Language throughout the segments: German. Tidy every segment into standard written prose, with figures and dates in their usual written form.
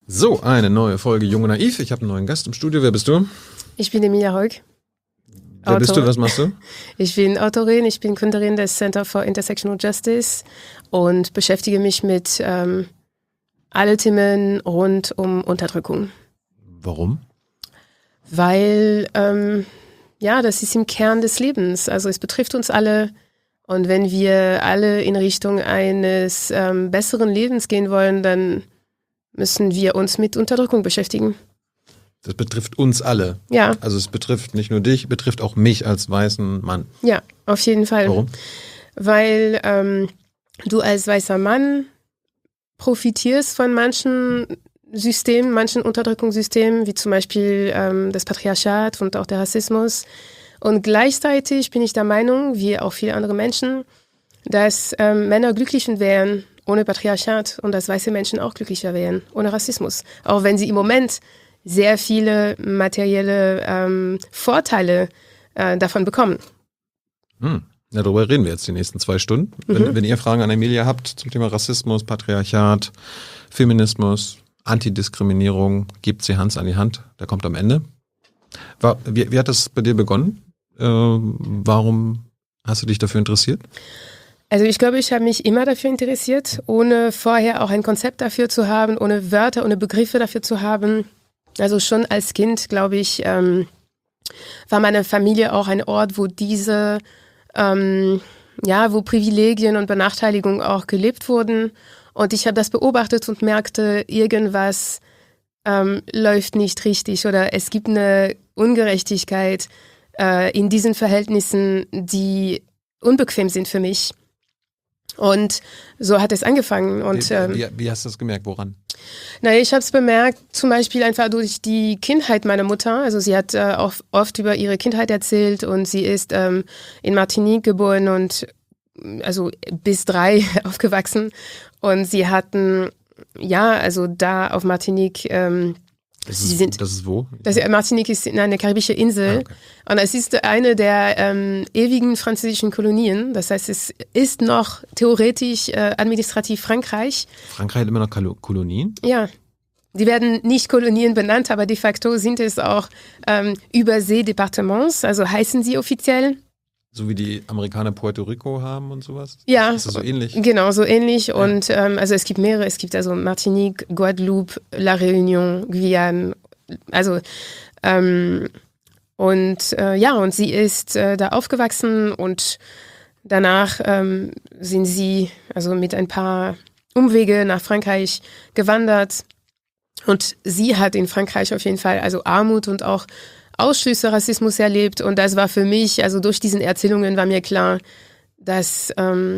So, eine neue Folge Jung und Naiv. Ich habe einen neuen Gast im Studio. Wer bist du? Ich bin Emilia Heug. Wer bist du? Was machst du? Ich bin Autorin, ich bin Gründerin des Center for Intersectional Justice und beschäftige mich mit alle Themen rund um Unterdrückung. Warum? Weil, das ist im Kern des Lebens. Also es betrifft uns alle. Und wenn wir alle in Richtung eines besseren Lebens gehen wollen, dann müssen wir uns mit Unterdrückung beschäftigen. Das betrifft uns alle. Ja. Also es betrifft nicht nur dich, betrifft auch mich als weißen Mann. Ja, auf jeden Fall. Warum? Weil du als weißer Mann profitierst von manchen Systemen, manchen Unterdrückungssystemen, wie zum Beispiel das Patriarchat und auch der Rassismus. Und gleichzeitig bin ich der Meinung, wie auch viele andere Menschen, dass Männer glücklicher wären ohne Patriarchat und dass weiße Menschen auch glücklicher wären ohne Rassismus. Auch wenn sie im Moment sehr viele materielle Vorteile davon bekommen. Ja, darüber reden wir jetzt die nächsten 2 Stunden. Wenn ihr Fragen an Emilia habt zum Thema Rassismus, Patriarchat, Feminismus, Antidiskriminierung, gebt sie Hans an die Hand. Der kommt am Ende. Wie hat das bei dir begonnen? Warum hast du dich dafür interessiert? Also ich glaube, ich habe mich immer dafür interessiert, ohne vorher auch ein Konzept dafür zu haben, ohne Wörter, ohne Begriffe dafür zu haben. Also schon als Kind, glaube ich, war meine Familie auch ein Ort, wo wo Privilegien und Benachteiligungen auch gelebt wurden. Und ich habe das beobachtet und merkte, irgendwas läuft nicht richtig oder es gibt eine Ungerechtigkeit in diesen Verhältnissen, die unbequem sind für mich. Und so hat es angefangen. Und wie hast du das gemerkt? Woran? Ich habe es bemerkt, zum Beispiel einfach durch die Kindheit meiner Mutter. Also sie hat auch oft über ihre Kindheit erzählt und sie ist in Martinique geboren und also bis 3 aufgewachsen. Und sie hatten, da auf Martinique, Das ist wo? Martinique ist eine karibische Insel. Okay. Und es ist eine der ewigen französischen Kolonien. Das heißt, es ist noch theoretisch administrativ Frankreich. Frankreich hat immer noch Kolonien? Ja. Die werden nicht Kolonien benannt, aber de facto sind es auch Überseedepartements, also heißen sie offiziell. So wie die Amerikaner Puerto Rico haben und sowas? Ja. Ist das so ähnlich? Genau, so ähnlich. Ja. Und also es gibt mehrere. Es gibt also Martinique, Guadeloupe, La Réunion, Guyane. Also und sie ist da aufgewachsen und danach sind sie also mit ein paar Umwege nach Frankreich gewandert. Und sie hat in Frankreich auf jeden Fall also Armut und auch Ausschlüsse, Rassismus erlebt und das war für mich, also durch diesen Erzählungen war mir klar, dass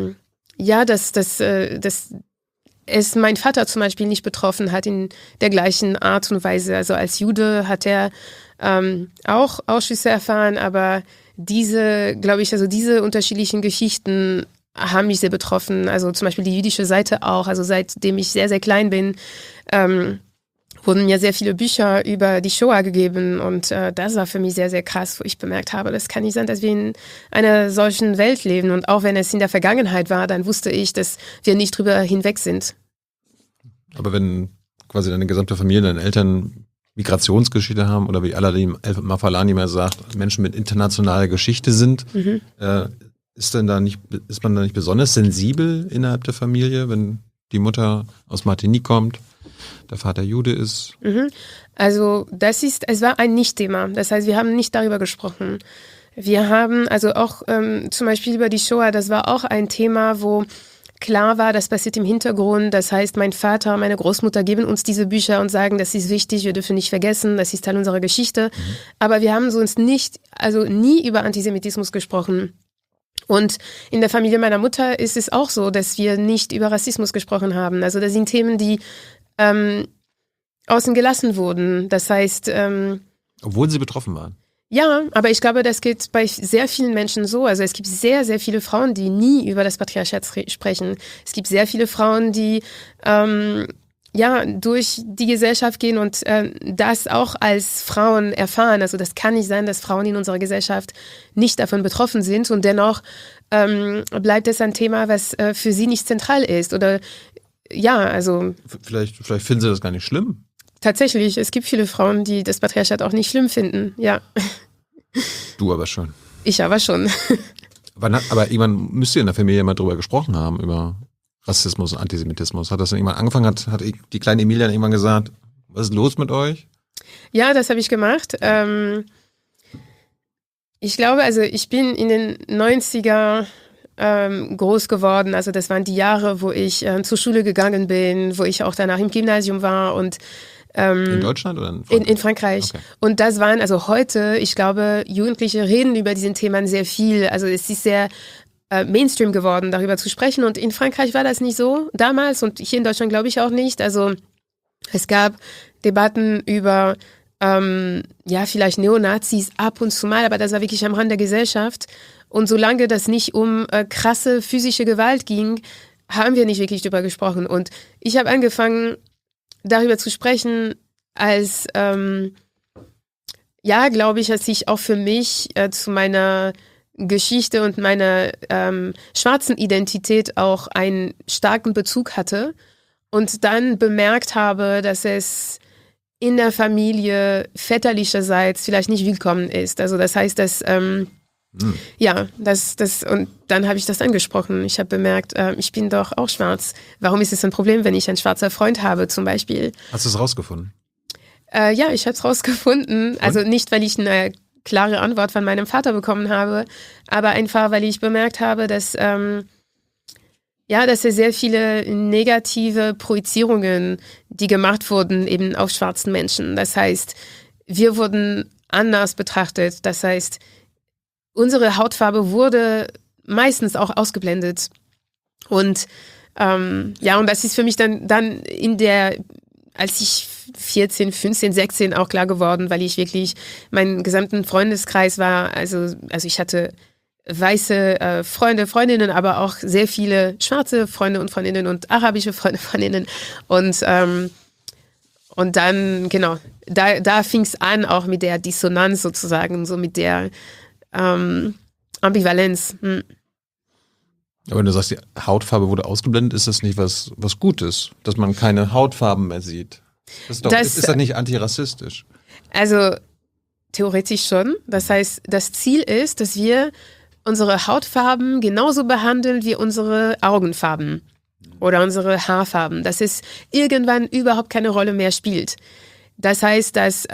es mein Vater zum Beispiel nicht betroffen hat in der gleichen Art und Weise. Also als Jude hat er auch Ausschlüsse erfahren, aber diese unterschiedlichen Geschichten haben mich sehr betroffen. Also zum Beispiel die jüdische Seite auch, also seitdem ich sehr, sehr klein bin, wurden mir sehr viele Bücher über die Shoah gegeben und das war für mich sehr, sehr krass, wo ich bemerkt habe, das kann nicht sein, dass wir in einer solchen Welt leben und auch wenn es in der Vergangenheit war, dann wusste ich, dass wir nicht drüber hinweg sind. Aber wenn quasi deine gesamte Familie, deine Eltern Migrationsgeschichte haben oder wie Aladdin Mafalani mal sagt, Menschen mit internationaler Geschichte sind, ist man da nicht besonders sensibel innerhalb der Familie, wenn die Mutter aus Martinique kommt? Der Vater Jude ist. Also es war ein Nicht-Thema. Das heißt, wir haben nicht darüber gesprochen. Wir haben also auch zum Beispiel über die Shoah, das war auch ein Thema, wo klar war, das passiert im Hintergrund. Das heißt, mein Vater, meine Großmutter geben uns diese Bücher und sagen, das ist wichtig, wir dürfen nicht vergessen, das ist Teil unserer Geschichte. Aber wir haben sonst nie über Antisemitismus gesprochen. Und in der Familie meiner Mutter ist es auch so, dass wir nicht über Rassismus gesprochen haben. Also das sind Themen, die außen gelassen wurden. Das heißt... obwohl sie betroffen waren. Ja, aber ich glaube, das geht bei sehr vielen Menschen so. Also es gibt sehr, sehr viele Frauen, die nie über das Patriarchat sprechen. Es gibt sehr viele Frauen, die durch die Gesellschaft gehen und das auch als Frauen erfahren. Also das kann nicht sein, dass Frauen in unserer Gesellschaft nicht davon betroffen sind und dennoch bleibt es ein Thema, was für sie nicht zentral ist. Oder ja, also... Vielleicht finden sie das gar nicht schlimm. Tatsächlich, es gibt viele Frauen, die das Patriarchat auch nicht schlimm finden, ja. Du aber schon. Ich aber schon. Aber irgendwann müsst ihr in der Familie mal drüber gesprochen haben, über Rassismus und Antisemitismus. Hat das dann irgendwann angefangen? Hat die kleine Emilia dann irgendwann gesagt, was ist los mit euch? Ja, das habe ich gemacht. Ich glaube, also ich bin in den 90er groß geworden. Also das waren die Jahre, wo ich zur Schule gegangen bin, wo ich auch danach im Gymnasium war und in Deutschland oder in Frankreich? In Frankreich. Okay. Und das waren, also heute, ich glaube, Jugendliche reden über diesen Themen sehr viel. Also es ist sehr Mainstream geworden, darüber zu sprechen. Und in Frankreich war das nicht so damals und hier in Deutschland glaube ich auch nicht. Also es gab Debatten über vielleicht Neonazis ab und zu mal, aber das war wirklich am Rand der Gesellschaft. Und solange das nicht um krasse physische Gewalt ging, haben wir nicht wirklich darüber gesprochen. Und ich habe angefangen, darüber zu sprechen, als, glaube ich, dass ich auch für mich zu meiner Geschichte und meiner schwarzen Identität auch einen starken Bezug hatte und dann bemerkt habe, dass es in der Familie väterlicherseits vielleicht nicht willkommen ist. Also das heißt, dass und dann habe ich das angesprochen. Ich habe bemerkt, ich bin doch auch schwarz. Warum ist es ein Problem, wenn ich einen schwarzen Freund habe, zum Beispiel? Hast du es rausgefunden? Ja, ich habe es rausgefunden. Also nicht, weil ich eine klare Antwort von meinem Vater bekommen habe, aber einfach, weil ich bemerkt habe, dass es sehr viele negative Projizierungen, die gemacht wurden, eben auf schwarzen Menschen. Das heißt, wir wurden anders betrachtet. Das heißt, unsere Hautfarbe wurde meistens auch ausgeblendet. Und und das ist für mich dann als ich 14, 15, 16 auch klar geworden, weil ich wirklich meinen gesamten Freundeskreis war, also ich hatte weiße Freunde, Freundinnen, aber auch sehr viele schwarze Freunde und Freundinnen und arabische Freunde, Freundinnen. Und dann, genau, da fing es an, auch mit der Dissonanz sozusagen, so mit der Ambivalenz. Aber wenn du sagst, die Hautfarbe wurde ausgeblendet, ist das nicht was Gutes, dass man keine Hautfarben mehr sieht? Ist das nicht antirassistisch? Also theoretisch schon. Das heißt, das Ziel ist, dass wir unsere Hautfarben genauso behandeln wie unsere Augenfarben oder unsere Haarfarben. Dass es irgendwann überhaupt keine Rolle mehr spielt. Das heißt, dass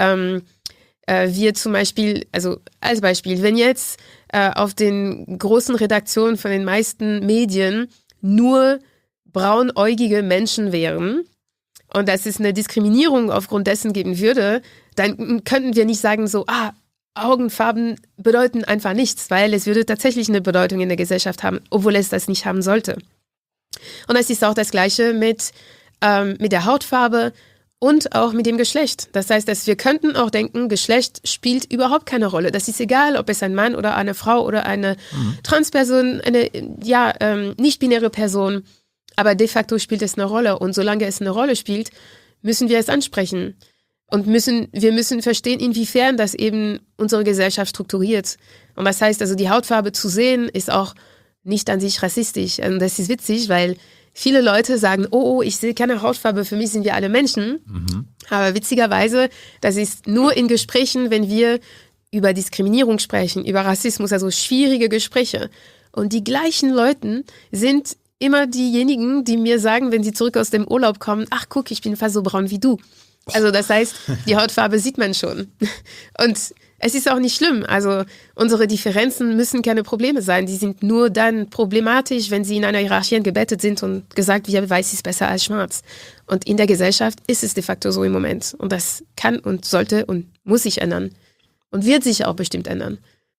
wir zum Beispiel, also als Beispiel, wenn jetzt auf den großen Redaktionen von den meisten Medien nur braunäugige Menschen wären und dass es eine Diskriminierung aufgrund dessen geben würde, dann könnten wir nicht sagen so, Augenfarben bedeuten einfach nichts, weil es würde tatsächlich eine Bedeutung in der Gesellschaft haben, obwohl es das nicht haben sollte. Und es ist auch das Gleiche mit der Hautfarbe und auch mit dem Geschlecht. Das heißt, dass wir könnten auch denken, Geschlecht spielt überhaupt keine Rolle. Das ist egal, ob es ein Mann oder eine Frau oder eine Transperson, eine nicht-binäre Person, aber de facto spielt es eine Rolle. Und solange es eine Rolle spielt, müssen wir es ansprechen. Und wir müssen verstehen, inwiefern das eben unsere Gesellschaft strukturiert. Und das heißt, also die Hautfarbe zu sehen, ist auch nicht an sich rassistisch. Und das ist witzig, weil viele Leute sagen, ich sehe keine Hautfarbe, für mich sind wir alle Menschen. Aber witzigerweise, das ist nur in Gesprächen, wenn wir über Diskriminierung sprechen, über Rassismus, also schwierige Gespräche. Und die gleichen Leute sind immer diejenigen, die mir sagen, wenn sie zurück aus dem Urlaub kommen, ach guck, ich bin fast so braun wie du. Also das heißt, die Hautfarbe sieht man schon. Und es ist auch nicht schlimm. Also unsere Differenzen müssen keine Probleme sein. Die sind nur dann problematisch, wenn sie in einer Hierarchie eingebettet sind und gesagt wird, weiß ist besser als schwarz. Und in der Gesellschaft ist es de facto so im Moment. Und das kann und sollte und muss sich ändern. Und wird sich auch bestimmt ändern.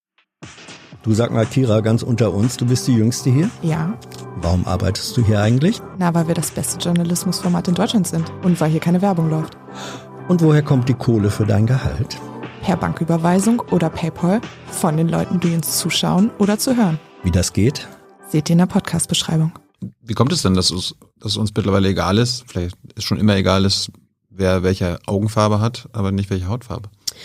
Du, sag mal, Kira, ganz unter uns, du bist die Jüngste hier? Ja. Warum arbeitest du hier eigentlich? Na, weil wir das beste Journalismusformat in Deutschland sind und weil hier keine Werbung läuft. Und woher kommt die Kohle für dein Gehalt? Per Banküberweisung oder PayPal von den Leuten, die uns zuschauen oder zu hören. Wie das geht? Seht ihr in der Podcast-Beschreibung. Wie kommt es denn, dass es uns mittlerweile egal ist, vielleicht ist schon immer egal ist, wer welche Augenfarbe hat, aber nicht welche Hautfarbe?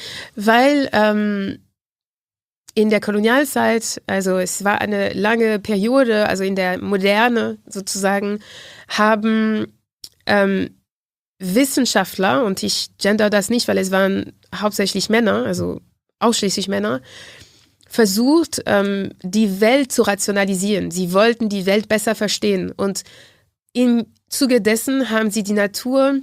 Weil in der Kolonialzeit, also es war eine lange Periode, also in der Moderne sozusagen, haben Wissenschaftler, und ich gender das nicht, weil es waren hauptsächlich Männer, also ausschließlich Männer, versucht, die Welt zu rationalisieren. Sie wollten die Welt besser verstehen. Und im Zuge dessen haben sie die Natur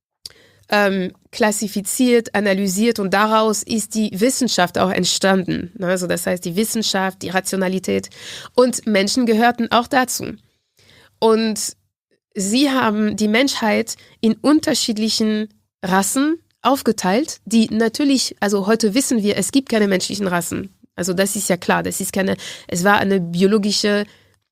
klassifiziert, analysiert und daraus ist die Wissenschaft auch entstanden. Also das heißt, die Wissenschaft, die Rationalität und Menschen gehörten auch dazu. Und sie haben die Menschheit in unterschiedlichen Rassen aufgeteilt, die natürlich, also heute wissen wir, es gibt keine menschlichen Rassen. Also das ist ja klar, es war eine biologische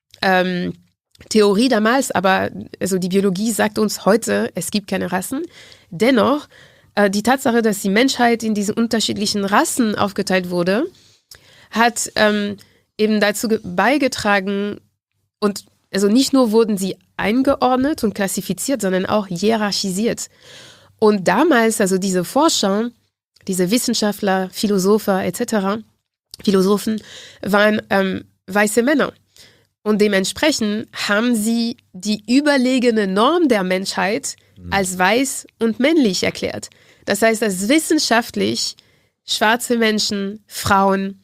Theorie damals, aber also die Biologie sagt uns heute, es gibt keine Rassen. Dennoch, die Tatsache, dass die Menschheit in diese unterschiedlichen Rassen aufgeteilt wurde, hat eben dazu beigetragen, und also nicht nur wurden sie eingeordnet und klassifiziert, sondern auch hierarchisiert. Und damals, also diese Forscher, diese Wissenschaftler, Philosophen etc., Philosophen waren weiße Männer. Und dementsprechend haben sie die überlegene Norm der Menschheit als weiß und männlich erklärt. Das heißt, dass wissenschaftlich schwarze Menschen, Frauen,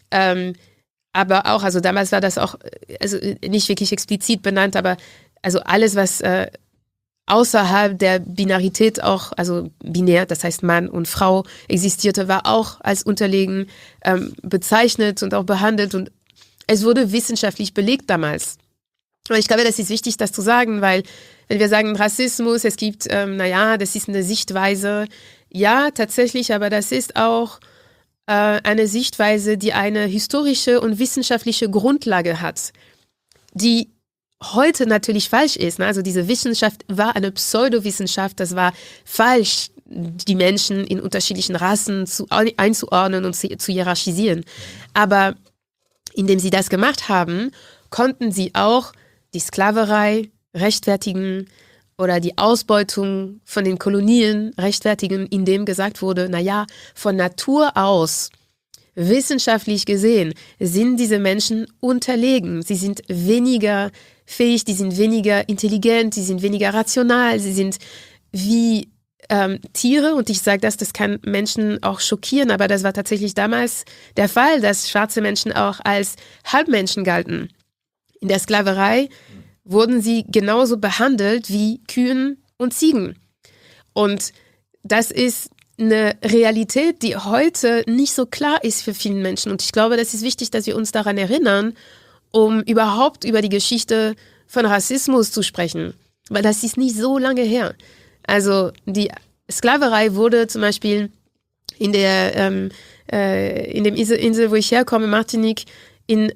aber auch, also damals war das auch, also nicht wirklich explizit benannt, aber also alles, was außerhalb der Binarität auch, also binär, das heißt Mann und Frau existierte, war auch als unterlegen bezeichnet und auch behandelt und es wurde wissenschaftlich belegt damals. Und ich glaube, das ist wichtig, das zu sagen, weil wenn wir sagen Rassismus, es gibt, das ist eine Sichtweise, ja, tatsächlich, aber das ist auch eine Sichtweise, die eine historische und wissenschaftliche Grundlage hat, die heute natürlich falsch ist. Ne? Also diese Wissenschaft war eine Pseudowissenschaft, das war falsch, die Menschen in unterschiedlichen Rassen einzuordnen und zu hierarchisieren. Aber indem sie das gemacht haben, konnten sie auch die Sklaverei rechtfertigen oder die Ausbeutung von den Kolonien rechtfertigen, indem gesagt wurde, von Natur aus, wissenschaftlich gesehen, sind diese Menschen unterlegen. Sie sind weniger fähig, die sind weniger intelligent, sie sind weniger rational, sie sind wie Tiere, und ich sage das kann Menschen auch schockieren, aber das war tatsächlich damals der Fall, dass schwarze Menschen auch als Halbmenschen galten. In der Sklaverei wurden sie genauso behandelt wie Kühen und Ziegen. Und das ist eine Realität, die heute nicht so klar ist für viele Menschen. Und ich glaube, das ist wichtig, dass wir uns daran erinnern, um überhaupt über die Geschichte von Rassismus zu sprechen. Weil das ist nicht so lange her. Also die Sklaverei wurde zum Beispiel in dem Insel, wo ich herkomme, Martinique, in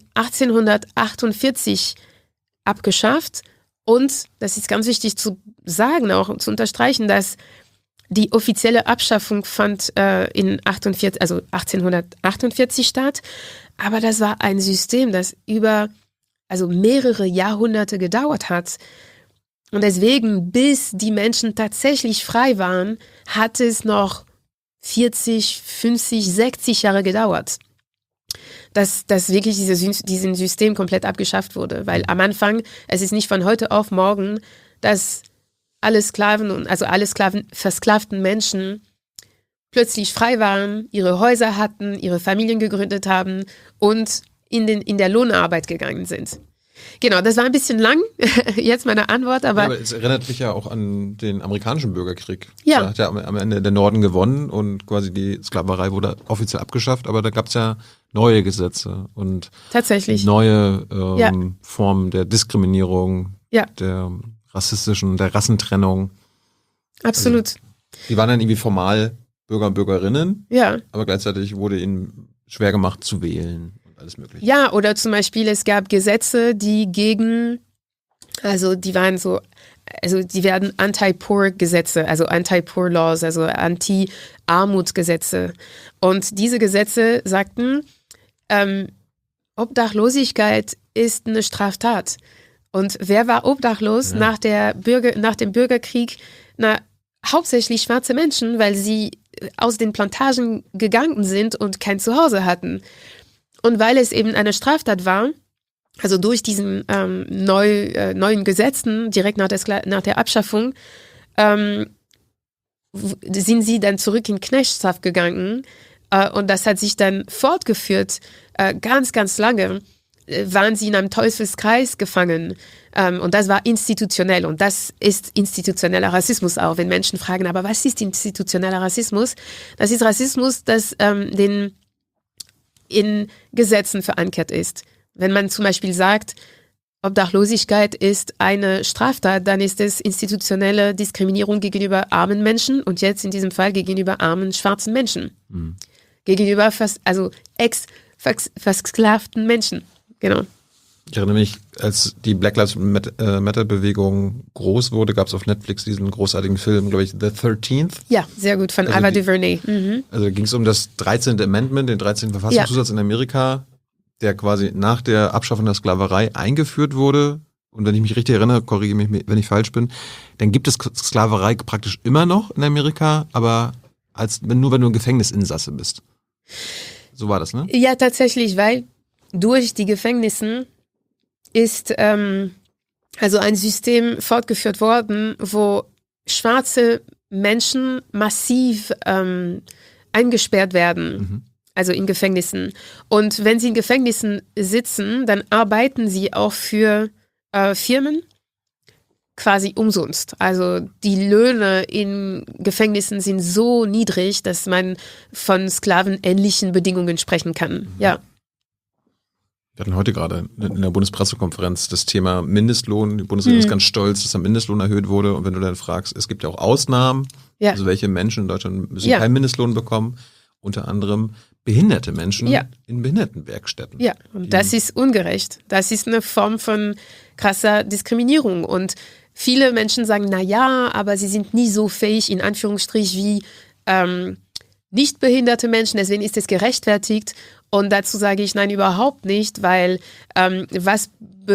1848 abgeschafft. Und das ist ganz wichtig zu sagen, auch zu unterstreichen, dass die offizielle Abschaffung fand in 1848 statt. Aber das war ein System, das über mehrere Jahrhunderte gedauert hat. Und deswegen, bis die Menschen tatsächlich frei waren, hat es noch 40, 50, 60 Jahre gedauert, dass wirklich dieses System komplett abgeschafft wurde. Weil am Anfang, es ist nicht von heute auf morgen, dass alle versklavten Menschen plötzlich frei waren, ihre Häuser hatten, ihre Familien gegründet haben und in der Lohnarbeit gegangen sind. Genau, das war ein bisschen lang, jetzt meine Antwort, aber... Ja, aber es erinnert mich ja auch an den amerikanischen Bürgerkrieg. Ja. Da hat ja am Ende der Norden gewonnen und quasi die Sklaverei wurde offiziell abgeschafft, aber da gab es ja neue Gesetze und tatsächlich neue Formen der Diskriminierung, der rassistischen, der Rassentrennung. Absolut. Also, die waren dann irgendwie formal Bürger und Bürgerinnen, aber gleichzeitig wurde ihnen schwer gemacht zu wählen. Alles mögliche. Ja, oder zum Beispiel, es gab Gesetze, die werden Anti-Poor-Gesetze, also Anti-Poor-Laws, also Anti-Armut-Gesetze. Und diese Gesetze sagten, Obdachlosigkeit ist eine Straftat. Und wer war obdachlos nach dem Bürgerkrieg? Hauptsächlich schwarze Menschen, weil sie aus den Plantagen gegangen sind und kein Zuhause hatten. Und weil es eben eine Straftat war, also durch diesen neuen Gesetzen, direkt nach der Abschaffung, sind sie dann zurück in Knechtschaft gegangen und das hat sich dann fortgeführt, ganz, ganz lange waren sie in einem Teufelskreis gefangen und das war institutionell und das ist institutioneller Rassismus auch, wenn Menschen fragen, aber was ist institutioneller Rassismus? Das ist Rassismus, das in Gesetzen verankert ist. Wenn man zum Beispiel sagt, Obdachlosigkeit ist eine Straftat, dann ist es institutionelle Diskriminierung gegenüber armen Menschen und jetzt in diesem Fall gegenüber armen schwarzen Menschen. Mhm. Gegenüber versklavten Menschen. Genau. Ich erinnere mich, als die Black Lives Matter-Bewegung groß wurde, gab es auf Netflix diesen großartigen Film, glaube ich, The 13th. Ja, sehr gut, von Ava DuVernay. Mhm. Also ging es um das 13. Amendment, den 13. Verfassungszusatz in Amerika, der quasi nach der Abschaffung der Sklaverei eingeführt wurde. Und wenn ich mich richtig erinnere, korrigiere mich, wenn ich falsch bin, dann gibt es Sklaverei praktisch immer noch in Amerika, aber nur wenn du ein Gefängnisinsasse bist. So war das, ne? Ja, tatsächlich, weil durch die Gefängnisse ist also ein System fortgeführt worden, wo schwarze Menschen massiv eingesperrt werden. Mhm. Also in Gefängnissen. Und wenn sie in Gefängnissen sitzen, dann arbeiten sie auch für Firmen quasi umsonst. Also die Löhne in Gefängnissen sind so niedrig, dass man von sklavenähnlichen Bedingungen sprechen kann. Ja. Wir hatten heute gerade in der Bundespressekonferenz das Thema Mindestlohn. Die Bundesregierung ist ganz stolz, dass der Mindestlohn erhöht wurde. Und wenn du dann fragst, es gibt ja auch Ausnahmen, also welche Menschen in Deutschland müssen keinen Mindestlohn bekommen, unter anderem behinderte Menschen in Behindertenwerkstätten. Ja, und das ist ungerecht. Das ist eine Form von krasser Diskriminierung. Und viele Menschen sagen, na ja, aber sie sind nie so fähig, in Anführungsstrich, wie nicht behinderte Menschen, deswegen ist es gerechtfertigt. Und dazu sage ich, nein, überhaupt nicht, weil was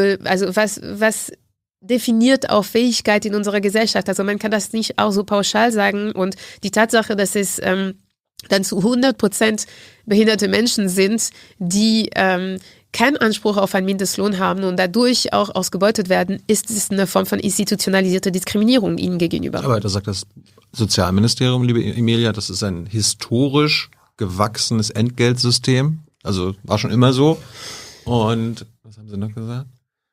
definiert auch Fähigkeit in unserer Gesellschaft? Also man kann das nicht auch so pauschal sagen. Und die Tatsache, dass es dann zu 100% behinderte Menschen sind, die keinen Anspruch auf einen Mindestlohn haben und dadurch auch ausgebeutet werden, ist es eine Form von institutionalisierter Diskriminierung ihnen gegenüber. Aber da sagt das Sozialministerium, liebe Emilia, das ist ein historisch gewachsenes Entgeltsystem. Also war schon immer so. Und was haben sie noch gesagt?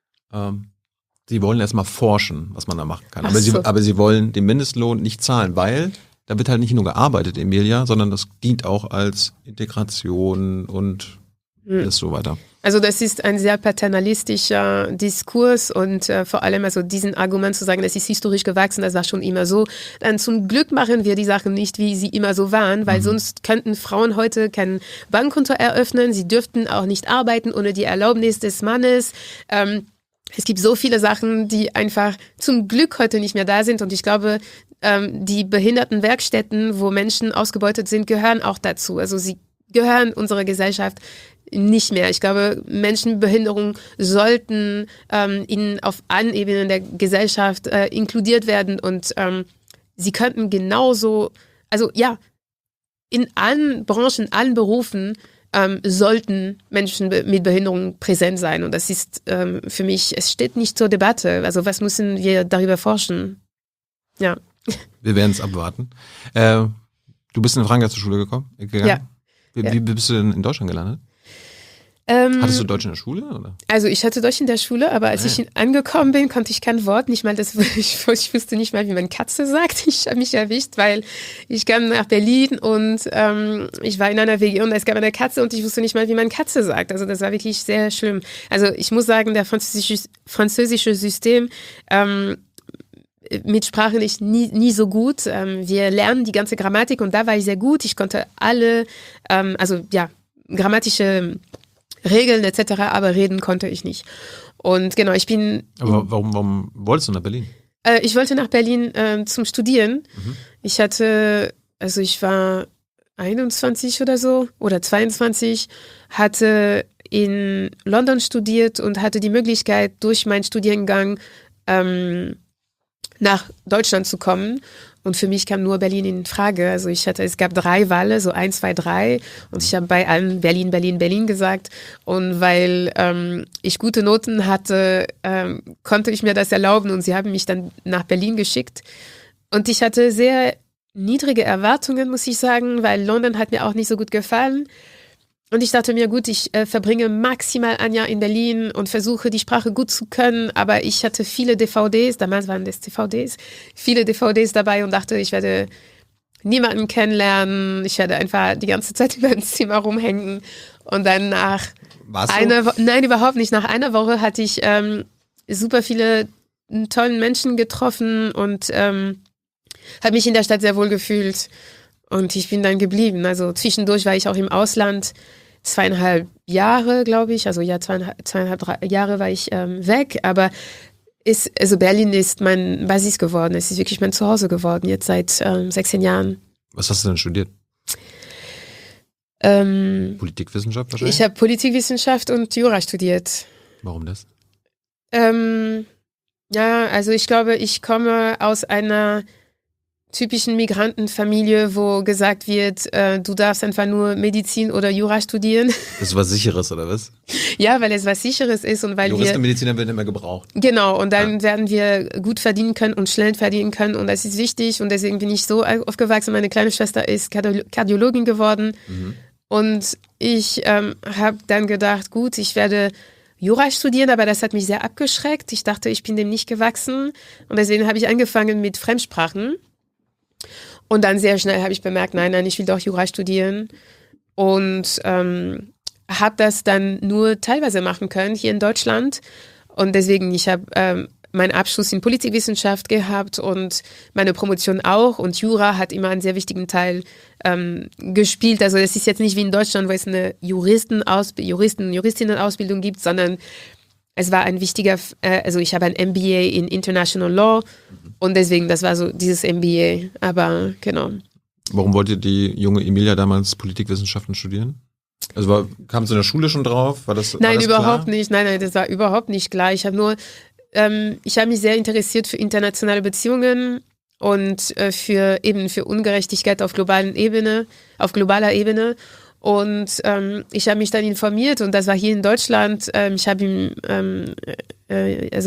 Sie wollen erstmal forschen, was man da machen kann. Aber sie wollen den Mindestlohn nicht zahlen, weil da wird halt nicht nur gearbeitet, Emilia, sondern das dient auch als Integration und ist so weiter. Also das ist ein sehr paternalistischer Diskurs und vor allem also diesen Argument zu sagen, das ist historisch gewachsen, das war schon immer so. Dann zum Glück machen wir die Sachen nicht, wie sie immer so waren, weil sonst könnten Frauen heute kein Bankkonto eröffnen, sie dürften auch nicht arbeiten ohne die Erlaubnis des Mannes. Es gibt so viele Sachen, die einfach zum Glück heute nicht mehr da sind und ich glaube, die Behindertenwerkstätten, wo Menschen ausgebeutet sind, gehören auch dazu. Also sie gehören unserer Gesellschaft nicht mehr. Ich glaube, Menschen mit Behinderung sollten auf allen Ebenen der Gesellschaft inkludiert werden und sie könnten genauso, also ja, in allen Branchen, allen Berufen sollten Menschen mit Behinderung präsent sein und das ist für mich, es steht nicht zur Debatte. Also was müssen wir darüber forschen? Ja. Wir werden es abwarten. Du bist in Frankreich zur Schule gegangen? Ja. Wie bist du denn in Deutschland gelandet? Hattest du Deutsch in der Schule? Oder? Also ich hatte Deutsch in der Schule, aber als ich angekommen bin, konnte ich kein Wort, nicht mal das, ich wusste nicht mal, wie man Katze sagt. Ich habe mich erwischt, weil ich kam nach Berlin und ich war in einer WG und es gab eine Katze und ich wusste nicht mal, wie man Katze sagt. Also das war wirklich sehr schlimm. Also ich muss sagen, der französische System mit Sprache nicht nie so gut. Wir lernen die ganze Grammatik und da war ich sehr gut. Ich konnte alle, grammatische Regeln etc., aber reden konnte ich nicht. Und genau, ich bin... Aber warum wolltest du nach Berlin? Ich wollte nach Berlin zum Studieren. Ich war 21 oder so oder 22, hatte in London studiert und hatte die Möglichkeit, durch meinen Studiengang nach Deutschland zu kommen. Und für mich kam nur Berlin in Frage. Also es gab 3 Wahlen, so 1, 2, 3. Und ich habe bei allen Berlin, Berlin, Berlin gesagt. Und weil ich gute Noten hatte, konnte ich mir das erlauben. Und sie haben mich dann nach Berlin geschickt. Und ich hatte sehr niedrige Erwartungen, muss ich sagen, weil London hat mir auch nicht so gut gefallen. Und ich dachte mir, gut, ich verbringe maximal ein Jahr in Berlin und versuche, die Sprache gut zu können. Aber ich hatte viele DVDs, damals waren das DVDs, viele DVDs dabei und dachte, ich werde niemanden kennenlernen. Ich werde einfach die ganze Zeit über dem Zimmer rumhängen. Und dann nein, überhaupt nicht. Nach einer Woche hatte ich super viele tollen Menschen getroffen und habe mich in der Stadt sehr wohl gefühlt. Und ich bin dann geblieben. Also zwischendurch war ich auch im Ausland 2,5 Jahre, glaube ich. Also ja, 2,5 Jahre war ich weg. Aber also Berlin ist mein Basis geworden. Es ist wirklich mein Zuhause geworden, jetzt seit 16 Jahren. Was hast du denn studiert? Politikwissenschaft wahrscheinlich? Ich habe Politikwissenschaft und Jura studiert. Warum das? Ja, also ich glaube, ich komme aus einer typischen Migrantenfamilie, wo gesagt wird, du darfst einfach nur Medizin oder Jura studieren. Das ist was Sicheres, oder was? Ja, weil es was Sicheres ist und weil Juristen und Mediziner werden immer gebraucht. Genau, und dann werden wir gut verdienen können und schnell verdienen können und das ist wichtig und deswegen bin ich so aufgewachsen. Meine kleine Schwester ist Kardiologin geworden und ich habe dann gedacht, gut, ich werde Jura studieren, aber das hat mich sehr abgeschreckt. Ich dachte, ich bin dem nicht gewachsen und deswegen habe ich angefangen mit Fremdsprachen. Und dann sehr schnell habe ich bemerkt, nein, ich will doch Jura studieren und habe das dann nur teilweise machen können hier in Deutschland und deswegen, ich habe meinen Abschluss in Politikwissenschaft gehabt und meine Promotion auch und Jura hat immer einen sehr wichtigen Teil gespielt, also es ist jetzt nicht wie in Deutschland, wo es eine Juristinnen-Ausbildung gibt, sondern es war ein wichtiger, also ich habe ein MBA in International Law und deswegen, das war so dieses MBA, aber genau. Warum wollte die junge Emilia damals Politikwissenschaften studieren? Also kam es in der Schule schon drauf? Nein, überhaupt nicht. Nein, das war überhaupt nicht klar. Ich habe mich sehr interessiert für internationale Beziehungen und für Ungerechtigkeit auf globaler Ebene. Und ich habe mich dann informiert und das war hier in Deutschland. Ich habe in der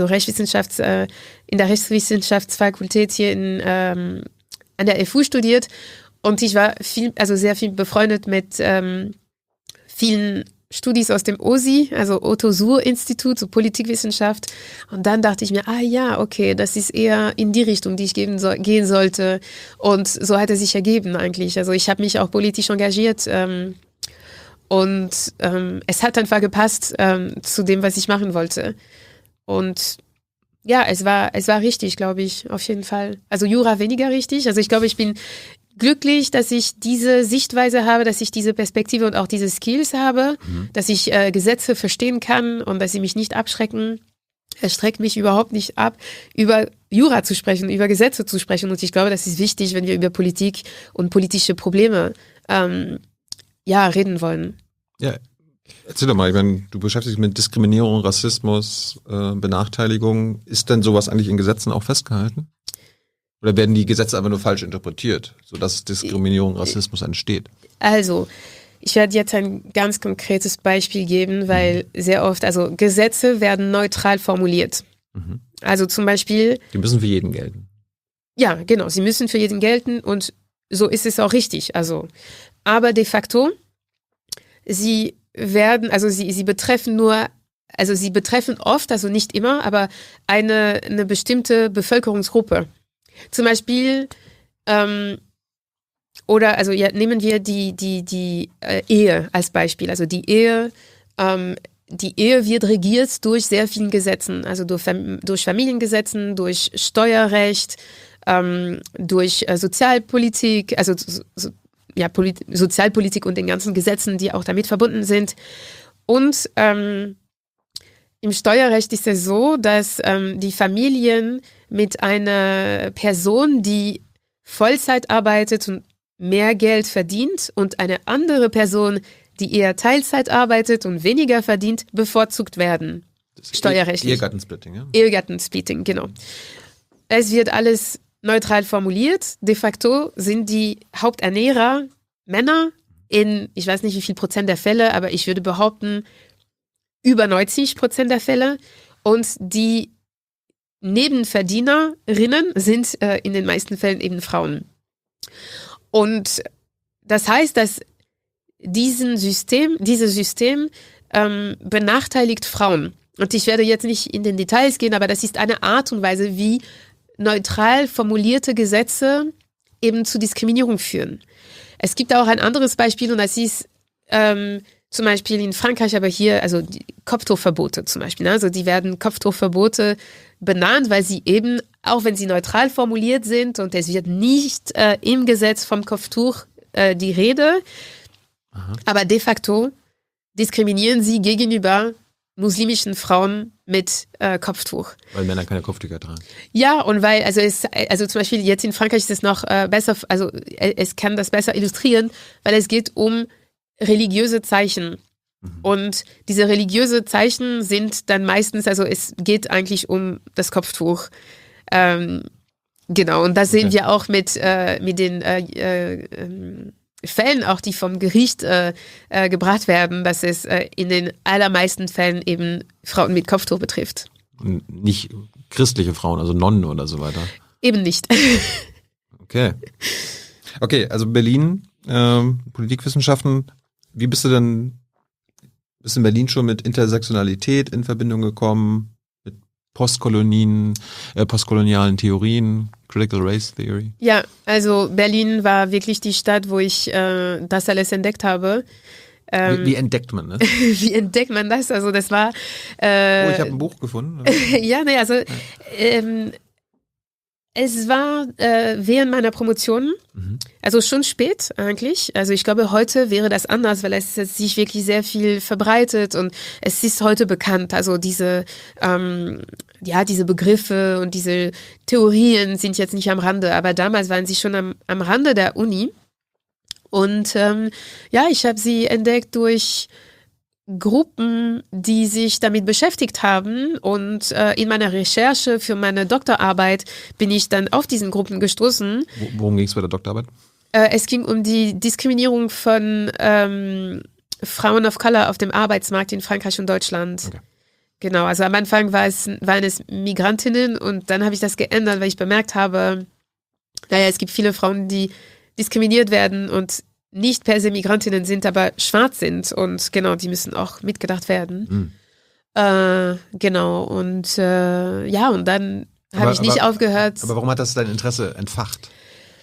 Rechtswissenschaftsfakultät hier an der FU studiert und ich war sehr viel befreundet mit vielen Studis aus dem OSI, also Otto-Suhr-Institut, so Politikwissenschaft. Und dann dachte ich mir, okay, das ist eher in die Richtung, die ich gehen sollte. Und so hat es sich ergeben eigentlich. Also ich habe mich auch politisch engagiert und es hat einfach gepasst zu dem, was ich machen wollte. Und ja, es war richtig, glaube ich, auf jeden Fall. Also Jura weniger richtig. Also ich glaube, ich bin glücklich, dass ich diese Sichtweise habe, dass ich diese Perspektive und auch diese Skills habe, dass ich Gesetze verstehen kann und dass sie mich nicht abschrecken. Es schreckt mich überhaupt nicht ab, über Jura zu sprechen, über Gesetze zu sprechen. Und ich glaube, das ist wichtig, wenn wir über Politik und politische Probleme reden wollen. Ja, erzähl doch mal, ich meine, du beschäftigst dich mit Diskriminierung, Rassismus, Benachteiligung. Ist denn sowas eigentlich in Gesetzen auch festgehalten? Oder werden die Gesetze einfach nur falsch interpretiert, sodass Diskriminierung, Rassismus entsteht? Also, ich werde jetzt ein ganz konkretes Beispiel geben, weil sehr oft, also Gesetze werden neutral formuliert. Also zum Beispiel... Die müssen für jeden gelten. Ja, genau, sie müssen für jeden gelten und so ist es auch richtig. Also, aber de facto, sie betreffen oft, also nicht immer, aber eine bestimmte Bevölkerungsgruppe. Zum Beispiel, nehmen wir die Ehe als Beispiel. Also die Ehe wird regiert durch sehr vielen Gesetzen, also durch Familiengesetzen, durch Steuerrecht, durch Sozialpolitik, also Sozialpolitik und den ganzen Gesetzen, die auch damit verbunden sind. Und im Steuerrecht ist es so, dass die Familien mit einer Person, die Vollzeit arbeitet und mehr Geld verdient und eine andere Person, die eher Teilzeit arbeitet und weniger verdient, bevorzugt werden. Steuerrechtlich. Ehegattensplitting, ja? Ehegattensplitting, genau. Es wird alles neutral formuliert. De facto sind die Haupternährer Männer in, ich weiß nicht wie viel Prozent der Fälle, aber ich würde behaupten, über 90% der Fälle. Und die Nebenverdienerinnen sind in den meisten Fällen eben Frauen. Und das heißt, dass dieses System benachteiligt Frauen. Und ich werde jetzt nicht in den Details gehen, aber das ist eine Art und Weise, wie neutral formulierte Gesetze eben zu Diskriminierung führen. Es gibt auch ein anderes Beispiel und das ist zum Beispiel in Frankreich, aber hier, also die Kopftuchverbote zum Beispiel. Ne? Also die werden Kopftuchverbote benannt, weil sie eben, auch wenn sie neutral formuliert sind und es wird nicht im Gesetz vom Kopftuch die Rede, aber de facto diskriminieren sie gegenüber muslimischen Frauen mit Kopftuch. Weil Männer keine Kopftücher tragen. Ja, und weil, also zum Beispiel jetzt in Frankreich ist es noch besser, also es kann das besser illustrieren, weil es geht um religiöse Zeichen. Und diese religiöse Zeichen sind dann meistens, also es geht eigentlich um das Kopftuch. Genau, und das sehen wir auch mit den Fällen, auch die vom Gericht gebracht werden, dass es in den allermeisten Fällen eben Frauen mit Kopftuch betrifft. Und nicht christliche Frauen, also Nonnen oder so weiter. Eben nicht. Okay. Okay, also Berlin, Politikwissenschaften. Wie bist du denn, bist in Berlin schon mit Intersektionalität in Verbindung gekommen, mit postkolonialen Theorien, Critical Race Theory? Ja, also Berlin war wirklich die Stadt, wo ich das alles entdeckt habe. Wie entdeckt man das? Wie entdeckt man das? Also das war... ich habe ein Buch gefunden. Ja, nee, also es war während meiner Promotion, also schon spät eigentlich. Also ich glaube, heute wäre das anders, weil es sich wirklich sehr viel verbreitet und es ist heute bekannt. Also diese Begriffe und diese Theorien sind jetzt nicht am Rande, aber damals waren sie schon am Rande der Uni. Und ich habe sie entdeckt durch Gruppen, die sich damit beschäftigt haben, und in meiner Recherche für meine Doktorarbeit bin ich dann auf diesen Gruppen gestoßen. Worum ging es bei der Doktorarbeit? Es ging um die Diskriminierung von Frauen of Color auf dem Arbeitsmarkt in Frankreich und Deutschland. Okay. Genau, also am Anfang waren es Migrantinnen und dann habe ich das geändert, weil ich bemerkt habe, es gibt viele Frauen, die diskriminiert werden und nicht per se Migrantinnen sind, aber schwarz sind, und genau, die müssen auch mitgedacht werden. Genau, und und dann habe ich nicht aufgehört. Aber warum hat das dein Interesse entfacht?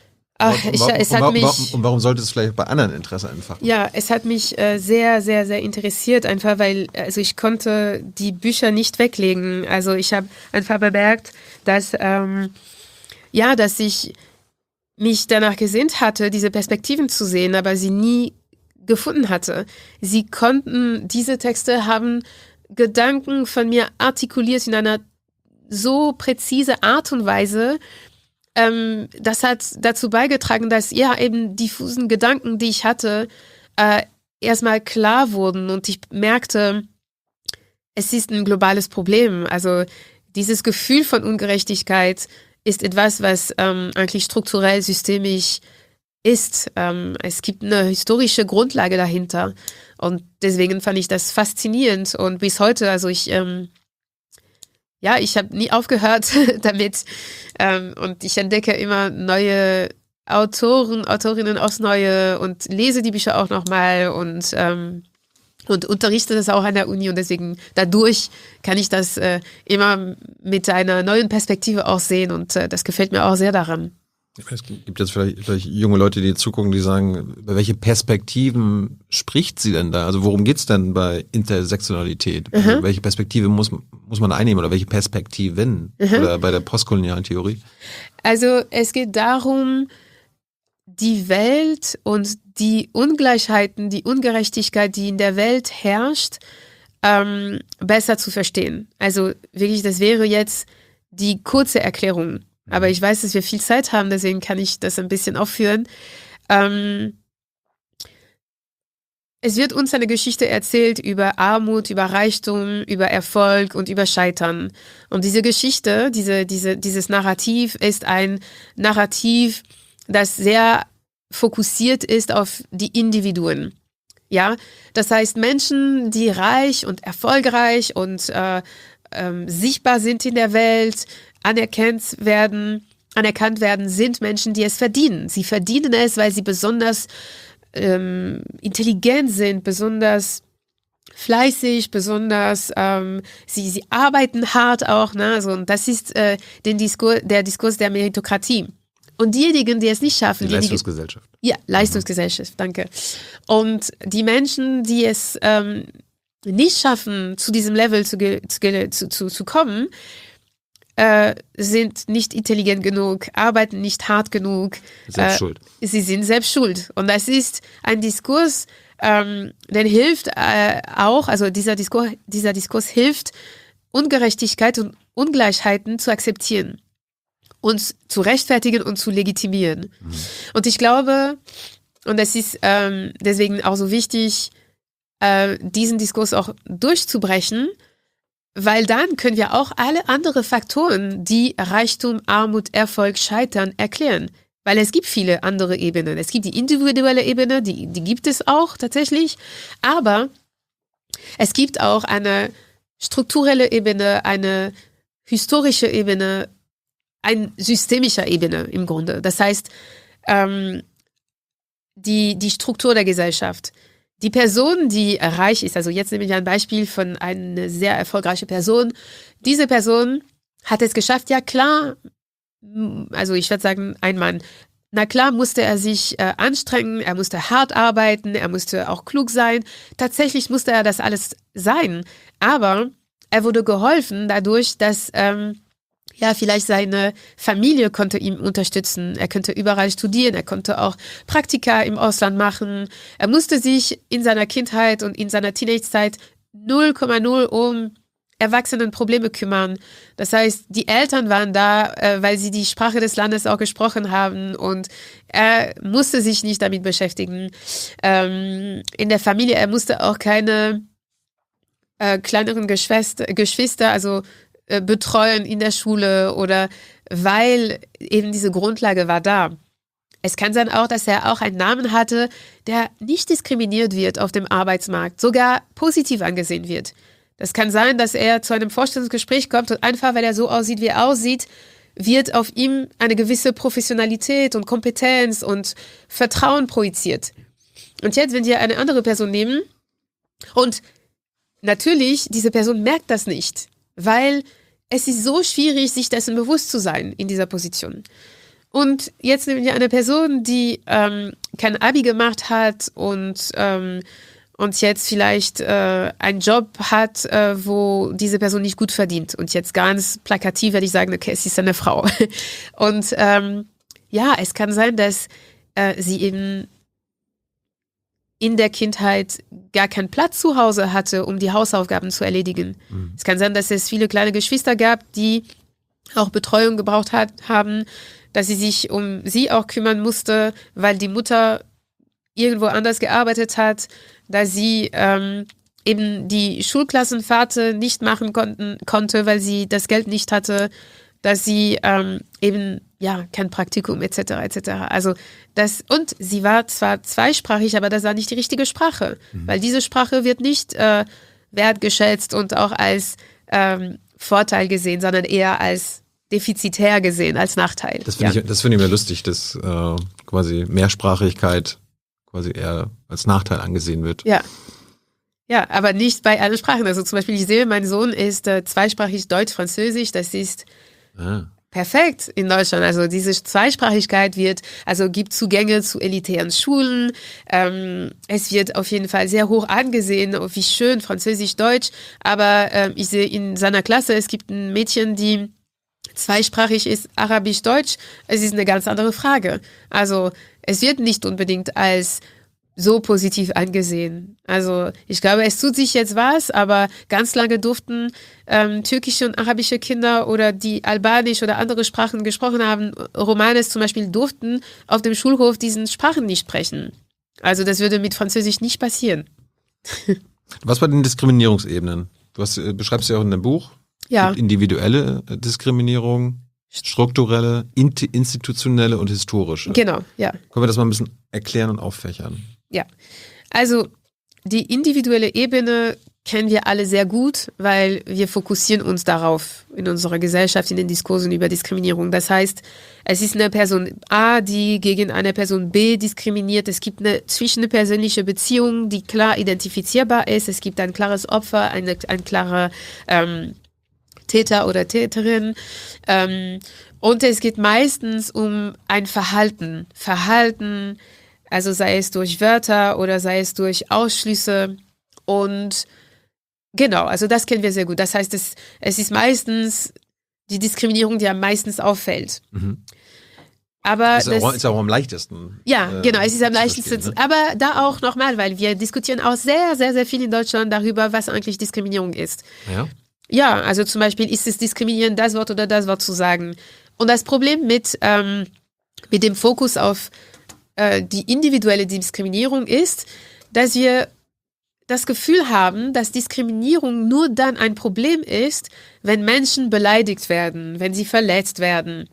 Warum sollte es vielleicht bei anderen Interesse entfachen? Ja, es hat mich sehr, sehr, sehr interessiert, einfach weil, also ich konnte die Bücher nicht weglegen. Also ich habe einfach bemerkt, dass ich mich danach gesehnt hatte, diese Perspektiven zu sehen, aber sie nie gefunden hatte. Diese Texte haben Gedanken von mir artikuliert in einer so präzise Art und Weise. Das hat dazu beigetragen, dass eben diffusen Gedanken, die ich hatte, erstmal klar wurden, und ich merkte, es ist ein globales Problem. Also dieses Gefühl von Ungerechtigkeit ist etwas, was eigentlich strukturell systemisch ist. Es gibt eine historische Grundlage dahinter, und deswegen fand ich das faszinierend, und bis heute, also ich habe nie aufgehört damit, und ich entdecke immer neue Autorinnen aufs Neue und lese die Bücher auch nochmal und unterrichte das auch an der Uni, und deswegen dadurch kann ich das immer mit einer neuen Perspektive auch sehen, und das gefällt mir auch sehr daran. Es gibt jetzt vielleicht junge Leute, die zugucken, die sagen, über welche Perspektiven spricht sie denn da? Also worum geht's denn bei Intersektionalität? Also welche Perspektive muss man einnehmen, oder welche Perspektiven oder bei der postkolonialen Theorie? Also es geht darum, die Welt und die Ungleichheiten, die Ungerechtigkeit, die in der Welt herrscht, besser zu verstehen. Also wirklich, das wäre jetzt die kurze Erklärung. Aber ich weiß, dass wir viel Zeit haben, deswegen kann ich das ein bisschen aufführen. Es wird uns eine Geschichte erzählt über Armut, über Reichtum, über Erfolg und über Scheitern. Und diese Geschichte, dieses Narrativ ist ein Narrativ, das sehr fokussiert ist auf die Individuen. Ja, das heißt, Menschen, die reich und erfolgreich und sichtbar sind in der Welt, anerkannt werden, anerkannt werden, sind Menschen, die es verdienen. Sie verdienen es, weil sie besonders intelligent sind, besonders fleißig, besonders, sie arbeiten hart auch, ne? Also, und das ist der Diskurs der Meritokratie. Und diejenigen, die es nicht schaffen. Die Leistungsgesellschaft. Ja, Leistungsgesellschaft, danke. Und die Menschen, die es nicht schaffen, zu diesem Level zu kommen, sind nicht intelligent genug, arbeiten nicht hart genug. Selbst schuld. Sie sind selbst schuld. Und das ist ein Diskurs, der hilft auch, also dieser Diskurs hilft, Ungerechtigkeit und Ungleichheiten zu akzeptieren und zu rechtfertigen und zu legitimieren. Und ich glaube, und es ist deswegen auch so wichtig, diesen Diskurs auch durchzubrechen, weil dann können wir auch alle anderen Faktoren, die Reichtum, Armut, Erfolg, Scheitern erklären. Weil es gibt viele andere Ebenen. Es gibt die individuelle Ebene, die gibt es auch tatsächlich. Aber es gibt auch eine strukturelle Ebene, eine historische Ebene, eine systemische Ebene im Grunde. Das heißt, die Struktur der Gesellschaft. Die Person, die reich ist, also jetzt nehmen wir ein Beispiel von einer sehr erfolgreichen Person. Diese Person hat es geschafft, ja klar, also ich würde sagen, ein Mann. Na klar musste er sich anstrengen, er musste hart arbeiten, er musste auch klug sein. Tatsächlich musste er das alles sein. Aber er wurde geholfen dadurch, dass vielleicht seine Familie konnte ihn unterstützen. Er konnte überall studieren, er konnte auch Praktika im Ausland machen. Er musste sich in seiner Kindheit und in seiner Teenagezeit 0,0 um Erwachsenenprobleme kümmern. Das heißt, die Eltern waren da, weil sie die Sprache des Landes auch gesprochen haben und er musste sich nicht damit beschäftigen. In der Familie, er musste auch keine kleineren Geschwister, also betreuen in der Schule oder weil eben diese Grundlage war da. Es kann sein auch, dass er auch einen Namen hatte, der nicht diskriminiert wird auf dem Arbeitsmarkt, sogar positiv angesehen wird. Das kann sein, dass er zu einem Vorstellungsgespräch kommt und einfach, weil er so aussieht, wie er aussieht, wird auf ihm eine gewisse Professionalität und Kompetenz und Vertrauen projiziert. Und jetzt, wenn wir eine andere Person nehmen und natürlich, diese Person merkt das nicht, weil es ist so schwierig, sich dessen bewusst zu sein in dieser Position. Und jetzt nehmen wir eine Person, die kein Abi gemacht hat und jetzt vielleicht einen Job hat, wo diese Person nicht gut verdient. Und jetzt ganz plakativ werde ich sagen, okay, es ist eine Frau. Und es kann sein, dass sie eben in der Kindheit gar keinen Platz zu Hause hatte, um die Hausaufgaben zu erledigen. Es kann sein, dass es viele kleine Geschwister gab, die auch Betreuung gebraucht haben, dass sie sich um sie auch kümmern musste, weil die Mutter irgendwo anders gearbeitet hat, dass sie eben die Schulklassenfahrten nicht machen konnte, weil sie das Geld nicht hatte, dass sie eben kein Praktikum etc. Also und sie war zwar zweisprachig, aber das war nicht die richtige Sprache, weil diese Sprache wird nicht wertgeschätzt und auch als Vorteil gesehen, sondern eher als defizitär gesehen, als Nachteil. Das finde ich mir lustig, dass quasi Mehrsprachigkeit quasi eher als Nachteil angesehen wird. Ja, aber nicht bei allen Sprachen. Also zum Beispiel, ich sehe, mein Sohn ist zweisprachig Deutsch-Französisch, das ist perfekt in Deutschland. Also diese Zweisprachigkeit gibt Zugänge zu elitären Schulen. Es wird auf jeden Fall sehr hoch angesehen, wie schön Französisch-Deutsch. Aber ich sehe in seiner Klasse, es gibt ein Mädchen, die zweisprachig ist, Arabisch-Deutsch. Es ist eine ganz andere Frage. Also es wird nicht unbedingt als so positiv angesehen. Also ich glaube, es tut sich jetzt was, aber ganz lange durften türkische und arabische Kinder oder die Albanisch oder andere Sprachen gesprochen haben, Romanes zum Beispiel, durften auf dem Schulhof diesen Sprachen nicht sprechen. Also das würde mit Französisch nicht passieren. Was bei den Diskriminierungsebenen? Du beschreibst ja auch in deinem Buch, individuelle Diskriminierung, strukturelle, institutionelle und historische. Genau, ja. Können wir das mal ein bisschen erklären und auffächern? Ja, also die individuelle Ebene kennen wir alle sehr gut, weil wir fokussieren uns darauf in unserer Gesellschaft, in den Diskursen über Diskriminierung. Das heißt, es ist eine Person A, die gegen eine Person B diskriminiert. Es gibt eine zwischenpersönliche Beziehung, die klar identifizierbar ist. Es gibt ein klares Opfer, ein klarer Täter oder Täterin. Und es geht meistens um ein Verhalten. Verhalten, also sei es durch Wörter oder sei es durch Ausschlüsse. Und genau, also das kennen wir sehr gut. Das heißt, es ist meistens die Diskriminierung, die am meisten auffällt. Mhm. Aber ist auch am leichtesten. Ja, genau, es ist am leichtesten. Ne? Aber da auch nochmal, weil wir diskutieren auch sehr, sehr, sehr viel in Deutschland darüber, was eigentlich Diskriminierung ist. Ja. Ja, also zum Beispiel, ist es diskriminierend, das Wort oder das Wort zu sagen? Und das Problem mit dem Fokus auf die individuelle Diskriminierung ist, dass wir das Gefühl haben, dass Diskriminierung nur dann ein Problem ist, wenn Menschen beleidigt werden, wenn sie verletzt werden.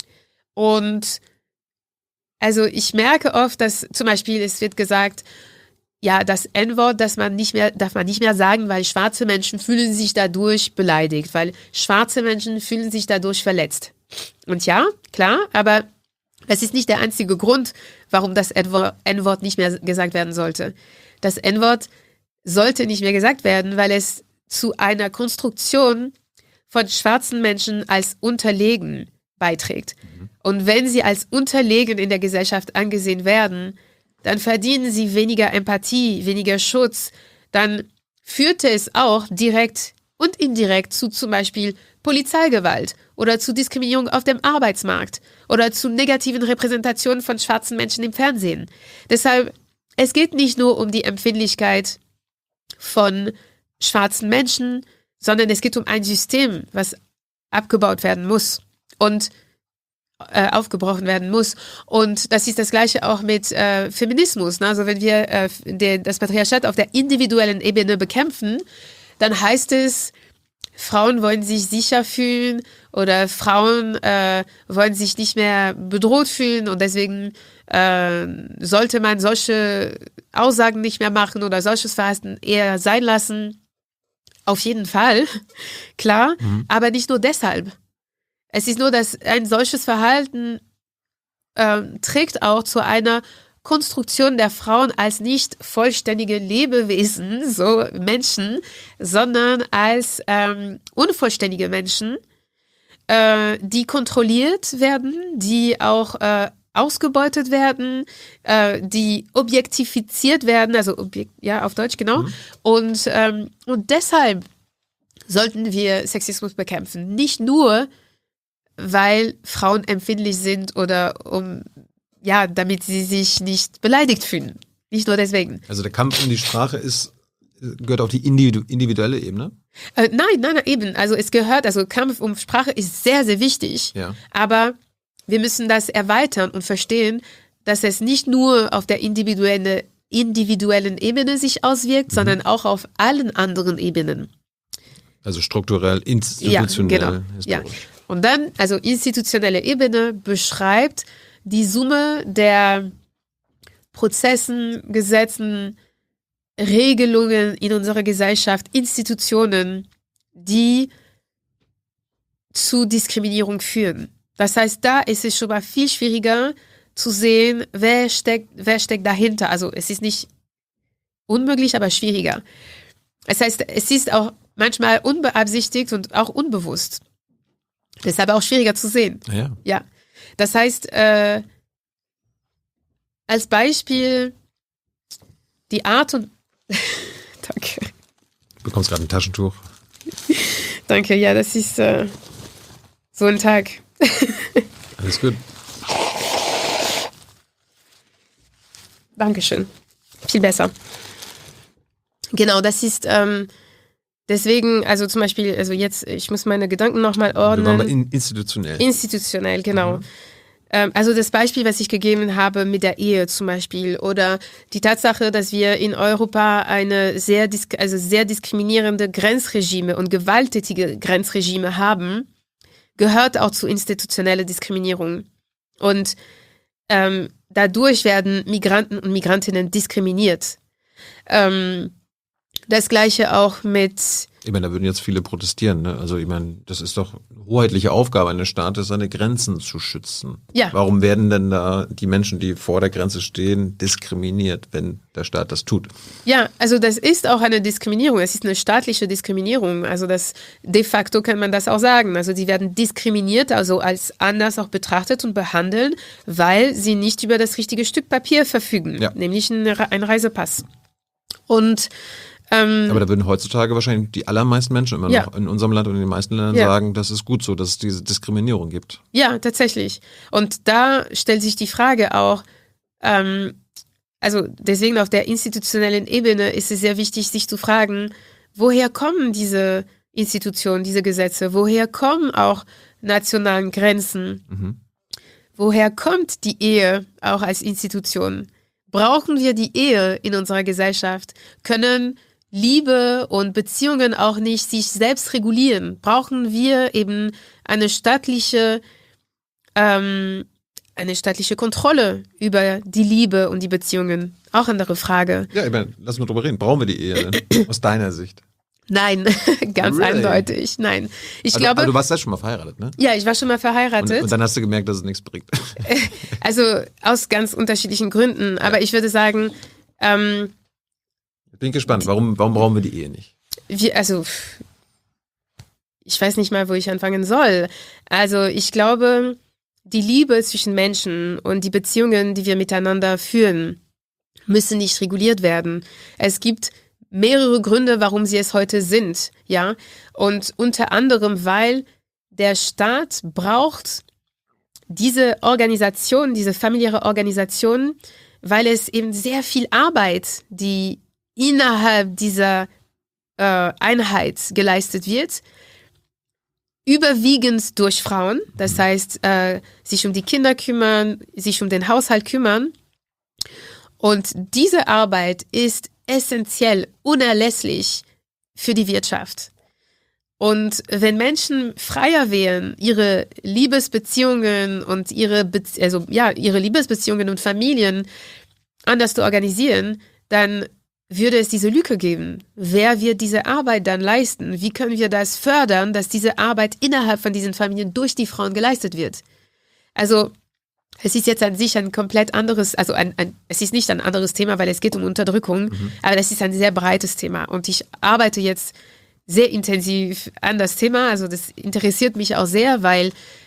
Und also ich merke oft, dass zum Beispiel es wird gesagt, ja, das N-Wort, darf man nicht mehr sagen, weil schwarze Menschen fühlen sich dadurch beleidigt, weil schwarze Menschen fühlen sich dadurch verletzt. Und ja, klar, aber das ist nicht der einzige Grund, warum das N-Wort nicht mehr gesagt werden sollte. Das N-Wort sollte nicht mehr gesagt werden, weil es zu einer Konstruktion von schwarzen Menschen als unterlegen beiträgt. Und wenn sie als unterlegen in der Gesellschaft angesehen werden, dann verdienen sie weniger Empathie, weniger Schutz. Dann führte es auch direkt und indirekt zu zum Beispiel Polizeigewalt oder zu Diskriminierung auf dem Arbeitsmarkt oder zu negativen Repräsentationen von schwarzen Menschen im Fernsehen. Deshalb, es geht nicht nur um die Empfindlichkeit von schwarzen Menschen, sondern es geht um ein System, was abgebaut werden muss und aufgebrochen werden muss. Und das ist das Gleiche auch mit Feminismus. Ne? Also wenn wir das Patriarchat auf der individuellen Ebene bekämpfen, dann heißt es, Frauen wollen sich sicher fühlen oder Frauen wollen sich nicht mehr bedroht fühlen und deswegen sollte man solche Aussagen nicht mehr machen oder solches Verhalten eher sein lassen. Auf jeden Fall, klar, aber nicht nur deshalb. Es ist nur, dass ein solches Verhalten trägt auch zu einer Konstruktion der Frauen als nicht vollständige Lebewesen, so Menschen, sondern als unvollständige Menschen, die kontrolliert werden, die auch ausgebeutet werden, die objektifiziert werden, also auf Deutsch genau. Und deshalb sollten wir Sexismus bekämpfen. Nicht nur, weil Frauen empfindlich sind oder damit sie sich nicht beleidigt fühlen. Nicht nur deswegen. Also der Kampf um die Sprache gehört auf die individuelle Ebene? Nein, eben. Also Kampf um Sprache ist sehr, sehr wichtig. Ja. Aber wir müssen das erweitern und verstehen, dass es nicht nur auf der individuellen Ebene sich auswirkt, sondern auch auf allen anderen Ebenen. Also strukturell, institutionell, ja, genau. historisch. Ja. Und dann, also institutionelle Ebene beschreibt die Summe der Prozessen, Gesetzen, Regelungen in unserer Gesellschaft, Institutionen, die zu Diskriminierung führen. Das heißt, da ist es schon mal viel schwieriger zu sehen, wer steckt dahinter. Also es ist nicht unmöglich, aber schwieriger. Das heißt, es ist auch manchmal unbeabsichtigt und auch unbewusst. Deshalb auch schwieriger zu sehen. Ja. Das heißt, als Beispiel die Art und Danke. Du bekommst gerade ein Taschentuch. Danke, ja, das ist so ein Tag. Alles gut. Dankeschön. Viel besser. Genau, das ist deswegen, also zum Beispiel, also jetzt, ich muss meine Gedanken nochmal ordnen. Wir waren mal institutionell. Institutionell, genau. Also das Beispiel, was ich gegeben habe mit der Ehe zum Beispiel oder die Tatsache, dass wir in Europa eine sehr diskriminierende Grenzregime und gewalttätige Grenzregime haben, gehört auch zu institutioneller Diskriminierung. Und dadurch werden Migranten und Migrantinnen diskriminiert. Das Gleiche auch mit... Ich meine, da würden jetzt viele protestieren. Ne? Also ich meine, das ist doch eine hoheitliche Aufgabe eines Staates, seine Grenzen zu schützen. Ja. Warum werden denn da die Menschen, die vor der Grenze stehen, diskriminiert, wenn der Staat das tut? Ja, also das ist auch eine Diskriminierung. Es ist eine staatliche Diskriminierung. Also das de facto kann man das auch sagen. Also sie werden diskriminiert, also als anders auch betrachtet und behandelt, weil sie nicht über das richtige Stück Papier verfügen, nämlich ein Reisepass. Und aber da würden heutzutage wahrscheinlich die allermeisten Menschen immer noch in unserem Land und in den meisten Ländern sagen, das ist gut so, dass es diese Diskriminierung gibt. Ja, tatsächlich. Und da stellt sich die Frage auch, also deswegen auf der institutionellen Ebene ist es sehr wichtig, sich zu fragen, woher kommen diese Institutionen, diese Gesetze, woher kommen auch nationalen Grenzen, woher kommt die Ehe auch als Institution? Brauchen wir die Ehe in unserer Gesellschaft? Können Liebe und Beziehungen auch nicht sich selbst regulieren? Brauchen wir eben eine staatliche Kontrolle über die Liebe und die Beziehungen? Auch andere Frage. Ja, ich meine, lass mal drüber reden. Brauchen wir die Ehe denn? Aus deiner Sicht? Nein, ganz eindeutig. Nein. Ich glaube, aber du warst ja schon mal verheiratet, ne? Ja, ich war schon mal verheiratet. Und dann hast du gemerkt, dass es nichts bringt. Also aus ganz unterschiedlichen Gründen. Aber ich würde sagen, ich bin gespannt. Warum brauchen wir die Ehe nicht? Ich weiß nicht mal, wo ich anfangen soll. Also ich glaube, die Liebe zwischen Menschen und die Beziehungen, die wir miteinander führen, müssen nicht reguliert werden. Es gibt mehrere Gründe, warum sie es heute sind, ja. Und unter anderem, weil der Staat braucht diese Organisation, diese familiäre Organisation, weil es eben sehr viel Arbeit, die innerhalb dieser Einheit geleistet wird, überwiegend durch Frauen, das heißt, sich um die Kinder kümmern, sich um den Haushalt kümmern. Und diese Arbeit ist essentiell, unerlässlich für die Wirtschaft. Und wenn Menschen freier wären, ihre Liebesbeziehungen und ihre Liebesbeziehungen und Familien anders zu organisieren, dann würde es diese Lücke geben. Wer wird diese Arbeit dann leisten? Wie können wir das fördern, dass diese Arbeit innerhalb von diesen Familien durch die Frauen geleistet wird? Also es ist jetzt an sich ein komplett anderes, also es ist nicht ein anderes Thema, weil es geht um Unterdrückung, aber das ist ein sehr breites Thema. Und ich arbeite jetzt sehr intensiv an das Thema, also das interessiert mich auch sehr, weil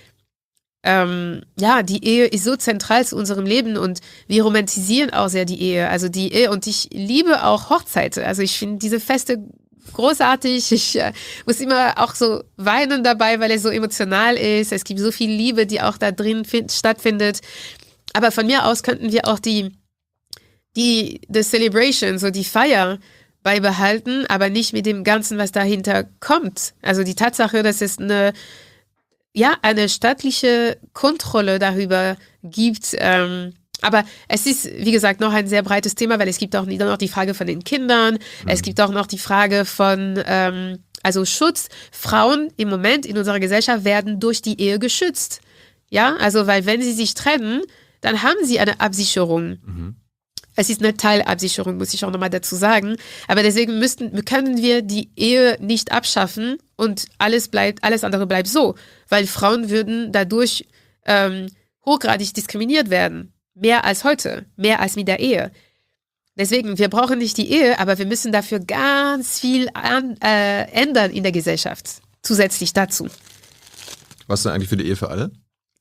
die Ehe ist so zentral zu unserem Leben und wir romantisieren auch sehr die Ehe. Also die Ehe, und ich liebe auch Hochzeiten. Also ich finde diese Feste großartig. Ich muss immer auch so weinen dabei, weil es so emotional ist. Es gibt so viel Liebe, die auch da drin stattfindet. Aber von mir aus könnten wir auch die Celebration, so die Feier beibehalten, aber nicht mit dem Ganzen, was dahinter kommt. Also die Tatsache, dass es eine staatliche Kontrolle darüber gibt. Aber es ist, wie gesagt, noch ein sehr breites Thema, weil es gibt auch noch die Frage von den Kindern. Es gibt auch noch die Frage von Schutz. Frauen im Moment in unserer Gesellschaft werden durch die Ehe geschützt. Ja, also weil wenn sie sich trennen, dann haben sie eine Absicherung. Es ist eine Teilabsicherung, muss ich auch nochmal dazu sagen. Aber deswegen können wir die Ehe nicht abschaffen und alles andere bleibt so. Weil Frauen würden dadurch hochgradig diskriminiert werden. Mehr als heute, mehr als mit der Ehe. Deswegen, wir brauchen nicht die Ehe, aber wir müssen dafür ganz viel ändern in der Gesellschaft. Zusätzlich dazu. Was ist denn eigentlich für die Ehe für alle?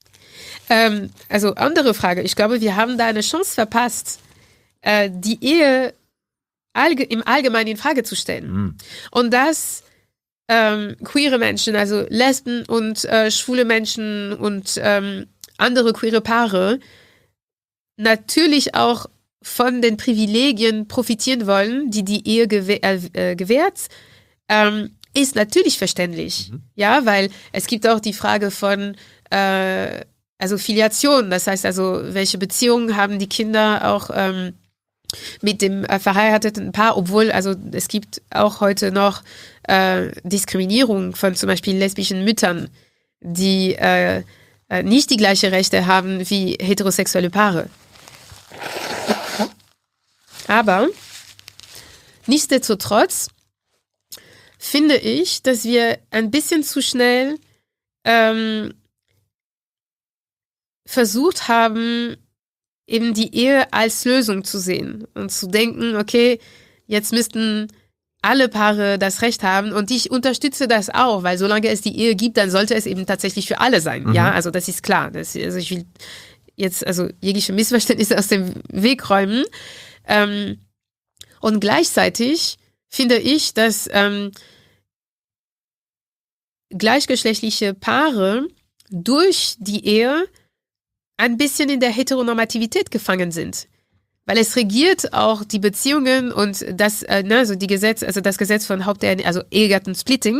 Andere Frage. Ich glaube, wir haben da eine Chance verpasst, die Ehe im Allgemeinen in Frage zu stellen. Und dass queere Menschen, also Lesben und schwule Menschen und andere queere Paare natürlich auch von den Privilegien profitieren wollen, die die Ehe gewährt, ist natürlich verständlich. Ja, weil es gibt auch die Frage von Filiation, das heißt also, welche Beziehungen haben die Kinder auch mit dem verheirateten Paar, obwohl, also es gibt auch heute noch Diskriminierung von zum Beispiel lesbischen Müttern, die nicht die gleichen Rechte haben wie heterosexuelle Paare. Aber Nichtsdestotrotz finde ich, dass wir ein bisschen zu schnell versucht haben, eben die Ehe als Lösung zu sehen und zu denken, okay, jetzt müssten alle Paare das Recht haben und ich unterstütze das auch, weil solange es die Ehe gibt, dann sollte es eben tatsächlich für alle sein. Ja, also das ist klar. Also ich will jetzt jegliche Missverständnisse aus dem Weg räumen. Und gleichzeitig finde ich, dass gleichgeschlechtliche Paare durch die Ehe ein bisschen in der Heteronormativität gefangen sind. Weil es regiert auch die Beziehungen und das, das Gesetz von Ehegattensplitting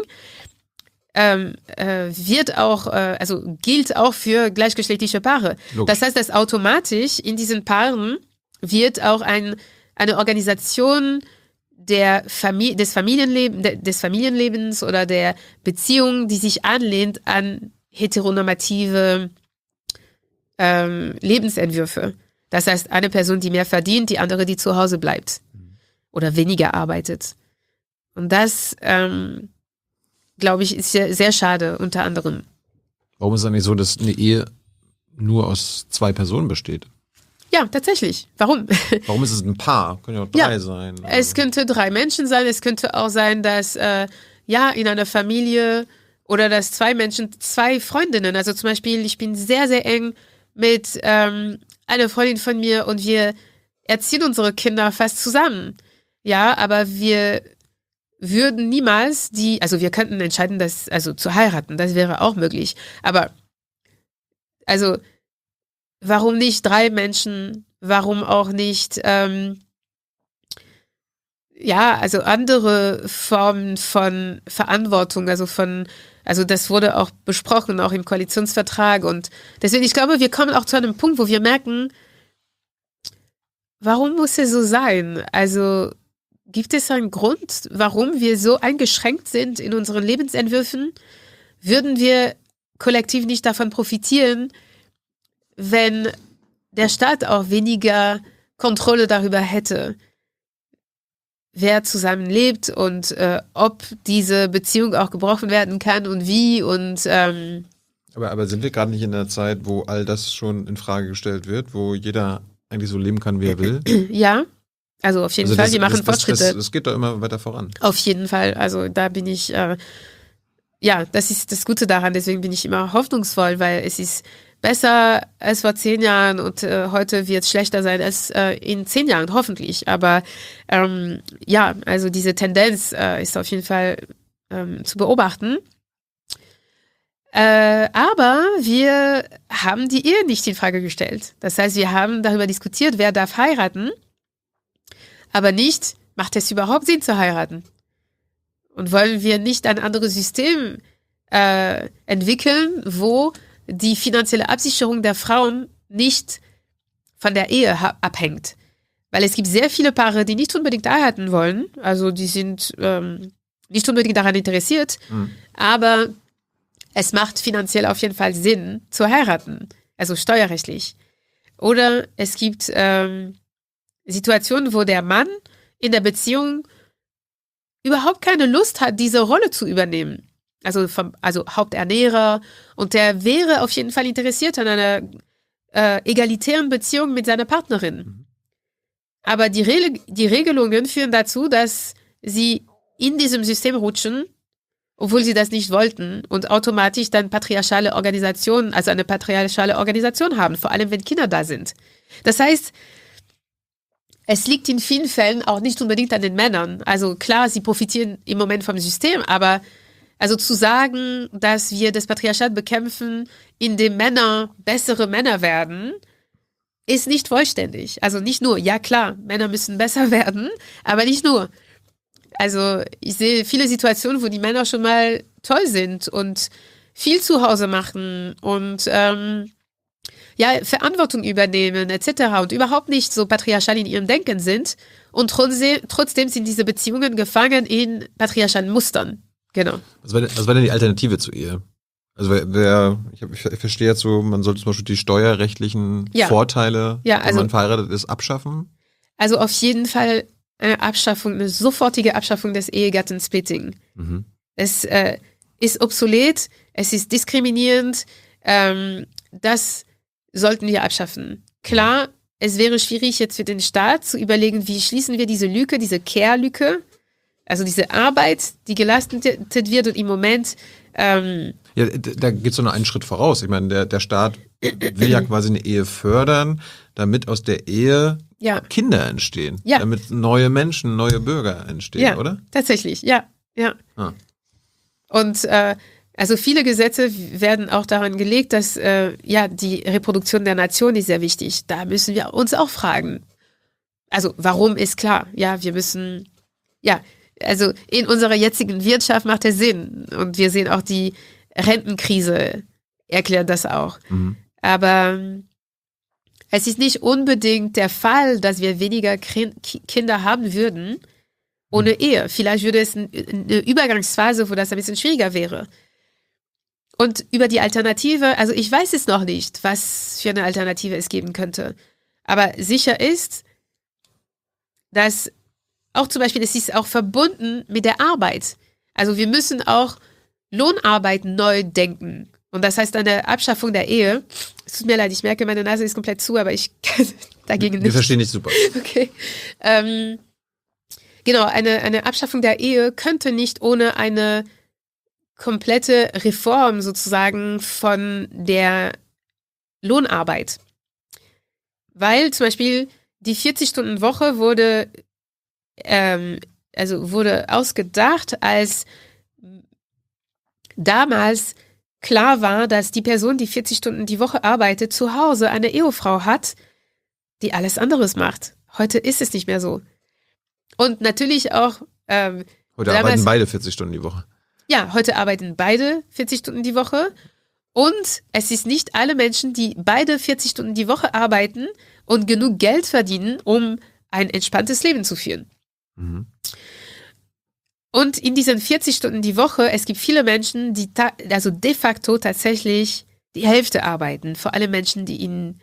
wird auch, gilt auch für gleichgeschlechtliche Paare. Logisch. Das heißt, dass automatisch in diesen Paaren wird auch eine Organisation des Familienlebens oder der Beziehung, die sich anlehnt an heteronormative Lebensentwürfe. Das heißt, eine Person, die mehr verdient, die andere, die zu Hause bleibt oder weniger arbeitet. Und das, glaube ich, ist sehr, sehr schade, unter anderem. Warum ist es eigentlich so, dass eine Ehe nur aus 2 Personen besteht? Ja, tatsächlich. Warum? Warum ist es ein Paar? Können ja auch 3 sein. Also. Es könnte 3 Menschen sein. Es könnte auch sein, dass in einer Familie oder dass 2 Menschen, 2 Freundinnen, also zum Beispiel, ich bin sehr, sehr eng mit einer Freundin von mir und wir erziehen unsere Kinder fast zusammen. Ja, aber wir würden niemals wir könnten entscheiden, zu heiraten, das wäre auch möglich. Aber, warum nicht 3 Menschen? Warum auch nicht, andere Formen von Verantwortung, das wurde auch besprochen, auch im Koalitionsvertrag und deswegen, ich glaube, wir kommen auch zu einem Punkt, wo wir merken, warum muss es so sein? Also, gibt es einen Grund, warum wir so eingeschränkt sind in unseren Lebensentwürfen? Würden wir kollektiv nicht davon profitieren, wenn der Staat auch weniger Kontrolle darüber hätte, wer zusammenlebt und ob diese Beziehung auch gebrochen werden kann und wie und Aber sind wir gerade nicht in der Zeit, wo all das schon in Frage gestellt wird, wo jeder eigentlich so leben kann, wie er will? Ja, also auf jeden Fall, wir machen Fortschritte. Das geht doch immer weiter voran. Auf jeden Fall, also da bin ich, das ist das Gute daran, deswegen bin ich immer hoffnungsvoll, weil es ist besser als vor 10 Jahren und heute wird es schlechter sein als in 10 Jahren, hoffentlich. Aber also diese Tendenz ist auf jeden Fall zu beobachten. Aber wir haben die Ehe nicht in Frage gestellt. Das heißt, wir haben darüber diskutiert, wer darf heiraten, aber nicht, macht es überhaupt Sinn zu heiraten? Und wollen wir nicht ein anderes System entwickeln, wo die finanzielle Absicherung der Frauen nicht von der Ehe abhängt. Weil es gibt sehr viele Paare, die nicht unbedingt heiraten wollen. Also die sind nicht unbedingt daran interessiert. Aber es macht finanziell auf jeden Fall Sinn, zu heiraten. Also steuerrechtlich. Oder es gibt Situationen, wo der Mann in der Beziehung überhaupt keine Lust hat, diese Rolle zu übernehmen. Also Haupternährer, und der wäre auf jeden Fall interessiert an einer egalitären Beziehung mit seiner Partnerin. Aber die Regelungen führen dazu, dass sie in diesem System rutschen, obwohl sie das nicht wollten und automatisch dann eine patriarchale Organisation haben, vor allem wenn Kinder da sind. Das heißt, es liegt in vielen Fällen auch nicht unbedingt an den Männern. Also klar, sie profitieren im Moment vom System, aber also zu sagen, dass wir das Patriarchat bekämpfen, indem Männer bessere Männer werden, ist nicht vollständig. Also nicht nur, ja klar, Männer müssen besser werden, aber nicht nur. Also ich sehe viele Situationen, wo die Männer schon mal toll sind und viel zu Hause machen und Verantwortung übernehmen etc. und überhaupt nicht so patriarchal in ihrem Denken sind und trotzdem sind diese Beziehungen gefangen in patriarchalen Mustern. Genau. Was war denn die Alternative zur Ehe? Also ich verstehe jetzt so, man sollte zum Beispiel die steuerrechtlichen Vorteile, wenn man verheiratet ist, abschaffen? Also auf jeden Fall eine sofortige Abschaffung des Ehegattensplitting. Es ist obsolet, es ist diskriminierend, das sollten wir abschaffen. Klar, es wäre schwierig jetzt für den Staat zu überlegen, wie schließen wir diese Lücke, diese Care-Lücke, also diese Arbeit, die geleistet wird und im Moment ja, da geht es so noch einen Schritt voraus. Ich meine, der Staat will ja quasi eine Ehe fördern, damit aus der Ehe Kinder entstehen. Ja. Damit neue Menschen, neue Bürger entstehen, ja, oder? Tatsächlich, ja. Und also viele Gesetze werden auch daran gelegt, dass die Reproduktion der Nation ist sehr wichtig. Da müssen wir uns auch fragen. Also warum ist klar? Ja, wir müssen, also in unserer jetzigen Wirtschaft macht es Sinn. Und wir sehen auch die Rentenkrise erklärt das auch. Aber es ist nicht unbedingt der Fall, dass wir weniger Kinder haben würden ohne Ehe. Vielleicht würde es eine Übergangsphase, wo das ein bisschen schwieriger wäre. Und über die Alternative, also ich weiß es noch nicht, was für eine Alternative es geben könnte. Aber sicher ist, dass auch zum Beispiel, es ist auch verbunden mit der Arbeit. Also wir müssen auch Lohnarbeit neu denken. Und das heißt eine Abschaffung der Ehe. Es tut mir leid, ich merke, meine Nase ist komplett zu, aber ich kann dagegen nicht. Wir verstehen dich super. Okay. Genau, eine Abschaffung der Ehe könnte nicht ohne eine komplette Reform sozusagen von der Lohnarbeit. Weil zum Beispiel die 40-Stunden-Woche wurde ausgedacht, als damals klar war, dass die Person, die 40 Stunden die Woche arbeitet, zu Hause eine Ehefrau hat, die alles anderes macht. Heute ist es nicht mehr so. Und natürlich auch heute arbeiten beide 40 Stunden die Woche. Ja, heute arbeiten beide 40 Stunden die Woche. Und es ist nicht alle Menschen, die beide 40 Stunden die Woche arbeiten und genug Geld verdienen, um ein entspanntes Leben zu führen. Und in diesen 40 Stunden die Woche, es gibt viele Menschen, die also de facto tatsächlich die Hälfte arbeiten. Vor allem Menschen, die in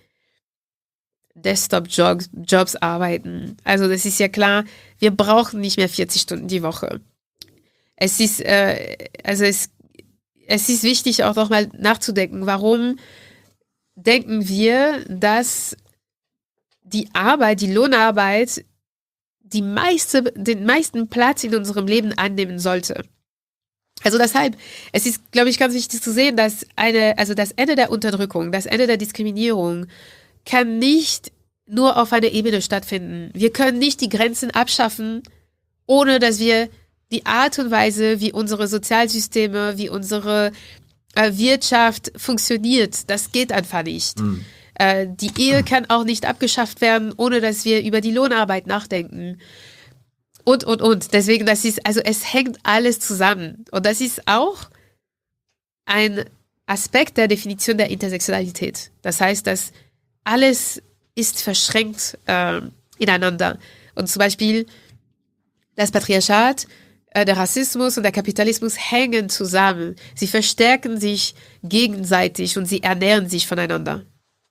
Desktop-Jobs arbeiten. Also das ist ja klar, wir brauchen nicht mehr 40 Stunden die Woche. Es ist wichtig, auch nochmal nachzudenken, warum denken wir, dass die Lohnarbeit den meisten Platz in unserem Leben annehmen sollte. Also deshalb, es ist, glaube ich, ganz wichtig zu sehen, dass das Ende der Unterdrückung, das Ende der Diskriminierung kann nicht nur auf einer Ebene stattfinden. Wir können nicht die Grenzen abschaffen, ohne dass wir die Art und Weise, wie unsere Sozialsysteme, wie unsere Wirtschaft funktioniert, das geht einfach nicht. Die Ehe kann auch nicht abgeschafft werden, ohne dass wir über die Lohnarbeit nachdenken. Und. Deswegen, es hängt alles zusammen. Und das ist auch ein Aspekt der Definition der Intersektionalität. Das heißt, dass alles ist verschränkt ineinander. Und zum Beispiel das Patriarchat, der Rassismus und der Kapitalismus hängen zusammen. Sie verstärken sich gegenseitig und sie ernähren sich voneinander.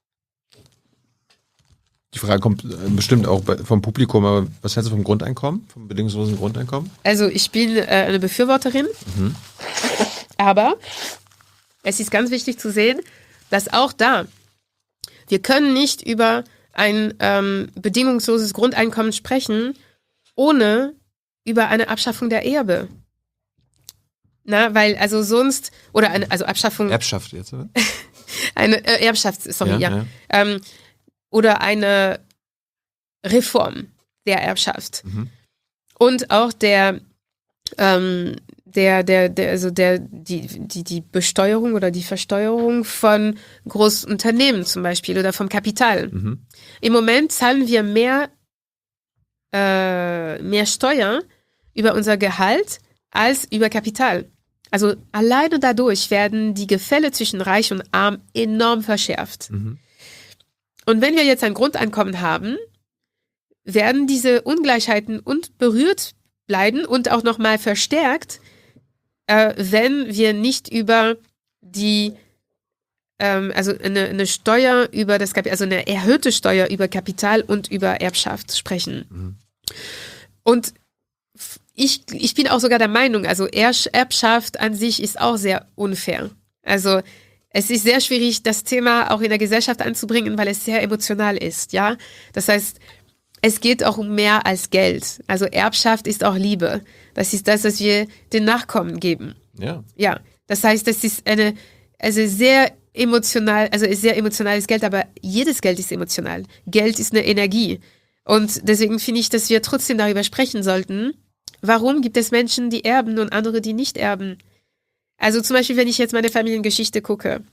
Die Frage kommt bestimmt auch vom Publikum, aber was hältst du vom Grundeinkommen, vom bedingungslosen Grundeinkommen? Also ich bin eine Befürworterin, aber es ist ganz wichtig zu sehen, dass auch da, wir können nicht über ein bedingungsloses Grundeinkommen sprechen, ohne über eine Abschaffung der Erbe. Weil sonst, oder Abschaffung... Erbschaft jetzt, oder? Eine Erbschaft, sorry, ja. Oder eine Reform der Erbschaft. Und auch die Besteuerung oder die Versteuerung von Großunternehmen zum Beispiel oder vom Kapital. Im Moment zahlen wir mehr Steuer über unser Gehalt als über Kapital. Also alleine dadurch werden die Gefälle zwischen Reich und Arm enorm verschärft. Und wenn wir jetzt ein Grundeinkommen haben, werden diese Ungleichheiten unberührt bleiben und auch nochmal verstärkt, wenn wir nicht über die eine Steuer über das Kapital, also eine erhöhte Steuer über Kapital und über Erbschaft sprechen. Und ich bin auch sogar der Meinung, also Erbschaft an sich ist auch sehr unfair. Also es ist sehr schwierig, das Thema auch in der Gesellschaft anzubringen, weil es sehr emotional ist, ja. Das heißt, es geht auch um mehr als Geld. Also Erbschaft ist auch Liebe. Das ist das, was wir den Nachkommen geben. Ja. Ja, das heißt, das ist sehr emotionales Geld, aber jedes Geld ist emotional. Geld ist eine Energie. Und deswegen finde ich, dass wir trotzdem darüber sprechen sollten, warum gibt es Menschen, die erben und andere, die nicht erben. Also zum Beispiel, wenn ich jetzt meine Familiengeschichte gucke.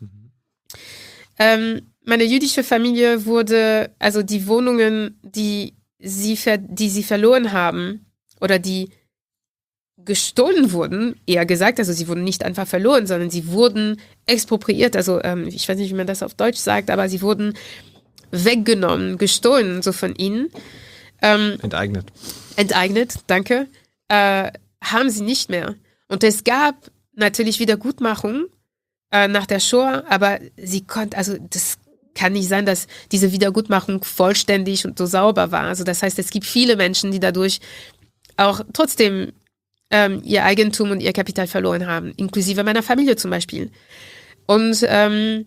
Meine jüdische Familie wurde, also die Wohnungen, die sie verloren haben oder die gestohlen wurden, eher gesagt, also sie wurden nicht einfach verloren, sondern sie wurden expropriiert, also ich weiß nicht, wie man das auf Deutsch sagt, aber sie wurden weggenommen, gestohlen, so von ihnen. Enteignet, danke. Haben sie nicht mehr. Und es gab natürlich Wiedergutmachung nach der Shoah, aber das kann nicht sein, dass diese Wiedergutmachung vollständig und so sauber war. Also das heißt, es gibt viele Menschen, die dadurch auch trotzdem ihr Eigentum und ihr Kapital verloren haben, inklusive meiner Familie zum Beispiel. Und also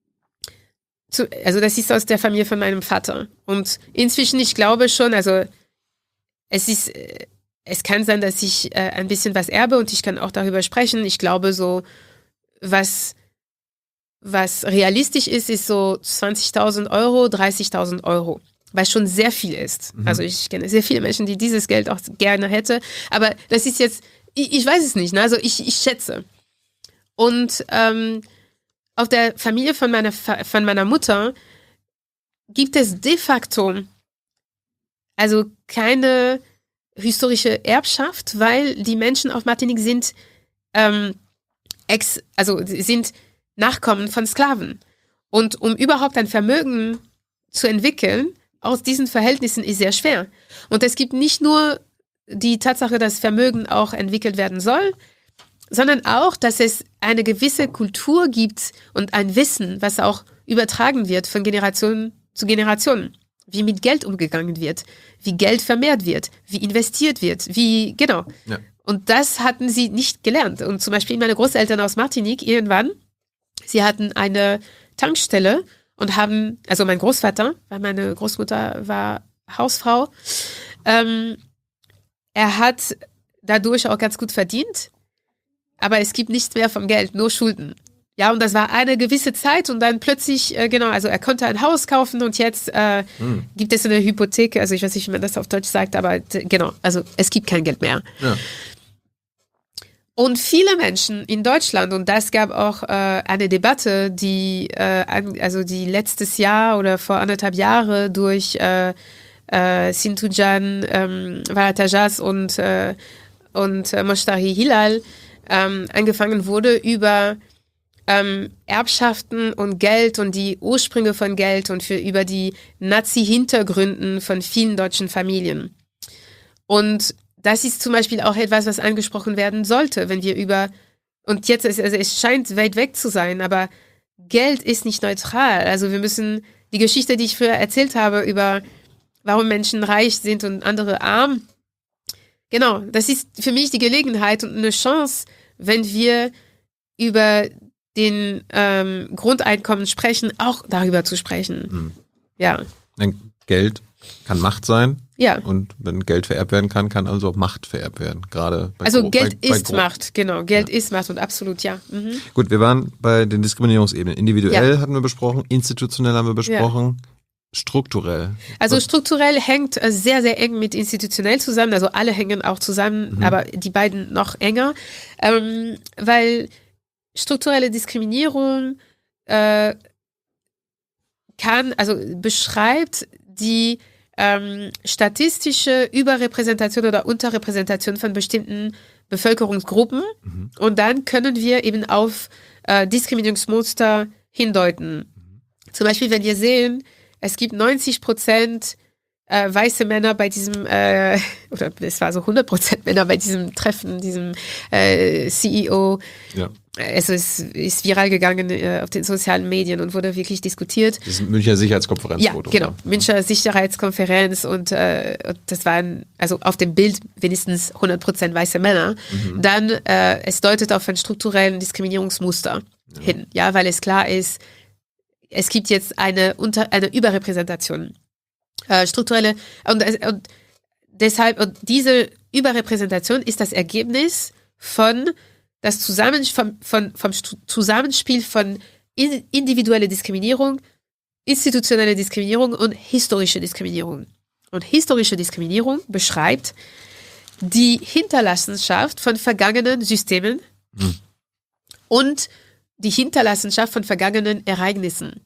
das ist aus der Familie von meinem Vater. Und inzwischen, ich glaube schon, also es kann sein, dass ich ein bisschen was erbe und ich kann auch darüber sprechen. Ich glaube so, was realistisch ist so 20.000 Euro, 30.000 Euro, was schon sehr viel ist. Also ich kenne sehr viele Menschen, die dieses Geld auch gerne hätte, aber das ist jetzt, ich weiß es nicht, ne? Also ich schätze. Und auf der Familie von meiner Mutter gibt es de facto also keine historische Erbschaft, weil die Menschen auf Martinique sind sind Nachkommen von Sklaven. Und um überhaupt ein Vermögen zu entwickeln, aus diesen Verhältnissen ist sehr schwer. Und es gibt nicht nur die Tatsache, dass Vermögen auch entwickelt werden soll, sondern auch, dass es eine gewisse Kultur gibt und ein Wissen, was auch übertragen wird von Generation zu Generation. Wie mit Geld umgegangen wird, wie Geld vermehrt wird, wie investiert wird, genau. Ja. Und das hatten sie nicht gelernt. Und zum Beispiel meine Großeltern aus Martinique irgendwann, sie hatten eine Tankstelle und haben, also mein Großvater, weil meine Großmutter war Hausfrau, er hat dadurch auch ganz gut verdient, aber es gibt nichts mehr vom Geld, nur Schulden. Ja, und das war eine gewisse Zeit und dann plötzlich, also er konnte ein Haus kaufen und jetzt gibt es eine Hypothek, also ich weiß nicht, wie man das auf Deutsch sagt, aber also es gibt kein Geld mehr. Ja. Und viele Menschen in Deutschland, und das gab auch eine Debatte, die letztes Jahr oder vor 1,5 Jahren durch Sintujan Valatajas und Moshtari Hilal angefangen wurde über Erbschaften und Geld und die Ursprünge von Geld und über die Nazi-Hintergründen von vielen deutschen Familien. Und das ist zum Beispiel auch etwas, was angesprochen werden sollte, wenn wir und jetzt, es scheint weit weg zu sein, aber Geld ist nicht neutral. Also wir müssen die Geschichte, die ich früher erzählt habe, über warum Menschen reich sind und andere arm, genau, das ist für mich die Gelegenheit und eine Chance, wenn wir über den Grundeinkommen sprechen, auch darüber zu sprechen. Ja. Geld kann Macht sein. Ja. Und wenn Geld vererbt werden kann, kann also auch Macht vererbt werden. Gerade bei Geld ist Macht, genau. Geld ist Macht und absolut, ja. Mhm. Gut, wir waren bei den Diskriminierungsebenen. Individuell hatten wir besprochen, institutionell haben wir besprochen. Ja. Strukturell. Also strukturell hängt sehr, sehr eng mit institutionell zusammen. Also alle hängen auch zusammen, aber die beiden noch enger. Weil strukturelle Diskriminierung beschreibt die statistische Überrepräsentation oder Unterrepräsentation von bestimmten Bevölkerungsgruppen. Und dann können wir eben auf Diskriminierungsmuster hindeuten. Zum Beispiel, wenn wir sehen, es gibt 90% weiße Männer bei diesem, oder es war so 100% Männer bei diesem Treffen, diesem CEO. Ja. Es ist viral gegangen auf den sozialen Medien und wurde wirklich diskutiert. Das ist ein Münchner Sicherheitskonferenzfoto. Ja, genau. Münchner Sicherheitskonferenz und das waren also auf dem Bild wenigstens 100% weiße Männer. Dann, es deutet auf einen strukturellen Diskriminierungsmuster hin, ja, weil es klar ist, es gibt jetzt eine Überrepräsentation. Strukturelle und deshalb, und diese Überrepräsentation ist das Ergebnis vom Zusammenspiel von individueller Diskriminierung, institutionelle Diskriminierung und historische Diskriminierung. Und historische Diskriminierung beschreibt die Hinterlassenschaft von vergangenen Systemen und die Hinterlassenschaft von vergangenen Ereignissen.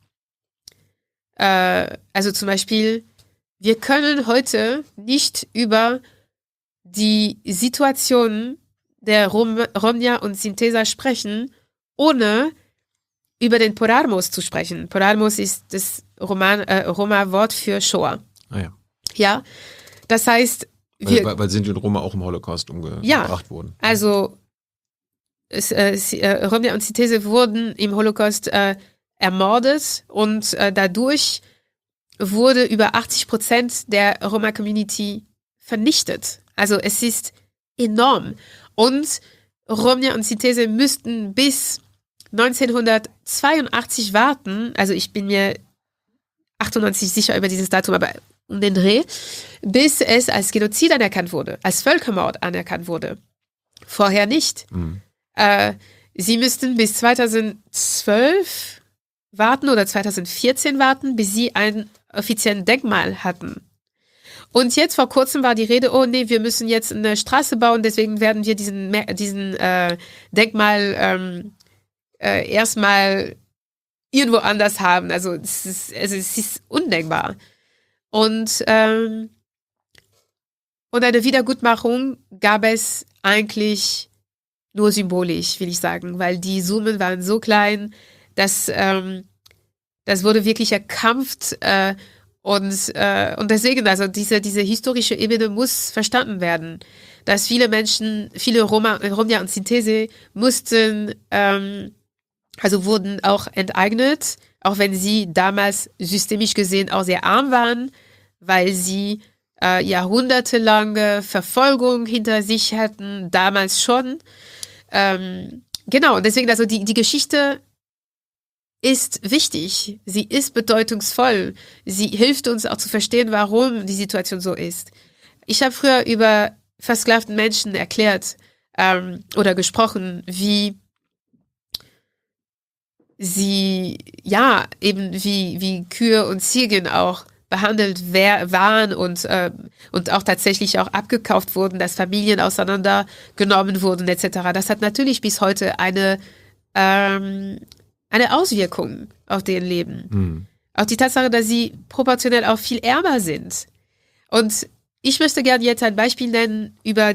Also zum Beispiel, wir können heute nicht über die Situation der Romnia und Sintezer sprechen, ohne über den Porarmos zu sprechen. Porarmos ist das Roma-Wort für Shoah. Ah ja. Ja, das heißt... Weil Sinti und Roma auch im Holocaust umgebracht wurden. Also Romnia und Sintezer wurden im Holocaust ermordet und dadurch wurde über 80% der Roma-Community vernichtet. Also es ist enorm. Und Romnia und Sintezer müssten bis 1982 warten, also ich bin mir 98 sicher über dieses Datum, aber um den Dreh, bis es als Genozid anerkannt wurde, als Völkermord anerkannt wurde. Vorher nicht. Sie müssten bis 2012 warten oder 2014 warten, bis sie ein offiziellen Denkmal hatten. Und jetzt vor kurzem war die Rede, oh nee, wir müssen jetzt eine Straße bauen, deswegen werden wir diesen Denkmal erstmal irgendwo anders haben. Also es ist undenkbar. Und eine Wiedergutmachung gab es eigentlich nur symbolisch, will ich sagen, weil die Summen waren so klein, dass das wurde wirklich erkämpft und deswegen, also diese historische Ebene muss verstanden werden, dass viele Menschen, viele Romnia und Sintezer mussten, also wurden auch enteignet, auch wenn sie damals systemisch gesehen auch sehr arm waren, weil sie jahrhundertelange Verfolgung hinter sich hatten, damals schon. Genau, und deswegen, also die Geschichte ist wichtig, sie ist bedeutungsvoll, sie hilft uns auch zu verstehen, warum die Situation so ist. Ich habe früher über versklavten Menschen erklärt oder gesprochen, wie sie, ja, eben wie Kühe und Ziegen auch behandelt waren und auch tatsächlich auch abgekauft wurden, dass Familien auseinandergenommen wurden etc. Das hat natürlich bis heute eine Auswirkung auf deren Leben. Auch die Tatsache, dass sie proportionell auch viel ärmer sind. Und ich möchte gerne jetzt ein Beispiel nennen über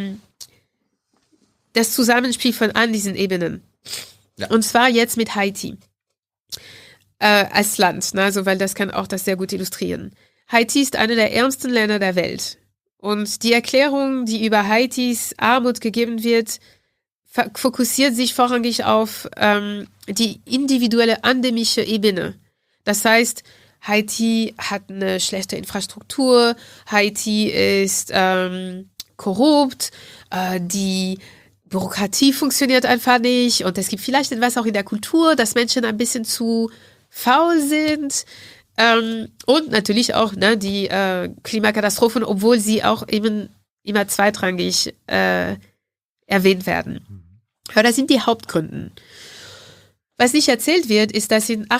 das Zusammenspiel von all diesen Ebenen. Ja. Und zwar jetzt mit Haiti. Als Land, ne? Also, weil das kann auch das sehr gut illustrieren. Haiti ist eine der ärmsten Länder der Welt. Und die Erklärung, die über Haitis Armut gegeben wird, fokussiert sich vorrangig auf die individuelle endemische Ebene. Das heißt, Haiti hat eine schlechte Infrastruktur, Haiti ist korrupt, die Bürokratie funktioniert einfach nicht und es gibt vielleicht etwas auch in der Kultur, dass Menschen ein bisschen zu faul sind und natürlich auch die Klimakatastrophen, obwohl sie auch eben immer zweitrangig erwähnt werden. Aber das sind die Hauptgründe. Was nicht erzählt wird, ist, dass in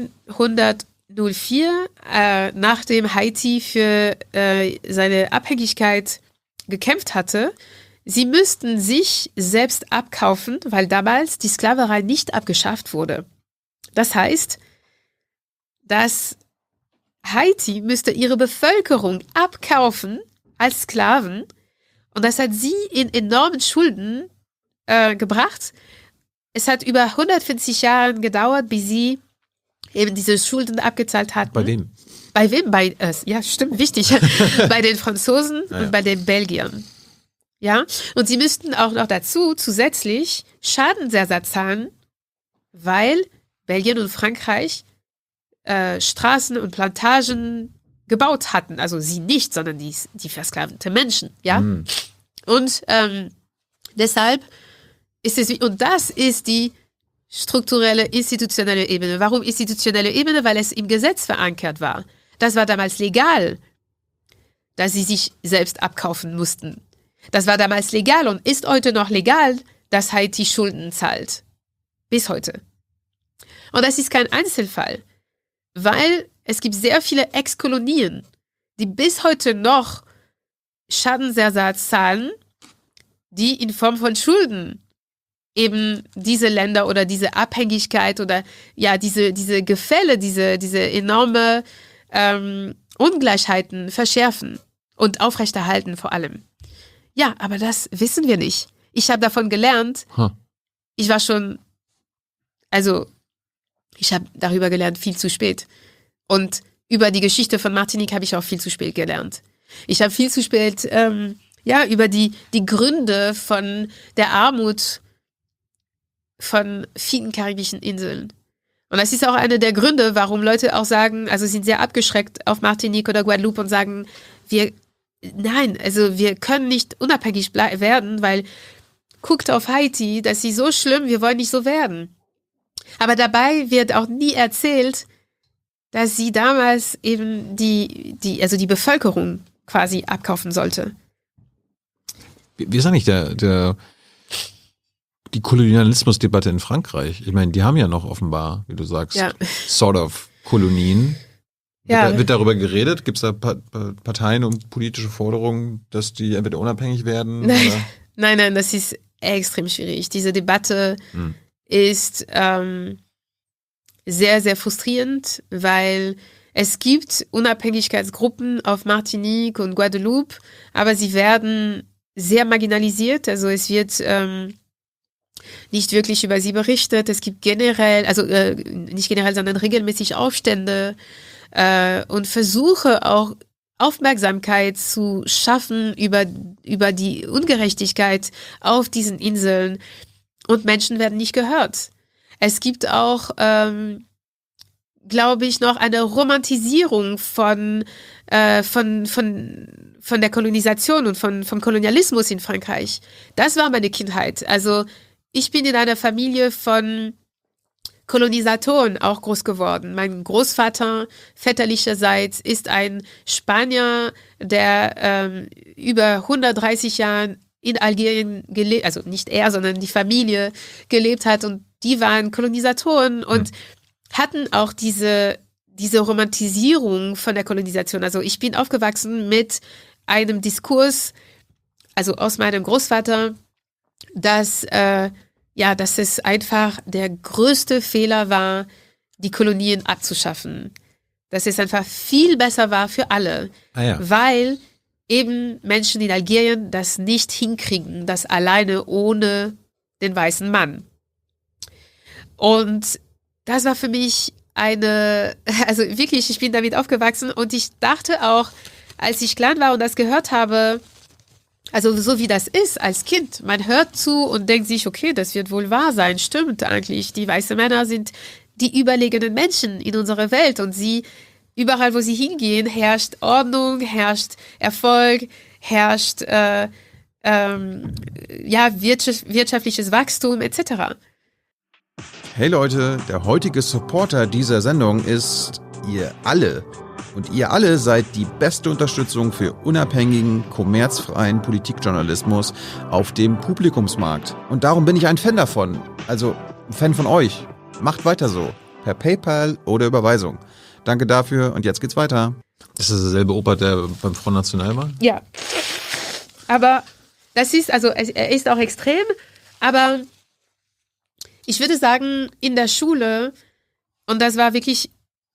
1804, nachdem Haiti für seine Abhängigkeit gekämpft hatte, sie müssten sich selbst abkaufen, weil damals die Sklaverei nicht abgeschafft wurde. Das heißt, dass Haiti müsste ihre Bevölkerung abkaufen als Sklaven und das hat sie in enormen Schulden gebracht. Es hat über 150 Jahre gedauert, bis sie eben diese Schulden abgezahlt hatten. Bei wem? Bei wem? Ja, stimmt, wichtig. Bei den Franzosen und bei den Belgiern. Ja, und sie müssten auch noch dazu zusätzlich Schadensersatz zahlen, weil Belgien und Frankreich Straßen und Plantagen gebaut hatten. Also sie nicht, sondern die versklavten Menschen. Ja, und deshalb ist es, und das ist die strukturelle, institutionelle Ebene. Warum institutionelle Ebene? Weil es im Gesetz verankert war. Das war damals legal, dass sie sich selbst abkaufen mussten. Das war damals legal und ist heute noch legal, dass Haiti Schulden zahlt. Bis heute. Und das ist kein Einzelfall, weil es gibt sehr viele Ex-Kolonien, die bis heute noch Schadensersatz zahlen, die in Form von Schulden eben diese Länder oder diese Abhängigkeit oder ja diese Gefälle, diese enorme Ungleichheiten verschärfen und aufrechterhalten vor allem. Ja, aber das wissen wir nicht. Ich habe davon gelernt. Ich habe darüber gelernt viel zu spät. Und über die Geschichte von Martinique habe ich auch viel zu spät gelernt. Ich habe viel zu spät über die Gründe von der Armut von vielen karibischen Inseln. Und das ist auch einer der Gründe, warum Leute auch sagen, also sind sehr abgeschreckt auf Martinique oder Guadeloupe und sagen, wir können nicht unabhängig werden, weil guckt auf Haiti, das ist so schlimm, wir wollen nicht so werden. Aber dabei wird auch nie erzählt, dass sie damals eben die Bevölkerung quasi abkaufen sollte. Wie ist eigentlich die Kolonialismusdebatte in Frankreich? Ich meine, die haben ja noch offenbar, wie du sagst, sort of Kolonien. Wird darüber geredet? Gibt es da Parteien und politische Forderungen, dass die entweder unabhängig werden? Nein, das ist extrem schwierig. Diese Debatte ist sehr, sehr frustrierend, weil es gibt Unabhängigkeitsgruppen auf Martinique und Guadeloupe, aber sie werden sehr marginalisiert. Also es wird nicht wirklich über sie berichtet. Es gibt generell, also nicht generell, sondern regelmäßig Aufstände und Versuche auch Aufmerksamkeit zu schaffen über die Ungerechtigkeit auf diesen Inseln und Menschen werden nicht gehört. Es gibt auch, glaube ich, noch eine Romantisierung von der Kolonisation und vom Kolonialismus in Frankreich. Das war meine Kindheit. Also ich bin in einer Familie von Kolonisatoren auch groß geworden. Mein Großvater väterlicherseits ist ein Spanier, der über 130 Jahren in Algerien gelebt, also nicht er, sondern die Familie gelebt hat und die waren Kolonisatoren und hatten auch diese Romantisierung von der Kolonisation. Also ich bin aufgewachsen mit einem Diskurs, also aus meinem Großvater, dass es einfach der größte Fehler war, die Kolonien abzuschaffen. Dass es einfach viel besser war für alle, weil eben Menschen in Algerien das nicht hinkriegen, das alleine ohne den weißen Mann. Und das war für mich also wirklich, ich bin damit aufgewachsen und ich dachte auch, als ich klein war und das gehört habe, also so wie das ist als Kind, man hört zu und denkt sich, okay, das wird wohl wahr sein, stimmt eigentlich, die weißen Männer sind die überlegenen Menschen in unserer Welt und überall wo sie hingehen, herrscht Ordnung, herrscht Erfolg, herrscht wirtschaftliches Wachstum etc. Hey Leute, der heutige Supporter dieser Sendung ist ihr alle. Und ihr alle seid die beste Unterstützung für unabhängigen, kommerzfreien Politikjournalismus auf dem Publikumsmarkt. Und darum bin ich ein Fan davon. Also ein Fan von euch. Macht weiter so. Per PayPal oder Überweisung. Danke dafür und jetzt geht's weiter. Das ist derselbe Opa, der beim Front National war? Ja. Aber das ist, also er ist auch extrem, aber ich würde sagen, in der Schule, und das war wirklich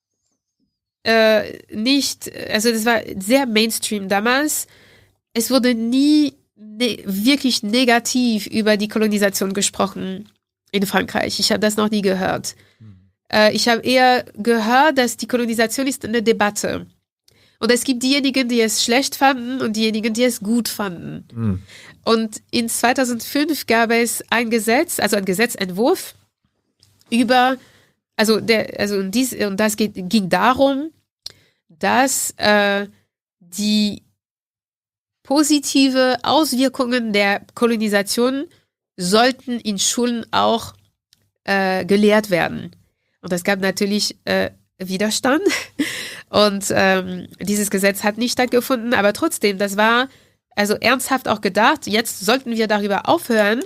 das war sehr Mainstream damals, es wurde nie wirklich negativ über die Kolonisation gesprochen in Frankreich. Ich habe das noch nie gehört. Ich habe eher gehört, dass die Kolonisation ist eine Debatte. Und es gibt diejenigen, die es schlecht fanden und diejenigen, die es gut fanden. Und in 2005 gab es ein Gesetz, also ein Gesetzentwurf über, ging darum, dass die positive Auswirkungen der Kolonisation sollten in Schulen auch gelehrt werden. Und es gab natürlich Widerstand. Und dieses Gesetz hat nicht stattgefunden, aber trotzdem, das war also ernsthaft auch gedacht, jetzt sollten wir darüber aufhören,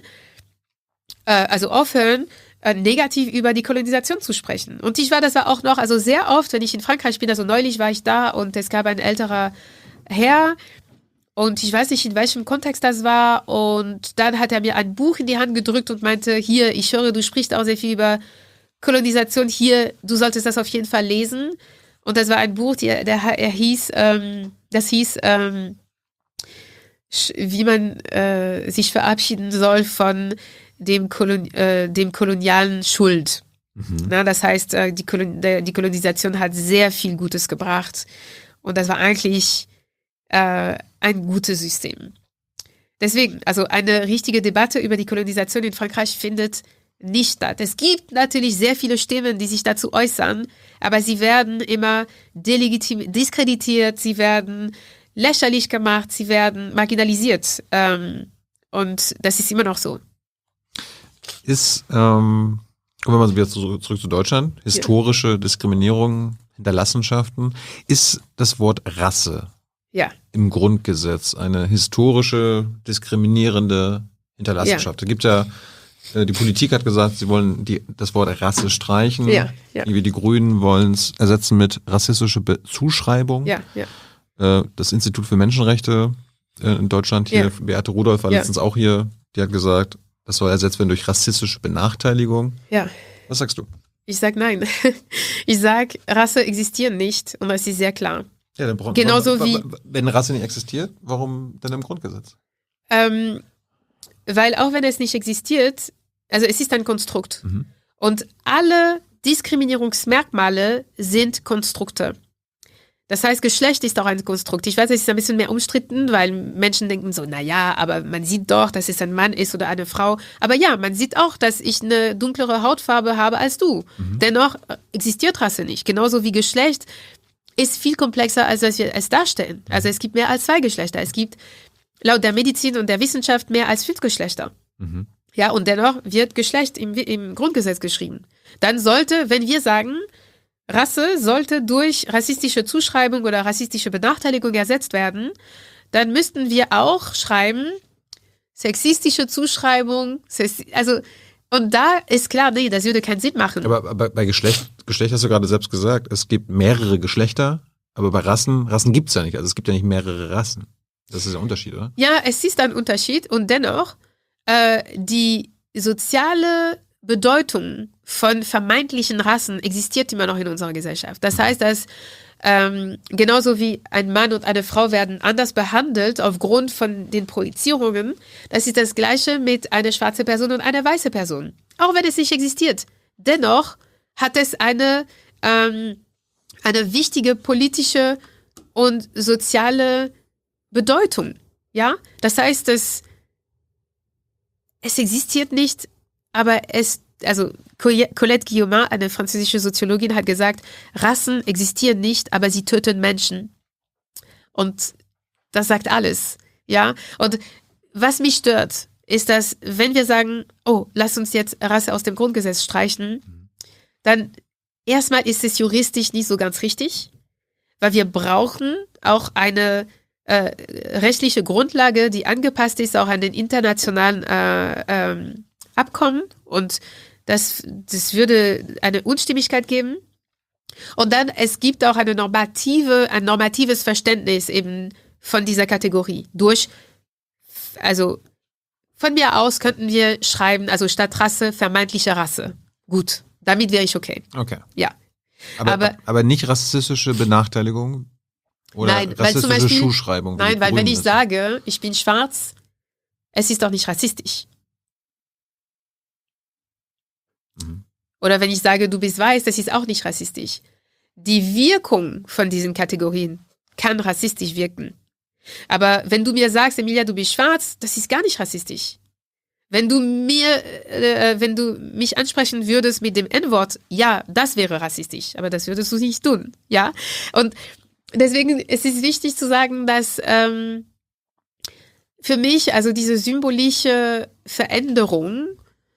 negativ über die Kolonisation zu sprechen. Und das war auch noch, also sehr oft, wenn ich in Frankreich bin, also neulich war ich da und es gab ein älterer Herr und ich weiß nicht, in welchem Kontext das war und dann hat er mir ein Buch in die Hand gedrückt und meinte, hier, ich höre, du sprichst auch sehr viel über Kolonisation, hier, du solltest das auf jeden Fall lesen. Und das war ein Buch, das hieß, wie man sich verabschieden soll von dem kolonialen Schuld. Na, das heißt, die Kolonisation hat sehr viel Gutes gebracht und das war eigentlich ein gutes System. Deswegen, also eine richtige Debatte über die Kolonisation in Frankreich findet nicht statt. Es gibt natürlich sehr viele Stimmen, die sich dazu äußern, aber sie werden immer diskreditiert, sie werden lächerlich gemacht, sie werden marginalisiert. Und das ist immer noch so. Kommen wir mal wieder zurück zu Deutschland, historische Diskriminierung, Hinterlassenschaften. Ist das Wort Rasse im Grundgesetz eine historische, diskriminierende Hinterlassenschaft? Da gibt ja, die Politik hat gesagt, sie wollen das Wort Rasse streichen. Die Grünen wollen es ersetzen mit rassistische Zuschreibung. Das Institut für Menschenrechte in Deutschland hier, Beate Rudolph war letztens auch hier, die hat gesagt, das soll ersetzt werden durch rassistische Benachteiligung. Was sagst du? Ich sag nein. Ich sag, Rasse existiert nicht und das ist sehr klar. Ja, dann genauso wie wenn Rasse nicht existiert, warum dann im Grundgesetz? Weil auch wenn es nicht existiert, also es ist ein Konstrukt. Und alle Diskriminierungsmerkmale sind Konstrukte. Das heißt, Geschlecht ist auch ein Konstrukt. Ich weiß, es ist ein bisschen mehr umstritten, weil Menschen denken so, naja, aber man sieht doch, dass es ein Mann ist oder eine Frau. Aber ja, man sieht auch, dass ich eine dunklere Hautfarbe habe als du. Dennoch existiert Rasse nicht. Genauso wie Geschlecht ist viel komplexer, als wir es darstellen. Also es gibt mehr als 2 Geschlechter. Es gibt laut der Medizin und der Wissenschaft mehr als 5 Geschlechter. Ja, und dennoch wird Geschlecht im Grundgesetz geschrieben. Dann sollte, wenn wir sagen, Rasse sollte durch rassistische Zuschreibung oder rassistische Benachteiligung ersetzt werden, dann müssten wir auch schreiben, sexistische Zuschreibung, und da ist klar, nee, das würde keinen Sinn machen. Aber bei Geschlecht hast du gerade selbst gesagt, es gibt mehrere Geschlechter, aber bei Rassen gibt es ja nicht, also es gibt ja nicht mehrere Rassen. Das ist der Unterschied, oder? Ja, es ist ein Unterschied und dennoch, die soziale Bedeutung von vermeintlichen Rassen existiert immer noch in unserer Gesellschaft. Das heißt, dass genauso wie ein Mann und eine Frau werden anders behandelt aufgrund von den Projizierungen, das ist das Gleiche mit einer schwarzen Person und einer weißen Person. Auch wenn es nicht existiert. Dennoch hat es eine wichtige politische und soziale Bedeutung. Ja? Das heißt, es existiert nicht, aber Colette Guillaumin, eine französische Soziologin, hat gesagt, Rassen existieren nicht, aber sie töten Menschen. Und das sagt alles. Ja? Und was mich stört, ist, dass wenn wir sagen, oh, lass uns jetzt Rasse aus dem Grundgesetz streichen, dann erstmal ist es juristisch nicht so ganz richtig, weil wir brauchen auch eine rechtliche Grundlage, die angepasst ist auch an den internationalen Abkommen und das würde eine Unstimmigkeit geben. Und dann, es gibt auch ein normatives Verständnis eben von dieser Kategorie. Von mir aus könnten wir schreiben, also statt Rasse, vermeintliche Rasse. Gut, damit wäre ich okay. Okay. Ja. Aber nicht rassistische Benachteiligung? Oder nein, rassistische weil zum Beispiel, Zuschreibung? Nein, weil wenn ich sage, ich bin schwarz, es ist doch nicht rassistisch. Oder wenn ich sage, du bist weiß, das ist auch nicht rassistisch. Die Wirkung von diesen Kategorien kann rassistisch wirken. Aber wenn du mir sagst, Emilia, du bist schwarz, das ist gar nicht rassistisch. Wenn du mich ansprechen würdest mit dem N-Wort, ja, das wäre rassistisch, aber das würdest du nicht tun, ja. Und deswegen es ist wichtig zu sagen, dass für mich also diese symbolische Veränderung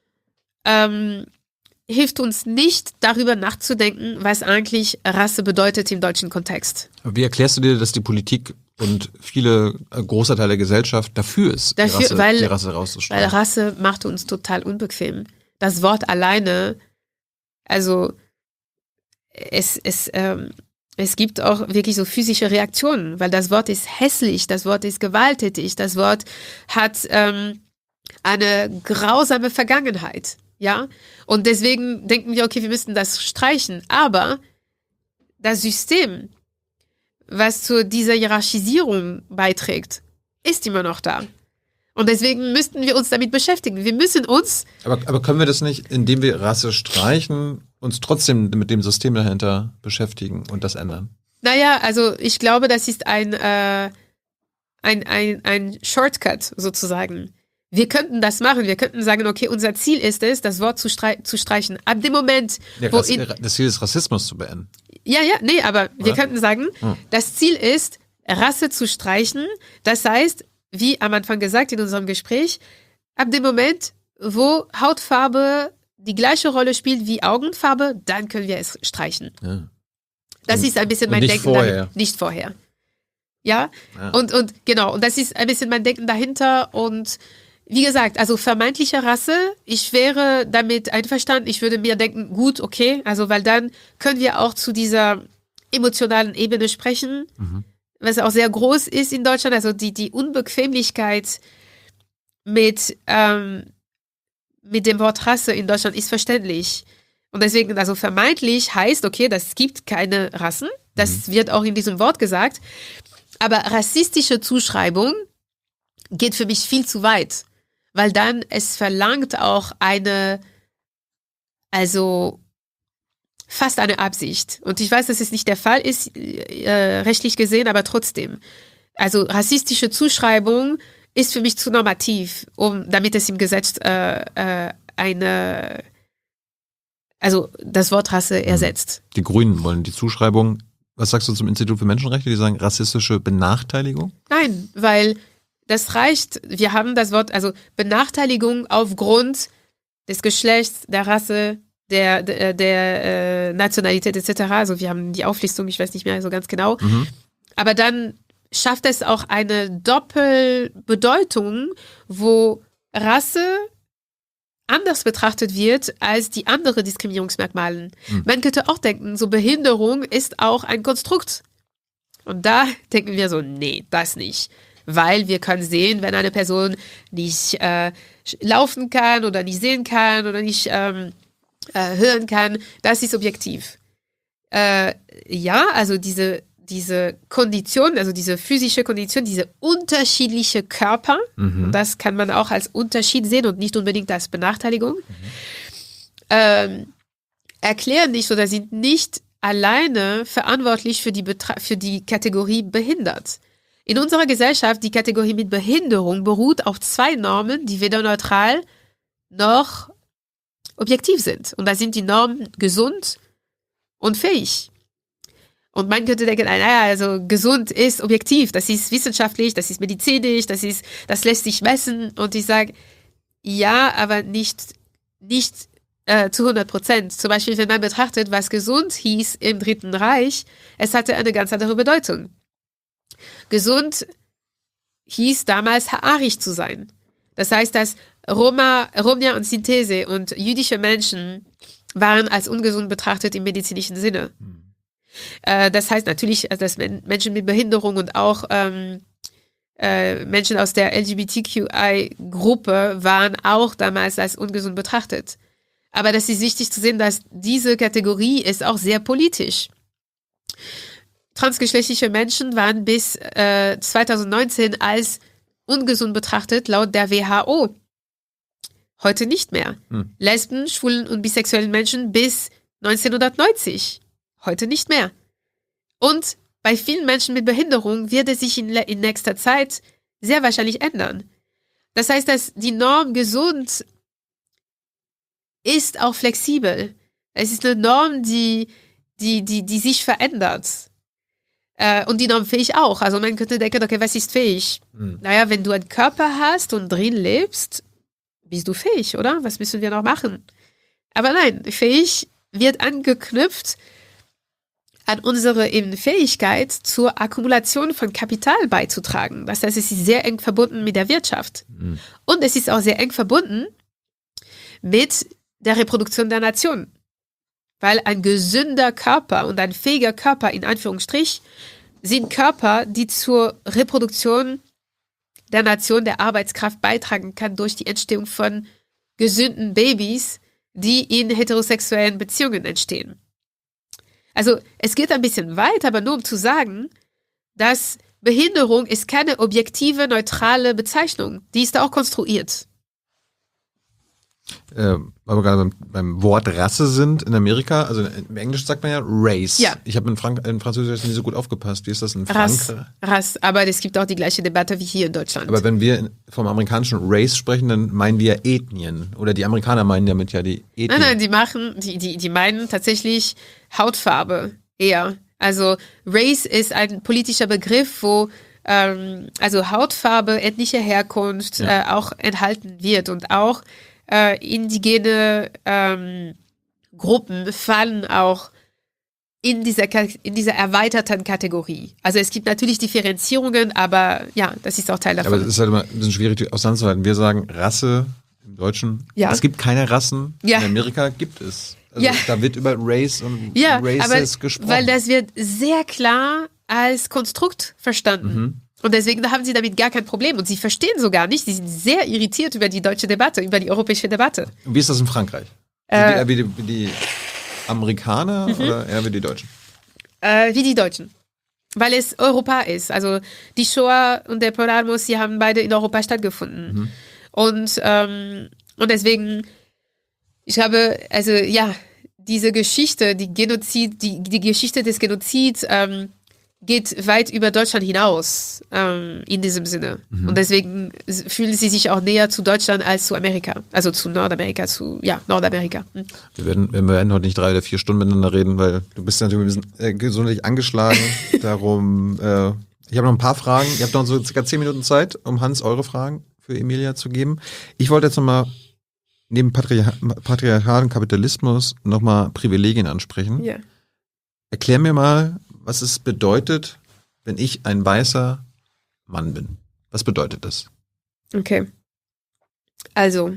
hilft uns nicht, darüber nachzudenken, was eigentlich Rasse bedeutet im deutschen Kontext. Wie erklärst du dir, dass die Politik und viele großer Teil der Gesellschaft dafür ist, die Rasse rauszustellen? Weil Rasse macht uns total unbequem. Das Wort alleine, also es gibt auch wirklich so physische Reaktionen, weil das Wort ist hässlich, das Wort ist gewalttätig, das Wort hat eine grausame Vergangenheit. Ja, und deswegen denken wir, okay, wir müssen das streichen. Aber das System, was zu dieser Hierarchisierung beiträgt, ist immer noch da. Und deswegen müssten wir uns damit beschäftigen. Wir müssen uns... Aber können wir das nicht, indem wir Rasse streichen, uns trotzdem mit dem System dahinter beschäftigen und das ändern? Naja, also ich glaube, das ist ein Shortcut sozusagen. Wir könnten das machen. Wir könnten sagen, okay, unser Ziel ist es, das Wort zu streichen. Ab dem Moment, wo... Das Ziel ist, Rassismus zu beenden. Nee, aber wir könnten sagen, das Ziel ist, Rasse zu streichen. Das heißt, wie am Anfang gesagt in unserem Gespräch, ab dem Moment, wo Hautfarbe die gleiche Rolle spielt wie Augenfarbe, dann können wir es streichen. Ja. Das ist ein bisschen mein Denken dahinter. Nicht vorher. Ja? Und genau, und das ist ein bisschen mein Denken dahinter und wie gesagt, also vermeintliche Rasse, ich wäre damit einverstanden, ich würde mir denken, gut, okay, also weil dann können wir auch zu dieser emotionalen Ebene sprechen, was auch sehr groß ist in Deutschland, also die Unbequemlichkeit mit dem Wort Rasse in Deutschland ist verständlich. Und deswegen, also vermeintlich heißt, okay, das gibt keine Rassen, das wird auch in diesem Wort gesagt, aber rassistische Zuschreibung geht für mich viel zu weit. Weil dann es verlangt auch fast eine Absicht. Und ich weiß, dass es nicht der Fall ist, rechtlich gesehen, aber trotzdem. Also rassistische Zuschreibung ist für mich zu normativ, damit es im Gesetz das Wort Rasse ersetzt. Die Grünen wollen die Zuschreibung, was sagst du zum Institut für Menschenrechte, die sagen rassistische Benachteiligung? Nein, weil das reicht, wir haben das Wort, also Benachteiligung aufgrund des Geschlechts, der Rasse, der Nationalität etc. Also wir haben die Auflistung, ich weiß nicht mehr so ganz genau. Aber dann schafft es auch eine Doppelbedeutung, wo Rasse anders betrachtet wird als die anderen Diskriminierungsmerkmale. Man könnte auch denken, so Behinderung ist auch ein Konstrukt. Und da denken wir so, nee, das nicht. Weil wir können sehen, wenn eine Person nicht laufen kann oder nicht sehen kann oder nicht hören kann, das ist objektiv. Also diese Kondition, also diese physische Kondition, diese unterschiedliche Körper, das kann man auch als Unterschied sehen und nicht unbedingt als Benachteiligung, erklären nicht oder sind nicht alleine verantwortlich für die Kategorie behindert. In unserer Gesellschaft, die Kategorie mit Behinderung beruht auf 2 Normen, die weder neutral noch objektiv sind. Und da sind die Normen gesund und fähig. Und man könnte denken, naja, also gesund ist objektiv, das ist wissenschaftlich, das ist medizinisch, das lässt sich messen. Und ich sage, ja, aber nicht zu 100%. Zum Beispiel, wenn man betrachtet, was gesund hieß im Dritten Reich, es hatte eine ganz andere Bedeutung. Gesund hieß damals haarig zu sein. Das heißt, dass Roma und Sinthese und jüdische Menschen waren als ungesund betrachtet im medizinischen Sinne. Das heißt natürlich, dass Menschen mit Behinderung und auch Menschen aus der LGBTQI-Gruppe waren auch damals als ungesund betrachtet. Aber das ist wichtig zu sehen, dass diese Kategorie ist auch sehr politisch. Transgeschlechtliche Menschen waren bis 2019 als ungesund betrachtet, laut der WHO. Heute nicht mehr. Lesben, schwulen und bisexuellen Menschen bis 1990. Heute nicht mehr. Und bei vielen Menschen mit Behinderung wird es sich in nächster Zeit sehr wahrscheinlich ändern. Das heißt, dass die Norm gesund ist auch flexibel. Es ist eine Norm, die sich verändert. Und die Norm fähig auch. Also man könnte denken, okay, was ist fähig? Naja, wenn du einen Körper hast und drin lebst, bist du fähig, oder? Was müssen wir noch machen? Aber nein, fähig wird angeknüpft an unsere eben Fähigkeit zur Akkumulation von Kapital beizutragen. Das heißt, es ist sehr eng verbunden mit der Wirtschaft. Und es ist auch sehr eng verbunden mit der Reproduktion der Nation. Weil ein gesünder Körper und ein fähiger Körper, in Anführungsstrich, sind Körper, die zur Reproduktion der Nation, der Arbeitskraft beitragen kann durch die Entstehung von gesunden Babys, die in heterosexuellen Beziehungen entstehen. Also es geht ein bisschen weit, aber nur um zu sagen, dass Behinderung ist keine objektive, neutrale Bezeichnung. Die ist auch konstruiert. Weil wir gerade beim Wort Rasse sind in Amerika, also im Englischen sagt man ja Race. Ja. Ich habe in Französisch nicht so gut aufgepasst. Wie ist das in Frankreich? Race, aber es gibt auch die gleiche Debatte wie hier in Deutschland. Aber wenn wir vom amerikanischen Race sprechen, dann meinen wir Ethnien. Oder die Amerikaner meinen damit ja die Ethnien. Nein, die meinen tatsächlich Hautfarbe eher. Also Race ist ein politischer Begriff, wo also Hautfarbe, ethnische Herkunft auch enthalten wird und auch indigene Gruppen fallen auch in dieser erweiterten Kategorie. Also es gibt natürlich Differenzierungen, aber ja, das ist auch Teil davon. Aber es ist halt immer ein bisschen schwierig auseinanderzuhalten. Wir sagen Rasse im Deutschen. Ja. Es gibt keine Rassen. Ja. In Amerika gibt es. Also da wird über Race und Races gesprochen. Weil das wird sehr klar als Konstrukt verstanden. Und deswegen haben sie damit gar kein Problem. Und sie verstehen so gar nicht. Sie sind sehr irritiert über die deutsche Debatte, über die europäische Debatte. Und wie ist das in Frankreich? Sind die eher wie die Amerikaner oder eher wie die Deutschen? Wie die Deutschen. Weil es Europa ist. Also die Shoah und der Poralmos, die haben beide in Europa stattgefunden. Und deswegen, ich habe, also ja, diese Geschichte, die Geschichte des Genozids, geht weit über Deutschland hinaus, in diesem Sinne. Und deswegen fühlen sie sich auch näher zu Deutschland als zu Amerika. Also zu Nordamerika, Nordamerika. Wir werden heute nicht 3 oder 4 Stunden miteinander reden, weil du bist natürlich ein bisschen gesundheitlich angeschlagen. Darum, ich habe noch ein paar Fragen. Ihr habt noch so circa 10 Minuten Zeit, um Hans eure Fragen für Emilia zu geben. Ich wollte jetzt nochmal neben patriarchalen Kapitalismus nochmal Privilegien ansprechen. Ja. Erklär mir mal, was es bedeutet, wenn ich ein weißer Mann bin. Was bedeutet das? Okay. Also.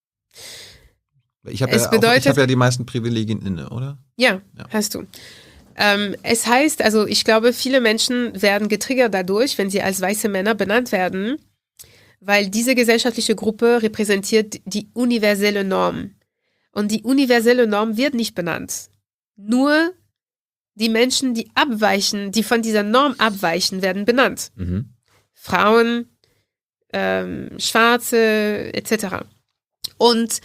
Ich habe ja die meisten Privilegien inne, oder? Ja, hast du. Es heißt, also ich glaube, viele Menschen werden getriggert dadurch, wenn sie als weiße Männer benannt werden, weil diese gesellschaftliche Gruppe repräsentiert die universelle Norm. Und die universelle Norm wird nicht benannt. Nur die Menschen, die von dieser Norm abweichen, werden benannt. Frauen, Schwarze, etc. Und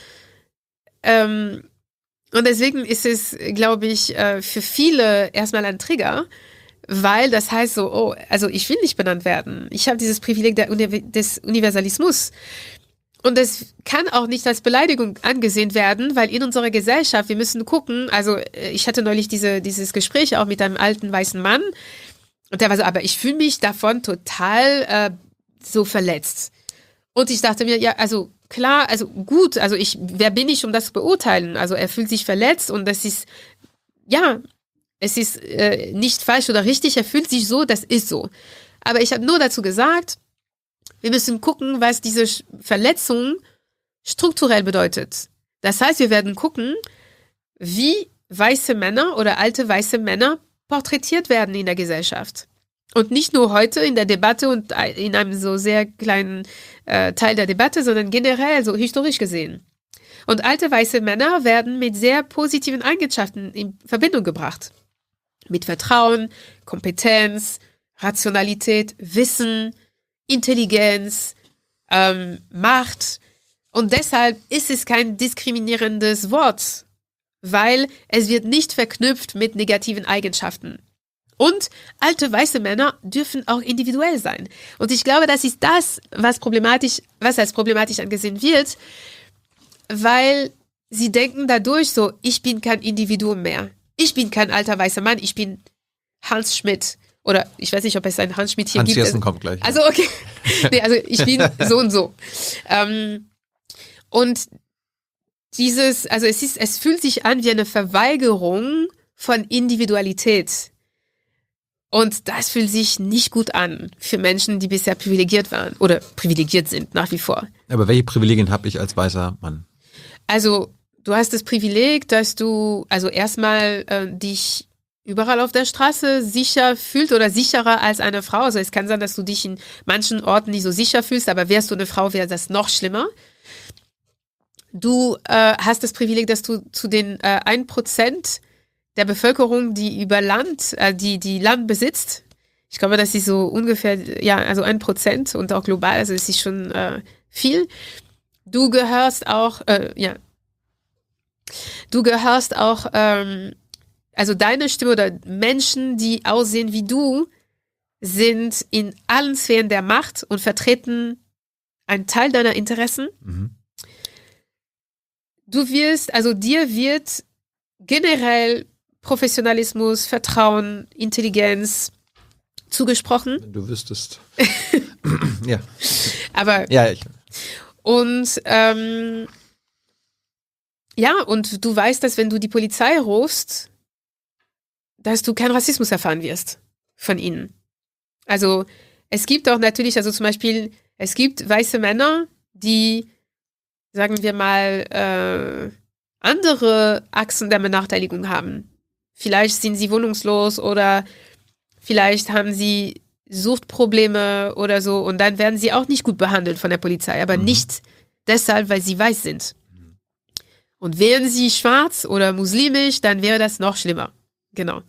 deswegen ist es, glaube ich, für viele erstmal ein Trigger, weil das heißt so, also ich will nicht benannt werden. Ich habe dieses Privileg des Universalismus. Und es kann auch nicht als Beleidigung angesehen werden, weil in unserer Gesellschaft, wir müssen gucken, also ich hatte neulich dieses Gespräch auch mit einem alten weißen Mann und der war so, aber ich fühle mich davon total so verletzt. Und ich dachte mir, ja, also klar, also gut, also wer bin ich, um das zu beurteilen? Also er fühlt sich verletzt und das ist, ja, es ist nicht falsch oder richtig, er fühlt sich so, das ist so. Aber ich habe nur dazu gesagt, wir müssen gucken, was diese Verletzung strukturell bedeutet. Das heißt, wir werden gucken, wie weiße Männer oder alte weiße Männer porträtiert werden in der Gesellschaft. Und nicht nur heute in der Debatte und in einem so sehr kleinen Teil der Debatte, sondern generell, so historisch gesehen. Und alte weiße Männer werden mit sehr positiven Eigenschaften in Verbindung gebracht. Mit Vertrauen, Kompetenz, Rationalität, Wissen, Intelligenz, Macht. Und deshalb ist es kein diskriminierendes Wort, weil es wird nicht verknüpft mit negativen Eigenschaften. Und alte weiße Männer dürfen auch individuell sein. Und ich glaube, das ist das, was als problematisch angesehen wird, weil sie denken dadurch so, ich bin kein Individuum mehr. Ich bin kein alter weißer Mann, ich bin Hans Schmidt. Oder ich weiß nicht, ob es einen Hans Schmidt hier Hans gibt. Jessen kommt gleich. Also okay. Nee, also ich bin so und so. Und es fühlt sich an wie eine Verweigerung von Individualität. Und das fühlt sich nicht gut an für Menschen, die bisher privilegiert waren oder privilegiert sind, nach wie vor. Aber welche Privilegien habe ich als weißer Mann? Also, du hast das Privileg, dass du erstmal dich überall auf der Straße sicher fühlst oder sicherer als eine Frau. Also es kann sein, dass du dich in manchen Orten nicht so sicher fühlst, aber wärst du eine Frau, wäre das noch schlimmer. Du hast das Privileg, dass du zu den 1% der Bevölkerung, die über Land, die Land besitzt, ich glaube, das ist so ungefähr, also 1% und auch global, also es ist schon viel. Du gehörst auch, also deine Stimme oder Menschen, die aussehen wie du, sind in allen Sphären der Macht und vertreten einen Teil deiner Interessen. Mhm. Dir wird generell Professionalismus, Vertrauen, Intelligenz zugesprochen. Wenn du wüsstest. Ja. Aber ja, und und du weißt, dass wenn du die Polizei rufst, dass du keinen Rassismus erfahren wirst von ihnen. Also es gibt auch natürlich, also zum Beispiel, es gibt weiße Männer, die, sagen wir mal, andere Achsen der Benachteiligung haben. Vielleicht sind sie wohnungslos oder vielleicht haben sie Suchtprobleme oder so und dann werden sie auch nicht gut behandelt von der Polizei, aber nicht deshalb, weil sie weiß sind. Und wären sie schwarz oder muslimisch, dann wäre das noch schlimmer. Genau.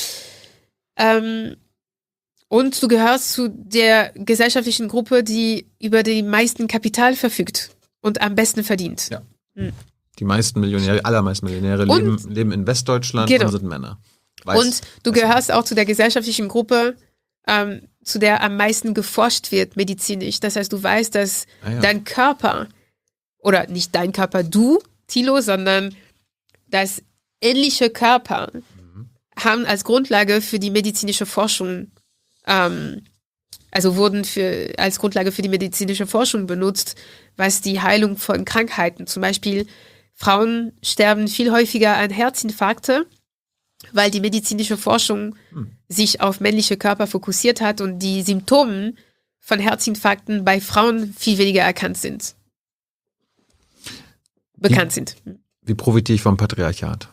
Und du gehörst zu der gesellschaftlichen Gruppe, die über die meisten Kapital verfügt und am besten verdient. Ja. Die meisten Millionäre, allermeisten Millionäre leben in Westdeutschland und sind Männer. Und du gehörst auch zu der gesellschaftlichen Gruppe, zu der am meisten geforscht wird medizinisch. Das heißt, du weißt, dass dein Körper, oder nicht dein Körper, du, Thilo, sondern dass ähnliche Körper haben als Grundlage für die medizinische Forschung, wurden als Grundlage für die medizinische Forschung benutzt, was die Heilung von Krankheiten, zum Beispiel Frauen sterben viel häufiger an Herzinfarkte, weil die medizinische Forschung sich auf männliche Körper fokussiert hat und die Symptome von Herzinfarkten bei Frauen viel weniger bekannt sind. Wie profitiere ich vom Patriarchat?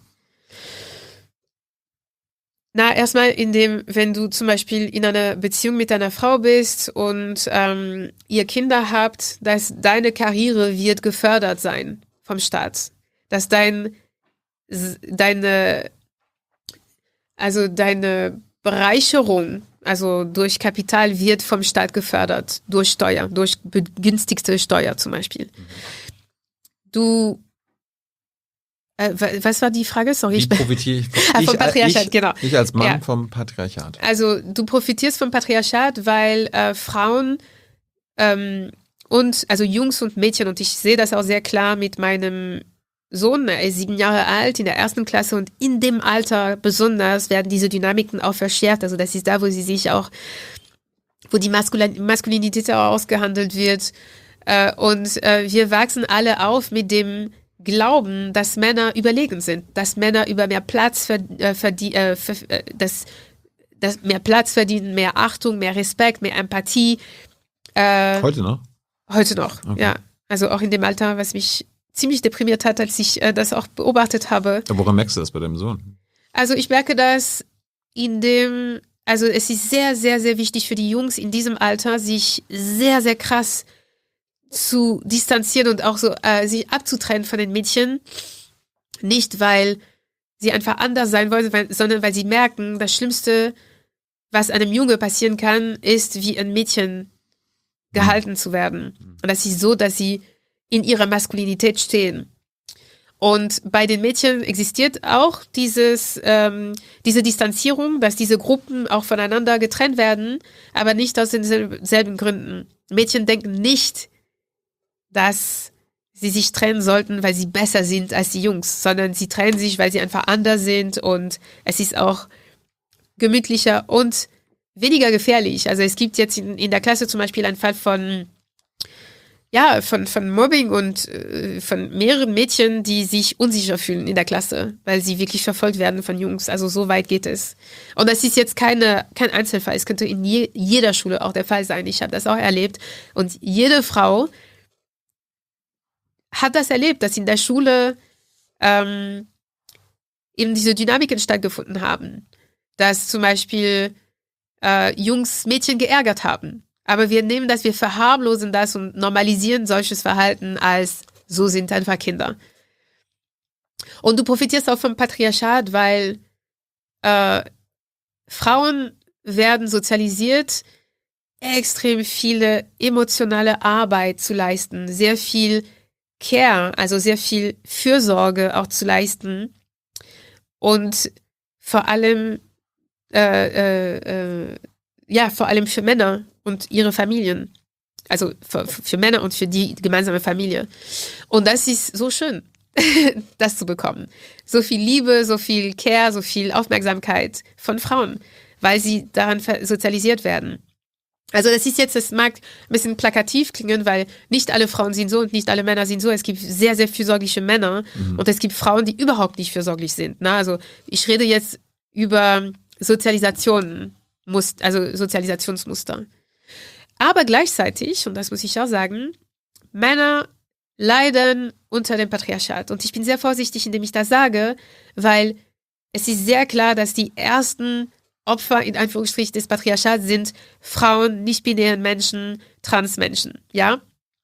Na, erstmal wenn du zum Beispiel in einer Beziehung mit einer Frau bist und ihr Kinder habt, dass deine Karriere wird gefördert sein vom Staat. Dass deine Bereicherung, also durch Kapital, wird vom Staat gefördert, durch Steuer, durch begünstigte Steuer zum Beispiel. Was war die Frage? Sorry. Wie profitiere ich vom Patriarchat, genau. Ich als Mann vom Patriarchat. Also du profitierst vom Patriarchat, weil Frauen also Jungs und Mädchen, und ich sehe das auch sehr klar mit meinem Sohn, er ist 7 Jahre alt, in der 1. Klasse, und in dem Alter besonders werden diese Dynamiken auch verschärft. Also das ist da, wo die Maskulinität auch ausgehandelt wird. Und wir wachsen alle auf mit dem Glauben, dass Männer überlegen sind, dass Männer über mehr Platz verdienen, mehr Achtung, mehr Respekt, mehr Empathie. Heute noch? Heute noch, okay. Ja. Also auch in dem Alter, was mich ziemlich deprimiert hat, als ich das auch beobachtet habe. Ja, woran merkst du das bei deinem Sohn? Also ich merke das also es ist sehr, sehr, sehr wichtig für die Jungs in diesem Alter, sich sehr, sehr krass zu distanzieren und auch so sich abzutrennen von den Mädchen. Nicht, weil sie einfach anders sein wollen, sondern weil sie merken, das Schlimmste, was einem Junge passieren kann, ist, wie ein Mädchen gehalten zu werden. Und das ist so, dass sie in ihrer Maskulinität stehen. Und bei den Mädchen existiert auch diese Distanzierung, dass diese Gruppen auch voneinander getrennt werden, aber nicht aus denselben Gründen. Mädchen denken nicht, dass sie sich trennen sollten, weil sie besser sind als die Jungs, sondern sie trennen sich, weil sie einfach anders sind und es ist auch gemütlicher und weniger gefährlich. Also es gibt jetzt in der Klasse zum Beispiel einen Fall von Mobbing und von mehreren Mädchen, die sich unsicher fühlen in der Klasse, weil sie wirklich verfolgt werden von Jungs. Also so weit geht es. Und das ist jetzt kein Einzelfall. Es könnte in jeder Schule auch der Fall sein. Ich habe das auch erlebt. Und jede Frau hat das erlebt, dass in der Schule eben diese Dynamiken stattgefunden haben. Dass zum Beispiel Jungs Mädchen geärgert haben. Aber wir verharmlosen das und normalisieren solches Verhalten als, so sind einfach Kinder. Und du profitierst auch vom Patriarchat, weil Frauen werden sozialisiert, extrem viele emotionale Arbeit zu leisten, sehr viel Care, also sehr viel Fürsorge auch zu leisten und vor allem für Männer und ihre Familien. Also für Männer und für die gemeinsame Familie. Und das ist so schön, das zu bekommen. So viel Liebe, so viel Care, so viel Aufmerksamkeit von Frauen, weil sie daran sozialisiert werden. Also das mag ein bisschen plakativ klingen, weil nicht alle Frauen sind so und nicht alle Männer sind so. Es gibt sehr, sehr fürsorgliche Männer und es gibt Frauen, die überhaupt nicht fürsorglich sind. Also ich rede jetzt über Sozialisationsmuster. Aber gleichzeitig, und das muss ich auch sagen, Männer leiden unter dem Patriarchat. Und ich bin sehr vorsichtig, indem ich das sage, weil es ist sehr klar, dass die ersten Opfer in Anführungsstrichen des Patriarchats sind Frauen, nicht-binären Menschen, Transmenschen, ja.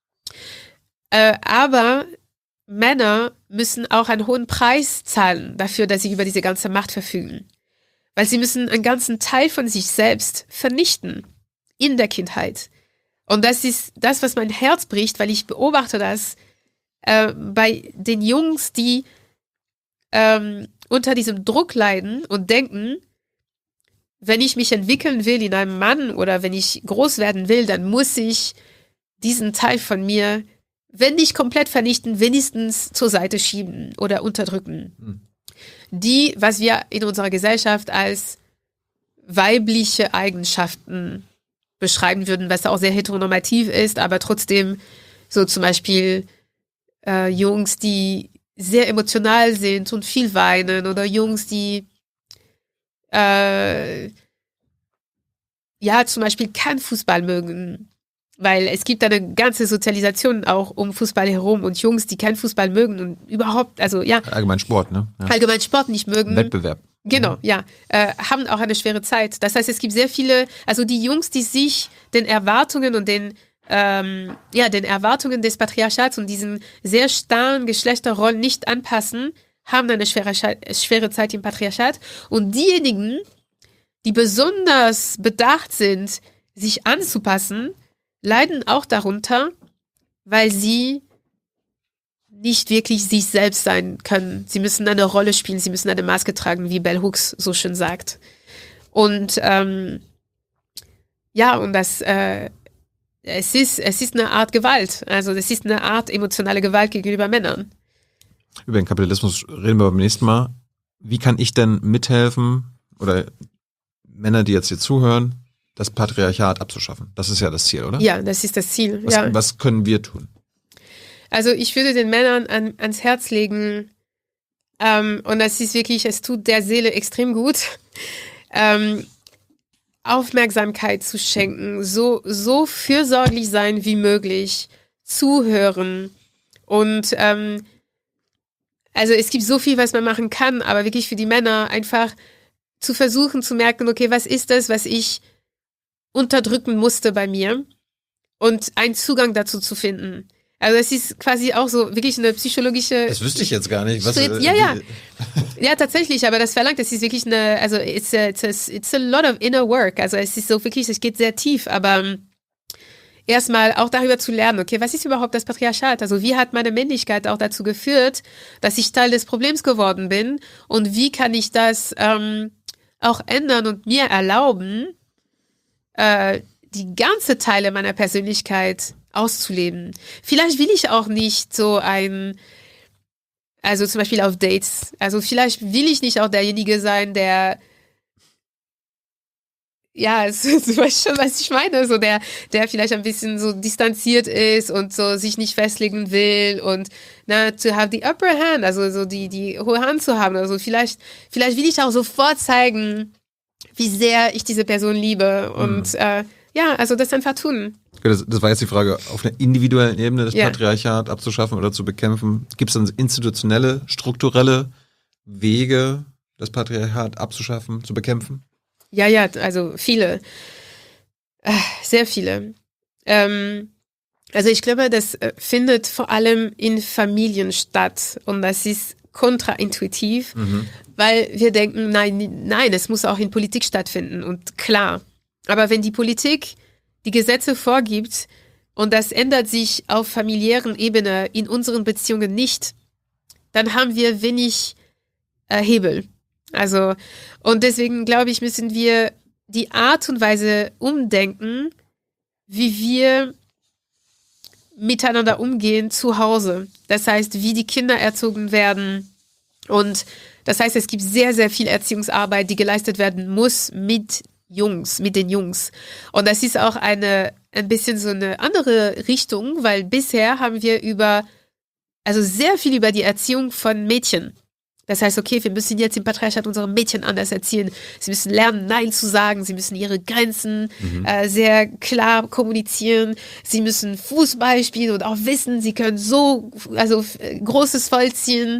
Aber Männer müssen auch einen hohen Preis zahlen dafür, dass sie über diese ganze Macht verfügen. Weil sie müssen einen ganzen Teil von sich selbst vernichten in der Kindheit. Und das ist das, was mein Herz bricht, weil ich beobachte das bei den Jungs, die unter diesem Druck leiden und denken, wenn ich mich entwickeln will in einem Mann oder wenn ich groß werden will, dann muss ich diesen Teil von mir, wenn nicht komplett vernichten, wenigstens zur Seite schieben oder unterdrücken. Die, was wir in unserer Gesellschaft als weibliche Eigenschaften beschreiben würden, was auch sehr heteronormativ ist, aber trotzdem so zum Beispiel Jungs, die sehr emotional sind und viel weinen oder Jungs, die zum Beispiel kein Fußball mögen, weil es gibt eine ganze Sozialisation auch um Fußball herum und Jungs, die keinen Fußball mögen und überhaupt, Allgemein Sport, ne? Ja. Allgemein Sport nicht mögen. Wettbewerb. Genau, haben auch eine schwere Zeit. Das heißt, es gibt sehr viele, also die Jungs, die sich den Erwartungen und den Erwartungen des Patriarchats und diesen sehr starren Geschlechterrollen nicht anpassen, haben eine schwere Zeit im Patriarchat. Und diejenigen, die besonders bedacht sind, sich anzupassen, leiden auch darunter, weil sie nicht wirklich sich selbst sein können. Sie müssen eine Rolle spielen, sie müssen eine Maske tragen, wie Bell Hooks so schön sagt. Und es ist eine Art Gewalt. Also es ist eine Art emotionale Gewalt gegenüber Männern. Über den Kapitalismus reden wir beim nächsten Mal. Wie kann ich denn mithelfen, oder Männer, die jetzt hier zuhören, das Patriarchat abzuschaffen? Das ist ja das Ziel, oder? Ja, das ist das Ziel. Was können wir tun? Also ich würde den Männern ans Herz legen, und das ist wirklich, es tut der Seele extrem gut, Aufmerksamkeit zu schenken, so fürsorglich sein wie möglich, zuhören und also es gibt so viel, was man machen kann, aber wirklich für die Männer einfach zu versuchen zu merken, okay, was ist das, was ich unterdrücken musste bei mir und einen Zugang dazu zu finden. Also es ist quasi auch so wirklich eine psychologische... Das wüsste ich jetzt gar nicht. Ja, tatsächlich, aber das verlangt, es ist wirklich it's a lot of inner work. Also es ist so wirklich, es geht sehr tief, aber erstmal auch darüber zu lernen, okay, was ist überhaupt das Patriarchat? Also wie hat meine Männlichkeit auch dazu geführt, dass ich Teil des Problems geworden bin und wie kann ich das auch ändern und mir erlauben, die ganze Teile meiner Persönlichkeit auszuleben. Vielleicht will ich auch nicht also zum Beispiel auf Dates, also vielleicht will ich nicht auch derjenige sein, der du weißt schon, was ich meine, so der vielleicht ein bisschen so distanziert ist und so sich nicht festlegen will und to have the upper hand, also so die hohe Hand zu haben, also vielleicht will ich auch sofort zeigen, wie sehr ich diese Person liebe und also das einfach tun. Das war jetzt die Frage, auf einer individuellen Ebene das Patriarchat abzuschaffen oder zu bekämpfen. Gibt es dann institutionelle, strukturelle Wege, das Patriarchat abzuschaffen, zu bekämpfen? Ja, also viele. Sehr viele. Also ich glaube, das findet vor allem in Familien statt und das ist kontraintuitiv, weil wir denken, nein, es muss auch in Politik stattfinden und klar. Aber wenn die Politik die Gesetze vorgibt und das ändert sich auf familiären Ebene in unseren Beziehungen nicht, dann haben wir wenig Hebel. Also, und deswegen glaube ich, müssen wir die Art und Weise umdenken, wie wir miteinander umgehen zu Hause. Das heißt, wie die Kinder erzogen werden. Und das heißt, es gibt sehr, sehr viel Erziehungsarbeit, die geleistet werden muss mit den Jungs. Und das ist auch ein bisschen so eine andere Richtung, weil bisher haben wir sehr viel über die Erziehung von Mädchen. Das heißt, okay, wir müssen jetzt im Patriarchat unsere Mädchen anders erziehen. Sie müssen lernen, Nein zu sagen. Sie müssen ihre Grenzen sehr klar kommunizieren. Sie müssen Fußball spielen und auch wissen, sie können Großes vollziehen.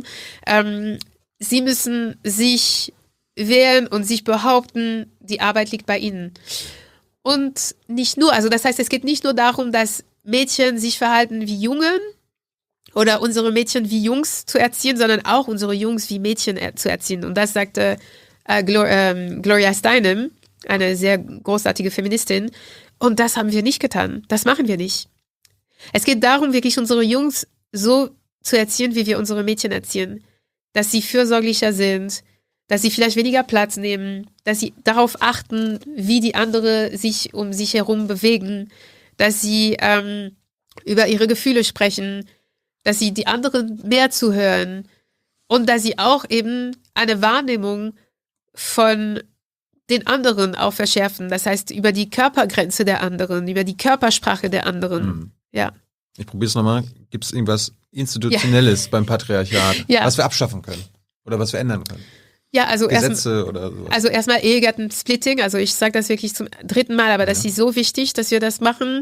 Sie müssen sich wehren und sich behaupten, die Arbeit liegt bei ihnen. Und nicht nur, also das heißt, es geht nicht nur darum, dass Mädchen sich verhalten wie Jungen oder unsere Mädchen wie Jungs zu erziehen, sondern auch unsere Jungs wie Mädchen zu erziehen. Und das sagte Gloria Steinem, eine sehr großartige Feministin. Und das haben wir nicht getan. Das machen wir nicht. Es geht darum, wirklich unsere Jungs so zu erziehen, wie wir unsere Mädchen erziehen. Dass sie fürsorglicher sind, dass sie vielleicht weniger Platz nehmen, dass sie darauf achten, wie die anderen sich um sich herum bewegen, dass sie über ihre Gefühle sprechen, dass sie die anderen mehr zuhören und dass sie auch eben eine Wahrnehmung von den anderen auch verschärfen. Das heißt, über die Körpergrenze der anderen, über die Körpersprache der anderen. Ja. Ich probiere es nochmal. Gibt es irgendwas Institutionelles beim Patriarchat, was wir abschaffen können oder was wir ändern können? Ja, also Gesetze oder sowas. Also erstmal Ehegattensplitting, also ich sage das wirklich zum 3. Mal, aber das ist so wichtig, dass wir das machen.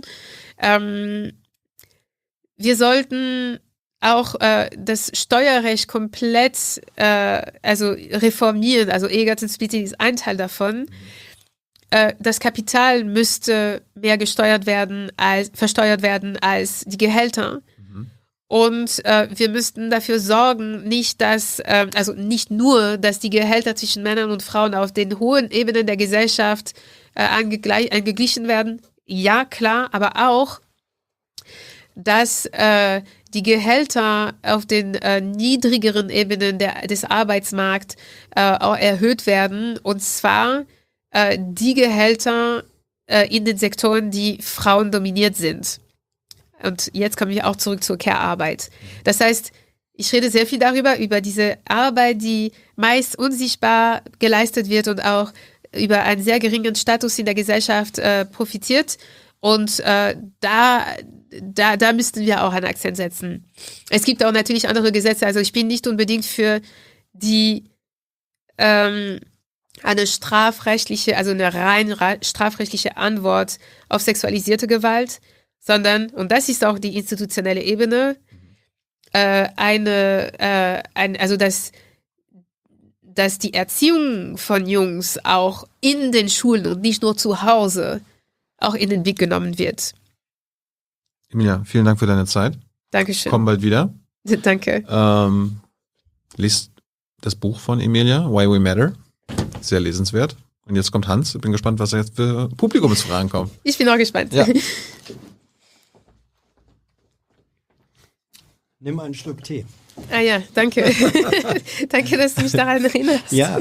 Wir sollten auch das Steuerrecht komplett reformieren, also Ehegattensplitting ist ein Teil davon. Das Kapital müsste mehr versteuert werden als die Gehälter. Und wir müssten dafür sorgen, nicht nur, dass die Gehälter zwischen Männern und Frauen auf den hohen Ebenen der Gesellschaft angeglichen werden. Ja, klar, aber auch, dass die Gehälter auf den niedrigeren Ebenen des Arbeitsmarkts auch erhöht werden. Und zwar die Gehälter in den Sektoren, die Frauen dominiert sind. Und jetzt komme ich auch zurück zur Care-Arbeit. Das heißt, ich rede sehr viel über diese Arbeit, die meist unsichtbar geleistet wird und auch über einen sehr geringen Status in der Gesellschaft profitiert. Und da müssten wir auch einen Akzent setzen. Es gibt auch natürlich andere Gesetze. Also ich bin nicht unbedingt für eine rein strafrechtliche Antwort auf sexualisierte Gewalt, sondern, und das ist auch die institutionelle Ebene, dass die Erziehung von Jungs auch in den Schulen und nicht nur zu Hause auch in den Blick genommen wird. Emilia, vielen Dank für deine Zeit. Dankeschön. Komm bald wieder. Danke. Lies das Buch von Emilia, Why We Matter. Sehr lesenswert. Und jetzt kommt Hans. Ich bin gespannt, was da jetzt für Publikumsfragen kommen. Ich bin auch gespannt. Ja. Nimm einen Schluck Tee. Ah ja, danke. Danke, dass du mich daran erinnerst. Ja.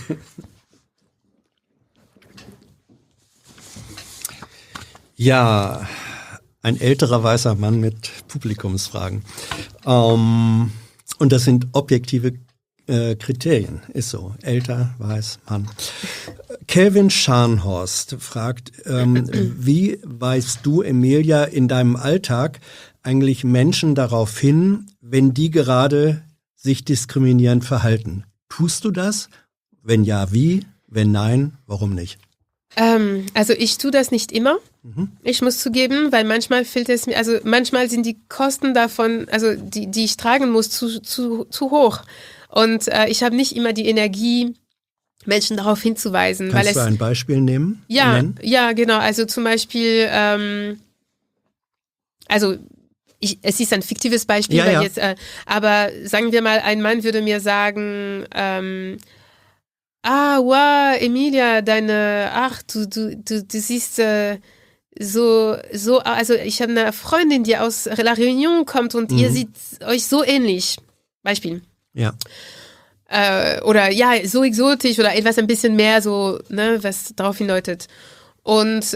Ja, ein älterer weißer Mann mit Publikumsfragen. Und das sind objektive Kriterien, ist so. Älter, weiß, Mann. Kelvin Scharnhorst fragt, wie weist du, Emilia, in deinem Alltag eigentlich Menschen darauf hin, wenn die gerade sich diskriminierend verhalten? Tust du das? Wenn ja, wie? Wenn nein, warum nicht? Also ich tue das nicht immer. Ich muss zugeben, weil manchmal fehlt es mir, also manchmal sind die Kosten davon, also die ich tragen muss, zu hoch. Und ich habe nicht immer die Energie, Menschen darauf hinzuweisen. Kannst du ein Beispiel nehmen? Ja, genau. Also zum Beispiel, es ist ein fiktives Beispiel, weil jetzt, aber sagen wir mal, ein Mann würde mir sagen, wow, Emilia, du siehst so, also ich habe eine Freundin, die aus La Réunion kommt und ihr seht euch so ähnlich. Beispiel. Ja. Oder ja, so exotisch oder etwas ein bisschen mehr so, ne, was darauf hindeutet. Und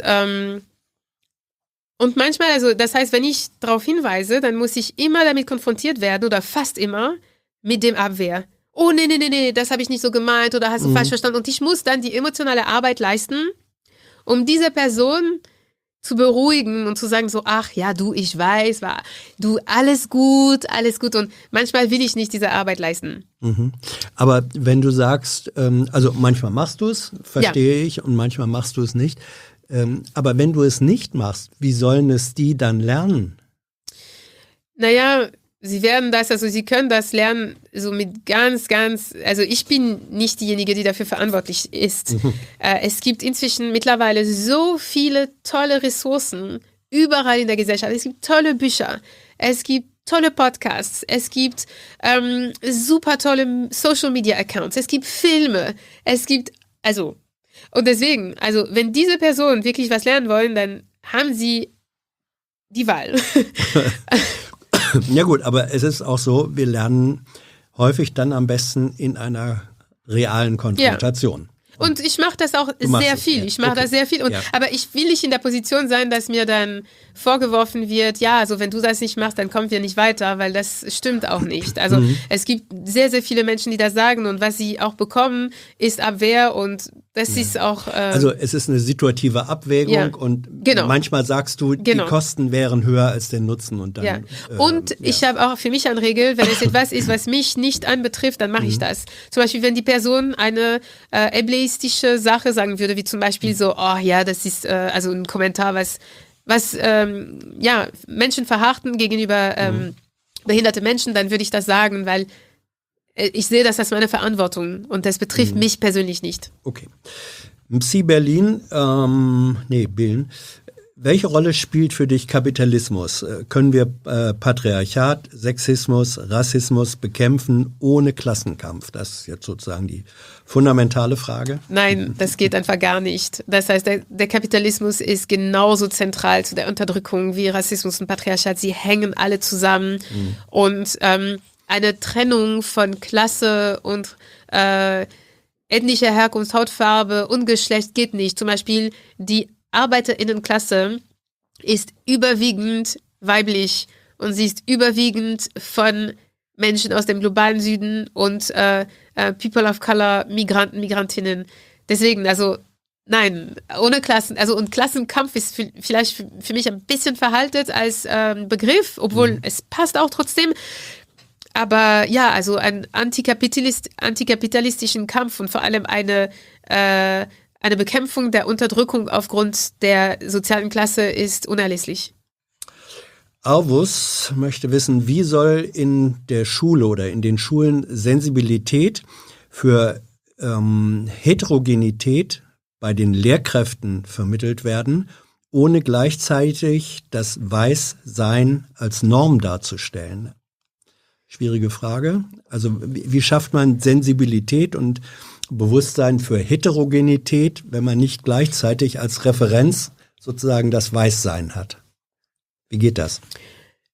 manchmal, also das heißt, wenn ich darauf hinweise, dann muss ich immer damit konfrontiert werden oder fast immer mit dem Abwehr. Oh, nee, das habe ich nicht so gemeint oder hast du falsch verstanden. Und ich muss dann die emotionale Arbeit leisten, um diese Person zu beruhigen und zu sagen so, ach ja, du, ich weiß, alles gut. Und manchmal will ich nicht diese Arbeit leisten. Aber wenn du sagst, also manchmal machst du es, verstehe ich, und manchmal machst du es nicht. Aber wenn du es nicht machst, wie sollen es die dann lernen? Naja, sie können das lernen, so mit also ich bin nicht diejenige, die dafür verantwortlich ist. Es gibt inzwischen mittlerweile so viele tolle Ressourcen überall in der Gesellschaft. Es gibt tolle Bücher, es gibt tolle Podcasts, es gibt super tolle Social-Media-Accounts, es gibt Filme, und deswegen, also wenn diese Personen wirklich was lernen wollen, dann haben sie die Wahl. Ja gut, aber es ist auch so, wir lernen häufig dann am besten in einer realen Konfrontation. Ja. Und ich mache das auch sehr viel. Ich mache das sehr viel. Aber ich will nicht in der Position sein, dass mir dann vorgeworfen wird, ja, also wenn du das nicht machst, dann kommen wir nicht weiter, weil das stimmt auch nicht. Also es gibt sehr, sehr viele Menschen, die das sagen, und was sie auch bekommen, ist Abwehr, und das ist auch... also es ist eine situative Abwägung, und manchmal sagst du, die Kosten wären höher als der Nutzen. Und dann, ich habe auch für mich eine Regel, wenn es etwas ist, was mich nicht anbetrifft, dann mache ich das. Zum Beispiel, wenn die Person eine ableistische Sache sagen würde, wie zum Beispiel so, oh ja, das ist also ein Kommentar, was Menschen verharten gegenüber behinderte Menschen, dann würde ich das sagen, weil ich sehe das als meine Verantwortung, und das betrifft mich persönlich nicht. Okay. MC Berlin, Billen. Welche Rolle spielt für dich Kapitalismus? Können wir Patriarchat, Sexismus, Rassismus bekämpfen ohne Klassenkampf? Das ist jetzt sozusagen die fundamentale Frage. Nein, das geht einfach gar nicht. Das heißt, der Kapitalismus ist genauso zentral zu der Unterdrückung wie Rassismus und Patriarchat. Sie hängen alle zusammen. Und eine Trennung von Klasse und ethnischer Herkunft, Hautfarbe und Geschlecht geht nicht. Zum Beispiel die ArbeiterInnenklasse ist überwiegend weiblich, und sie ist überwiegend von Menschen aus dem globalen Süden und People of Color, Migranten, Migrantinnen. Deswegen, also nein, ohne Klassen, also, und Klassenkampf ist vielleicht für mich ein bisschen veraltet als Begriff, obwohl es passt auch trotzdem. Aber ja, also einen antikapitalistischen Kampf und vor allem eine Bekämpfung der Unterdrückung aufgrund der sozialen Klasse ist unerlässlich. Arvus möchte wissen, wie soll in der Schule oder in den Schulen Sensibilität für Heterogenität bei den Lehrkräften vermittelt werden, ohne gleichzeitig das Weißsein als Norm darzustellen? Schwierige Frage. Also wie schafft man Sensibilität und Bewusstsein für Heterogenität, wenn man nicht gleichzeitig als Referenz sozusagen das Weißsein hat? Wie geht das?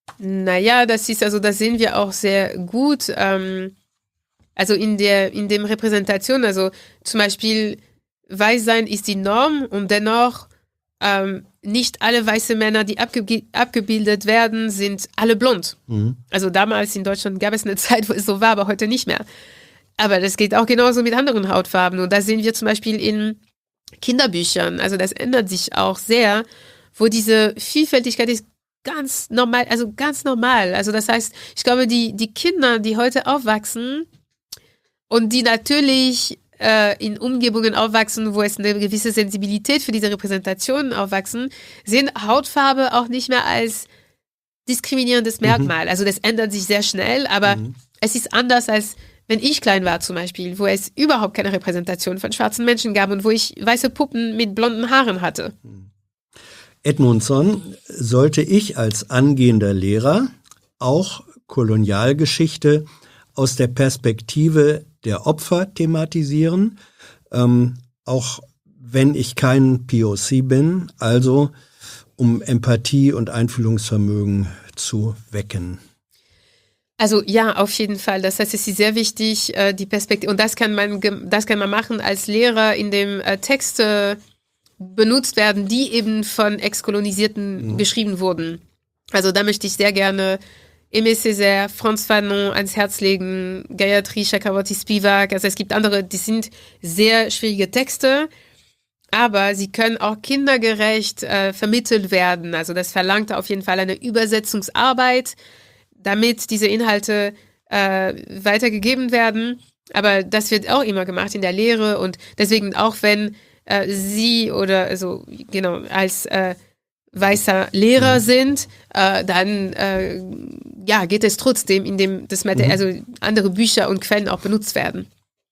Naja, das sehen wir auch sehr gut. Also in dem Repräsentation, also zum Beispiel Weißsein ist die Norm und dennoch nicht alle weiße Männer, die abgebildet werden, sind alle blond. Also damals in Deutschland gab es eine Zeit, wo es so war, aber heute nicht mehr. Aber das geht auch genauso mit anderen Hautfarben. Und das sehen wir zum Beispiel in Kinderbüchern. Also das ändert sich auch sehr, wo diese Vielfältigkeit ist ganz normal. Also das heißt, ich glaube, die Kinder, die heute aufwachsen und die natürlich in Umgebungen aufwachsen, wo es eine gewisse Sensibilität für diese Repräsentation aufwachsen, sehen Hautfarbe auch nicht mehr als diskriminierendes Merkmal. Also das ändert sich sehr schnell, aber es ist anders als wenn ich klein war zum Beispiel, wo es überhaupt keine Repräsentation von schwarzen Menschen gab und wo ich weiße Puppen mit blonden Haaren hatte. Edmundson, sollte ich als angehender Lehrer auch Kolonialgeschichte aus der Perspektive der Opfer thematisieren, auch wenn ich kein POC bin, also um Empathie und Einfühlungsvermögen zu wecken? Also ja, auf jeden Fall. Das heißt, es ist sehr wichtig, die Perspektive, und das kann man machen als Lehrer, indem Texte benutzt werden, die eben von Ex-Kolonisierten geschrieben wurden. Also da möchte ich sehr gerne Aimé Césaire, Frantz Fanon ans Herz legen, Gayatri Chakraborty-Spivak. Also es gibt andere, die sind sehr schwierige Texte, aber sie können auch kindergerecht vermittelt werden. Also das verlangt auf jeden Fall eine Übersetzungsarbeit, damit diese Inhalte weitergegeben werden. Aber das wird auch immer gemacht in der Lehre und deswegen auch wenn Sie oder also genau als weißer Lehrer sind, dann geht es trotzdem, indem das also andere Bücher und Quellen auch benutzt werden.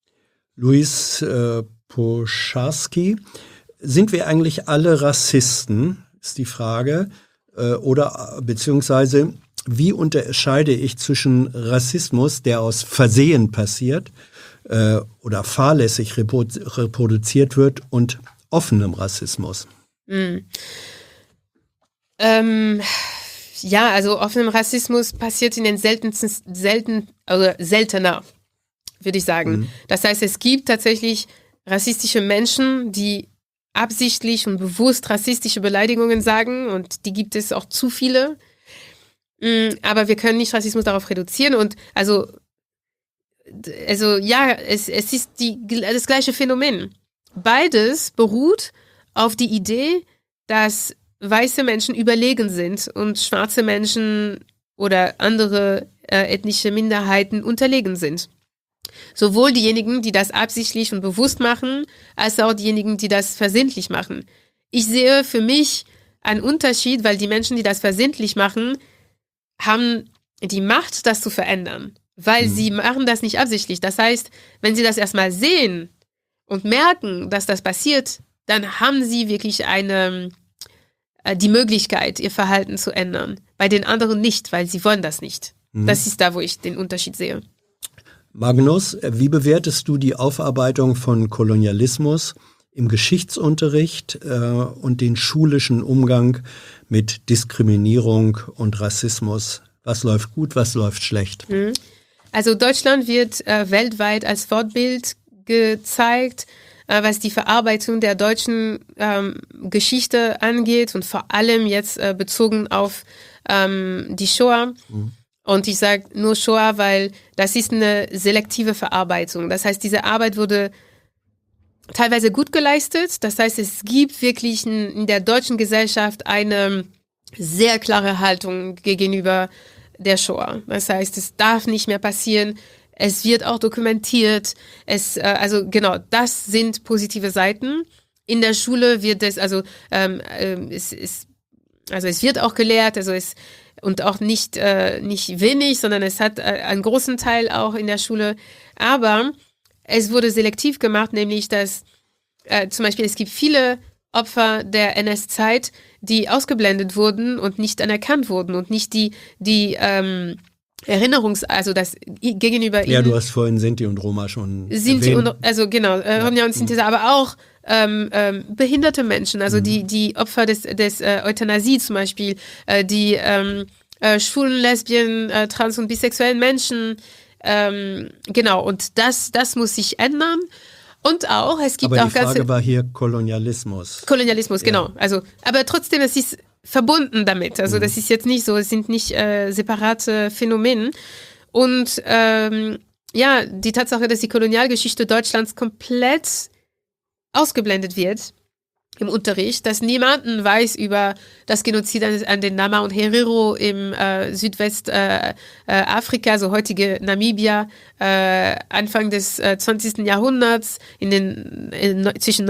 Luis Poscharski, sind wir eigentlich alle Rassisten, ist die Frage, oder beziehungsweise wie unterscheide ich zwischen Rassismus, der aus Versehen passiert oder fahrlässig reproduziert wird, und offenem Rassismus? Also offenem Rassismus passiert in den seltener, würde ich sagen. Das heißt, es gibt tatsächlich rassistische Menschen, die absichtlich und bewusst rassistische Beleidigungen sagen, und die gibt es auch zu viele. Aber wir können nicht Rassismus darauf reduzieren und es ist das gleiche Phänomen. Beides beruht auf die Idee, dass weiße Menschen überlegen sind und schwarze Menschen oder andere ethnische Minderheiten unterlegen sind. Sowohl diejenigen, die das absichtlich und bewusst machen, als auch diejenigen, die das versehentlich machen. Ich sehe für mich einen Unterschied, weil die Menschen, die das versehentlich machen, haben die Macht, das zu verändern, weil sie machen das nicht absichtlich. Das heißt, wenn sie das erstmal sehen und merken, dass das passiert, dann haben sie wirklich die Möglichkeit, ihr Verhalten zu ändern. Bei den anderen nicht, weil sie wollen das nicht. Das ist da, wo ich den Unterschied sehe. Magnus, wie bewertest du die Aufarbeitung von Kolonialismus im Geschichtsunterricht und den schulischen Umgang mit Diskriminierung und Rassismus? Was läuft gut, was läuft schlecht? Also Deutschland wird weltweit als Vorbild gezeigt, was die Verarbeitung der deutschen Geschichte angeht und vor allem jetzt bezogen auf die Shoah. Und ich sage nur Shoah, weil das ist eine selektive Verarbeitung. Das heißt, diese Arbeit wurde teilweise gut geleistet. Das heißt, es gibt wirklich in der deutschen Gesellschaft eine sehr klare Haltung gegenüber der Shoah. Das heißt, es darf nicht mehr passieren. Es wird auch dokumentiert. Das sind positive Seiten. In der Schule wird es wird auch gelehrt, und auch nicht wenig, sondern es hat einen großen Teil auch in der Schule. Aber es wurde selektiv gemacht, nämlich dass zum Beispiel es gibt viele Opfer der NS-Zeit, die ausgeblendet wurden und nicht anerkannt wurden und nicht die das gegenüber ihnen. Ja, du hast vorhin Sinti und Roma schon Sinti erwähnt. Ronja und Sinti, aber auch behinderte Menschen, also die Opfer des Euthanasie zum Beispiel, die schwulen, lesbien, trans- und bisexuellen Menschen. Genau, und das muss sich ändern. Und auch, es gibt aber auch die Frage war hier Kolonialismus. Kolonialismus, genau. Also, aber trotzdem, es ist verbunden damit. Also das ist jetzt nicht so, es sind nicht separate Phänomene. Und die Tatsache, dass die Kolonialgeschichte Deutschlands komplett ausgeblendet wird im Unterricht, dass niemanden weiß über das Genozid an den Nama und Herero im Südwestafrika, also heutige Namibia, Anfang des 20. Jahrhunderts, zwischen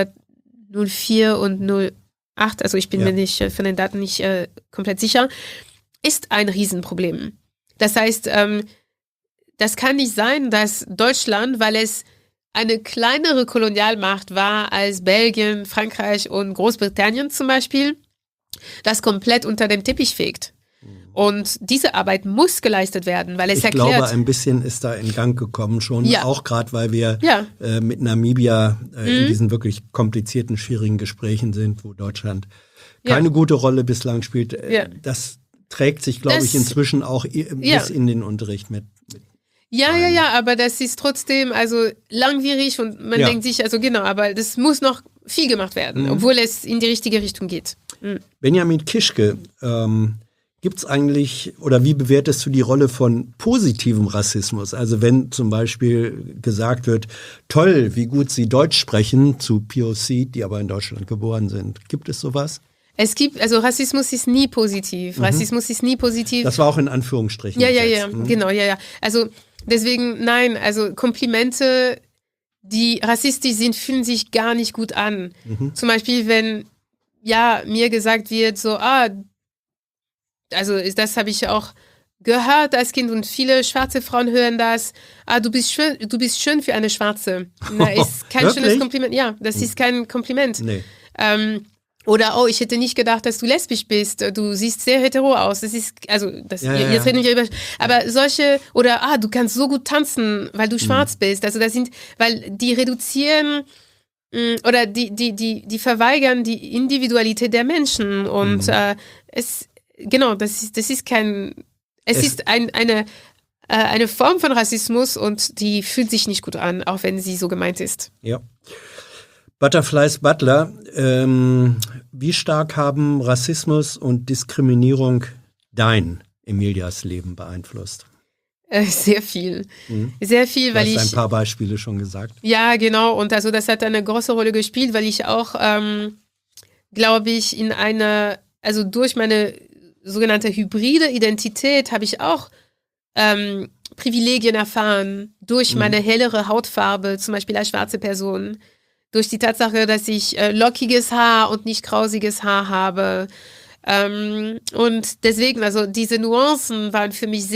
1904 und 08, also ich bin mir nicht von den Daten nicht komplett sicher, ist ein Riesenproblem. Das heißt, das kann nicht sein, dass Deutschland, weil es eine kleinere Kolonialmacht war als Belgien, Frankreich und Großbritannien zum Beispiel, das komplett unter den Teppich fegt. Und diese Arbeit muss geleistet werden, weil es erklärt... Ich glaube, ein bisschen ist da in Gang gekommen schon, auch gerade weil wir mit Namibia in diesen wirklich komplizierten, schwierigen Gesprächen sind, wo Deutschland keine gute Rolle bislang spielt. Das trägt sich, glaube ich, inzwischen auch bis in den Unterricht mit. Ja, aber das ist trotzdem also langwierig und man denkt sich, also genau, aber das muss noch viel gemacht werden, obwohl es in die richtige Richtung geht. Benjamin Kischke, gibt's eigentlich, oder wie bewertest du die Rolle von positivem Rassismus? Also wenn zum Beispiel gesagt wird, toll, wie gut Sie Deutsch sprechen, zu POC, die aber in Deutschland geboren sind. Gibt es sowas? Also Rassismus ist nie positiv. Rassismus ist nie positiv. Das war auch in Anführungsstrichen. Genau. Also deswegen, nein, also Komplimente, die rassistisch sind, fühlen sich gar nicht gut an. Zum Beispiel, wenn mir gesagt wird, so, also das habe ich auch gehört als Kind und viele schwarze Frauen hören das, du bist schön für eine Schwarze. Na, ist kein schönes Kompliment. Ja, das ist kein Kompliment. Nee. Oder, ich hätte nicht gedacht, dass du lesbisch bist. Du siehst sehr hetero aus. Das ist, also, jetzt reden wir über, aber solche, oder, du kannst so gut tanzen, weil du schwarz bist. Also, das sind, weil die reduzieren, oder die verweigern die Individualität der Menschen. Und, das ist kein, es ist eine Form von Rassismus und die fühlt sich nicht gut an, auch wenn sie so gemeint ist. Ja. Butterflies Butler, wie stark haben Rassismus und Diskriminierung dein Emilias Leben beeinflusst? Sehr viel. Sehr viel, weil du hast ein paar Beispiele schon gesagt. Ja, genau. Und also das hat eine große Rolle gespielt, weil ich auch, glaube ich, also durch meine sogenannte hybride Identität habe ich auch Privilegien erfahren. Durch meine hellere Hautfarbe, zum Beispiel als schwarze Person. Durch die Tatsache, dass ich lockiges Haar und nicht krausiges Haar habe. Und deswegen, also diese Nuancen waren für mich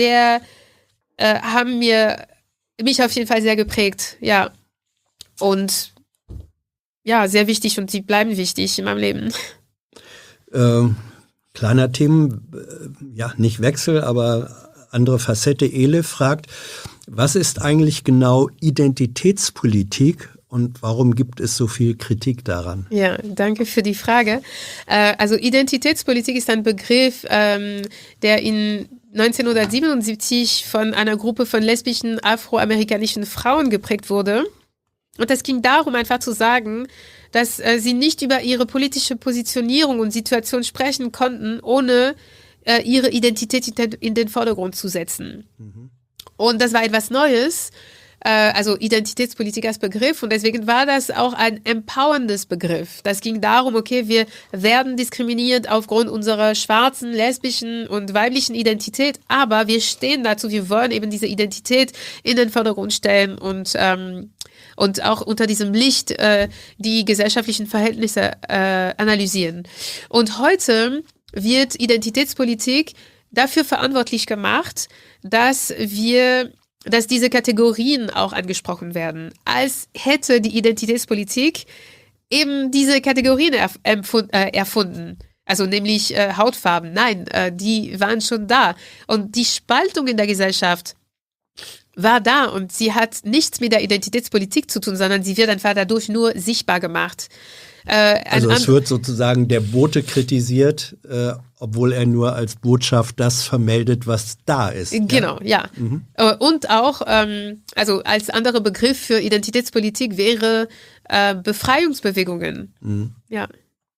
haben mich auf jeden Fall sehr geprägt, ja. Und ja, sehr wichtig und sie bleiben wichtig in meinem Leben. Kleiner Themen, nicht Wechsel, aber andere Facette. Elif fragt, was ist eigentlich genau Identitätspolitik? Und warum gibt es so viel Kritik daran? Ja, danke für die Frage. Also Identitätspolitik ist ein Begriff, der in 1977 von einer Gruppe von lesbischen afroamerikanischen Frauen geprägt wurde. Und es ging darum, einfach zu sagen, dass sie nicht über ihre politische Positionierung und Situation sprechen konnten, ohne ihre Identität in den Vordergrund zu setzen. Und das war etwas Neues. Also Identitätspolitik als Begriff und deswegen war das auch ein empowerndes Begriff. Das ging darum, okay, wir werden diskriminiert aufgrund unserer schwarzen, lesbischen und weiblichen Identität, aber wir stehen dazu, wir wollen eben diese Identität in den Vordergrund stellen und auch unter diesem Licht die gesellschaftlichen Verhältnisse analysieren. Und heute wird Identitätspolitik dafür verantwortlich gemacht, dass diese Kategorien auch angesprochen werden. Als hätte die Identitätspolitik eben diese Kategorien erfunden. Also nämlich Hautfarben. Nein, die waren schon da. Und die Spaltung in der Gesellschaft war da und sie hat nichts mit der Identitätspolitik zu tun, sondern sie wird einfach dadurch nur sichtbar gemacht. Also es wird sozusagen der Bote kritisiert, obwohl er nur als Botschaft das vermeldet, was da ist. Genau, ja. Und auch, also als anderer Begriff für Identitätspolitik wäre Befreiungsbewegungen. Ja.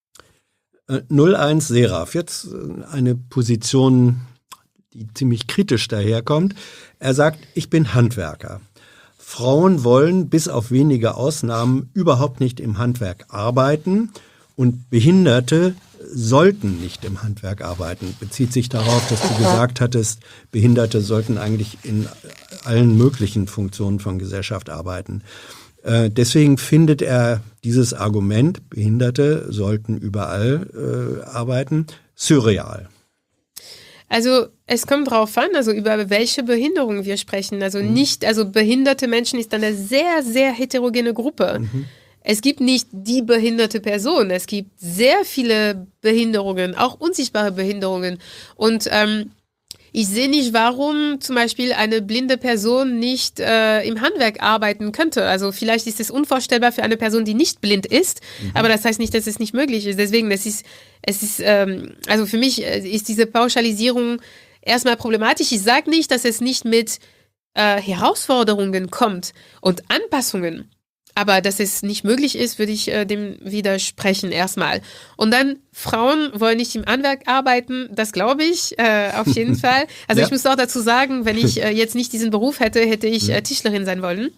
01 Seraph, jetzt eine Position, die ziemlich kritisch daherkommt. Er sagt, ich bin Handwerker. Frauen wollen bis auf wenige Ausnahmen überhaupt nicht im Handwerk arbeiten und Behinderte sollten nicht im Handwerk arbeiten. Bezieht sich darauf, dass du gesagt hattest, Behinderte sollten eigentlich in allen möglichen Funktionen von Gesellschaft arbeiten. Deswegen findet er dieses Argument, Behinderte sollten überall arbeiten, surreal. Also es kommt drauf an, also über welche Behinderung wir sprechen. Also nicht, also behinderte Menschen ist eine sehr, sehr heterogene Gruppe. Es gibt nicht die behinderte Person. Es gibt sehr viele Behinderungen, auch unsichtbare Behinderungen. Und ich sehe nicht, warum zum Beispiel eine blinde Person nicht im Handwerk arbeiten könnte. Also vielleicht ist es unvorstellbar für eine Person, die nicht blind ist, aber das heißt nicht, dass es nicht möglich ist. Deswegen, also für mich ist diese Pauschalisierung erstmal problematisch. Ich sage nicht, dass es nicht mit Herausforderungen kommt und Anpassungen. Aber dass es nicht möglich ist, würde ich dem widersprechen erstmal. Und dann, Frauen wollen nicht im Handwerk arbeiten, das glaube ich auf jeden Fall. Also ich muss auch dazu sagen, wenn ich jetzt nicht diesen Beruf hätte, hätte ich Tischlerin sein wollen.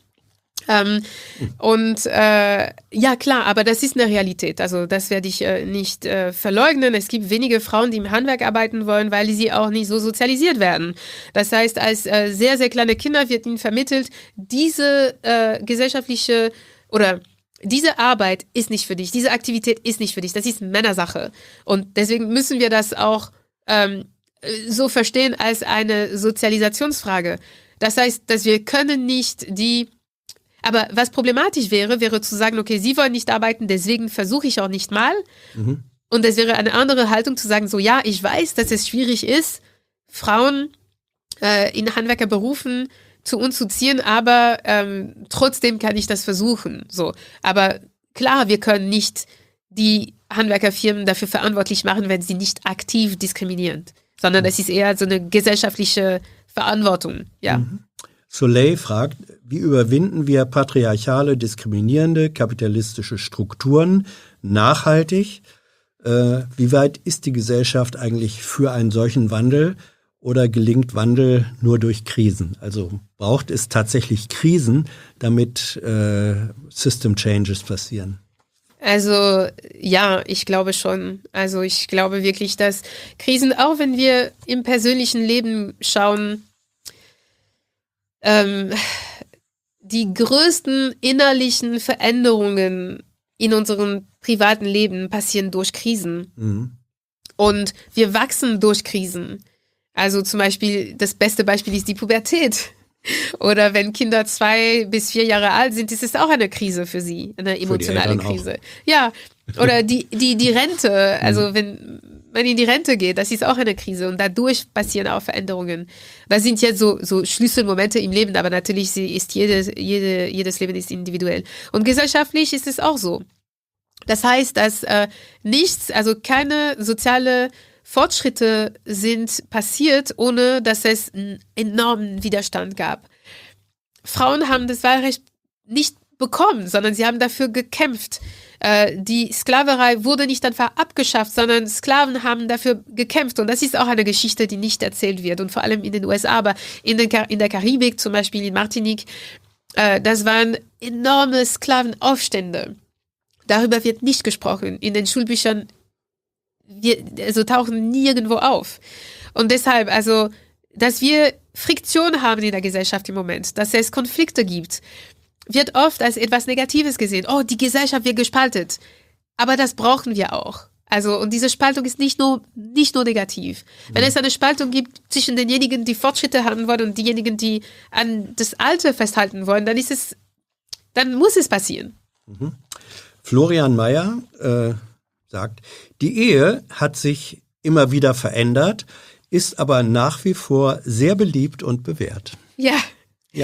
Ja klar, aber das ist eine Realität. Also das werde ich nicht verleugnen. Es gibt wenige Frauen, die im Handwerk arbeiten wollen, weil sie auch nicht so sozialisiert werden. Das heißt, als sehr, sehr kleine Kinder wird ihnen vermittelt, diese gesellschaftliche oder diese Arbeit ist nicht für dich, diese Aktivität ist nicht für dich, das ist Männersache. Und deswegen müssen wir das auch so verstehen als eine Sozialisationsfrage. Das heißt, dass wir können nicht aber was problematisch wäre zu sagen, okay, sie wollen nicht arbeiten, deswegen versuche ich auch nicht mal. Und das wäre eine andere Haltung zu sagen, so ja, ich weiß, dass es schwierig ist, Frauen in Handwerkerberufen zu uns zu ziehen, aber trotzdem kann ich das versuchen. So. Aber klar, wir können nicht die Handwerkerfirmen dafür verantwortlich machen, wenn sie nicht aktiv diskriminieren, sondern das ist eher so eine gesellschaftliche Verantwortung. Ja. Soleil fragt, wie überwinden wir patriarchale, diskriminierende, kapitalistische Strukturen nachhaltig? Wie weit ist die Gesellschaft eigentlich für einen solchen Wandel oder gelingt Wandel nur durch Krisen? Also braucht es tatsächlich Krisen, damit System Changes passieren? Also ja, ich glaube schon. Also ich glaube wirklich, dass Krisen, auch wenn wir im persönlichen Leben schauen, die größten innerlichen Veränderungen in unserem privaten Leben passieren durch Krisen. Und wir wachsen durch Krisen. Also zum Beispiel, das beste Beispiel ist die Pubertät. Oder wenn Kinder 2 bis 4 Jahre alt sind, ist es auch eine Krise für sie, eine emotionale Krise. Auch. Ja, oder die Rente, also wenn man in die Rente geht, das ist auch eine Krise und dadurch passieren auch Veränderungen. Das sind jetzt so Schlüsselmomente im Leben, aber natürlich ist jedes Leben ist individuell. Und gesellschaftlich ist es auch so. Das heißt, dass also keine soziale Fortschritte sind passiert, ohne dass es einen enormen Widerstand gab. Frauen haben das Wahlrecht nicht bekommen, sondern sie haben dafür gekämpft. Die Sklaverei wurde nicht einfach abgeschafft, sondern Sklaven haben dafür gekämpft. Und das ist auch eine Geschichte, die nicht erzählt wird. Und vor allem in den USA, aber in der Karibik, zum Beispiel in Martinique, das waren enorme Sklavenaufstände. Darüber wird nicht gesprochen. In den Schulbüchern tauchen nirgendwo auf. Und deshalb, also, dass wir Friktion haben in der Gesellschaft im Moment, dass es Konflikte gibt, wird oft als etwas Negatives gesehen. Oh, die Gesellschaft wird gespaltet. Aber das brauchen wir auch. Also, und diese Spaltung ist nicht nur negativ. Wenn es eine Spaltung gibt zwischen denjenigen, die Fortschritte haben wollen und diejenigen, die an das Alte festhalten wollen, dann muss es passieren. Florian Mayer sagt, die Ehe hat sich immer wieder verändert, ist aber nach wie vor sehr beliebt und bewährt. Ja. Ja?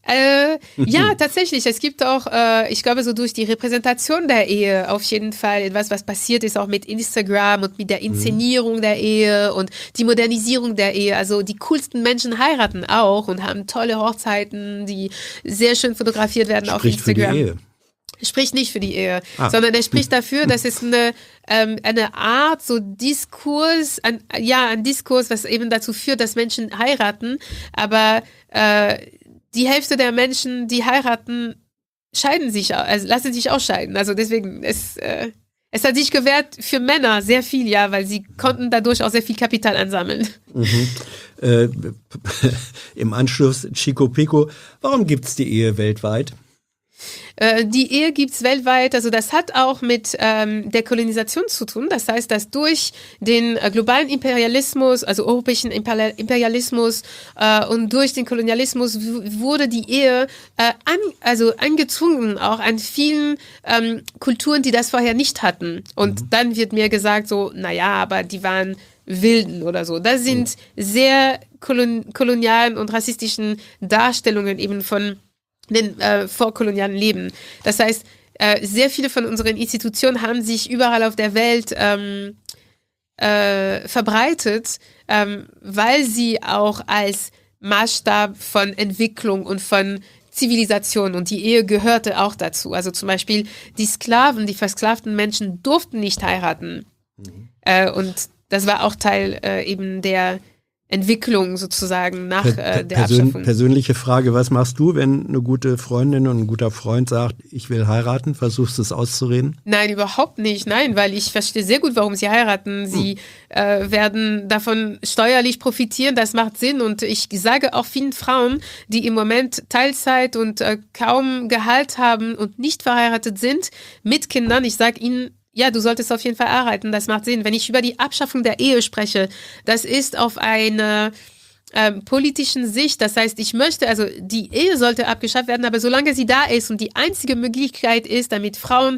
Ja, tatsächlich. Es gibt auch, ich glaube, so durch die Repräsentation der Ehe auf jeden Fall etwas, was passiert ist, auch mit Instagram und mit der Inszenierung der Ehe und die Modernisierung der Ehe. Also die coolsten Menschen heiraten auch und haben tolle Hochzeiten, die sehr schön fotografiert werden auf Instagram. Für die Ehe. Spricht nicht für die Ehe, sondern er spricht dafür, dass es eine Art, so Diskurs, ein Diskurs, was eben dazu führt, dass Menschen heiraten, aber die Hälfte der Menschen, die heiraten, lassen sich ausscheiden. Also deswegen, es hat sich gewährt für Männer sehr viel, ja, weil sie konnten dadurch auch sehr viel Kapital ansammeln. Im Anschluss, Chico Pico, warum gibt's die Ehe weltweit? Die Ehe gibt's weltweit, also das hat auch mit der Kolonisation zu tun. Das heißt, dass durch den globalen Imperialismus, also europäischen Imperialismus und durch den Kolonialismus wurde die Ehe angezwungen, auch an vielen Kulturen, die das vorher nicht hatten. Und dann wird mir gesagt so, naja, aber die waren Wilden oder so. Das sind sehr kolonialen und rassistischen Darstellungen eben von den vorkolonialen Leben. Das heißt, sehr viele von unseren Institutionen haben sich überall auf der Welt verbreitet, weil sie auch als Maßstab von Entwicklung und von Zivilisation, und die Ehe gehörte auch dazu. Also zum Beispiel die Sklaven, die versklavten Menschen durften nicht heiraten. Und das war auch Teil eben der Entwicklung sozusagen nach der Abschaffung. Persönliche Frage, was machst du, wenn eine gute Freundin und ein guter Freund sagt, ich will heiraten? Versuchst du es auszureden? Nein, überhaupt nicht. Nein, weil ich verstehe sehr gut, warum sie heiraten. Sie werden davon steuerlich profitieren, das macht Sinn. Und ich sage auch vielen Frauen, die im Moment Teilzeit und kaum Gehalt haben und nicht verheiratet sind, mit Kindern, ich sage ihnen, ja, du solltest auf jeden Fall arbeiten, das macht Sinn. Wenn ich über die Abschaffung der Ehe spreche, das ist auf einer politischen Sicht, das heißt, ich möchte, also die Ehe sollte abgeschafft werden, aber solange sie da ist und die einzige Möglichkeit ist, damit Frauen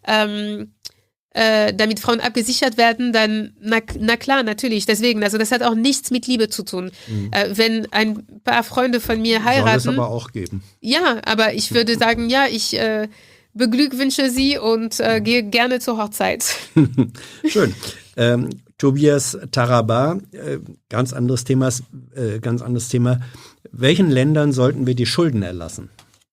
abgesichert werden, dann, na klar, natürlich. Deswegen, also das hat auch nichts mit Liebe zu tun. Wenn ein paar Freunde von mir heiraten. Soll es aber auch geben. Ja, aber ich würde sagen, ja, ich beglückwünsche Sie und gehe gerne zur Hochzeit. Schön. Tobias Taraba, ganz anderes Thema. Welchen Ländern sollten wir die Schulden erlassen?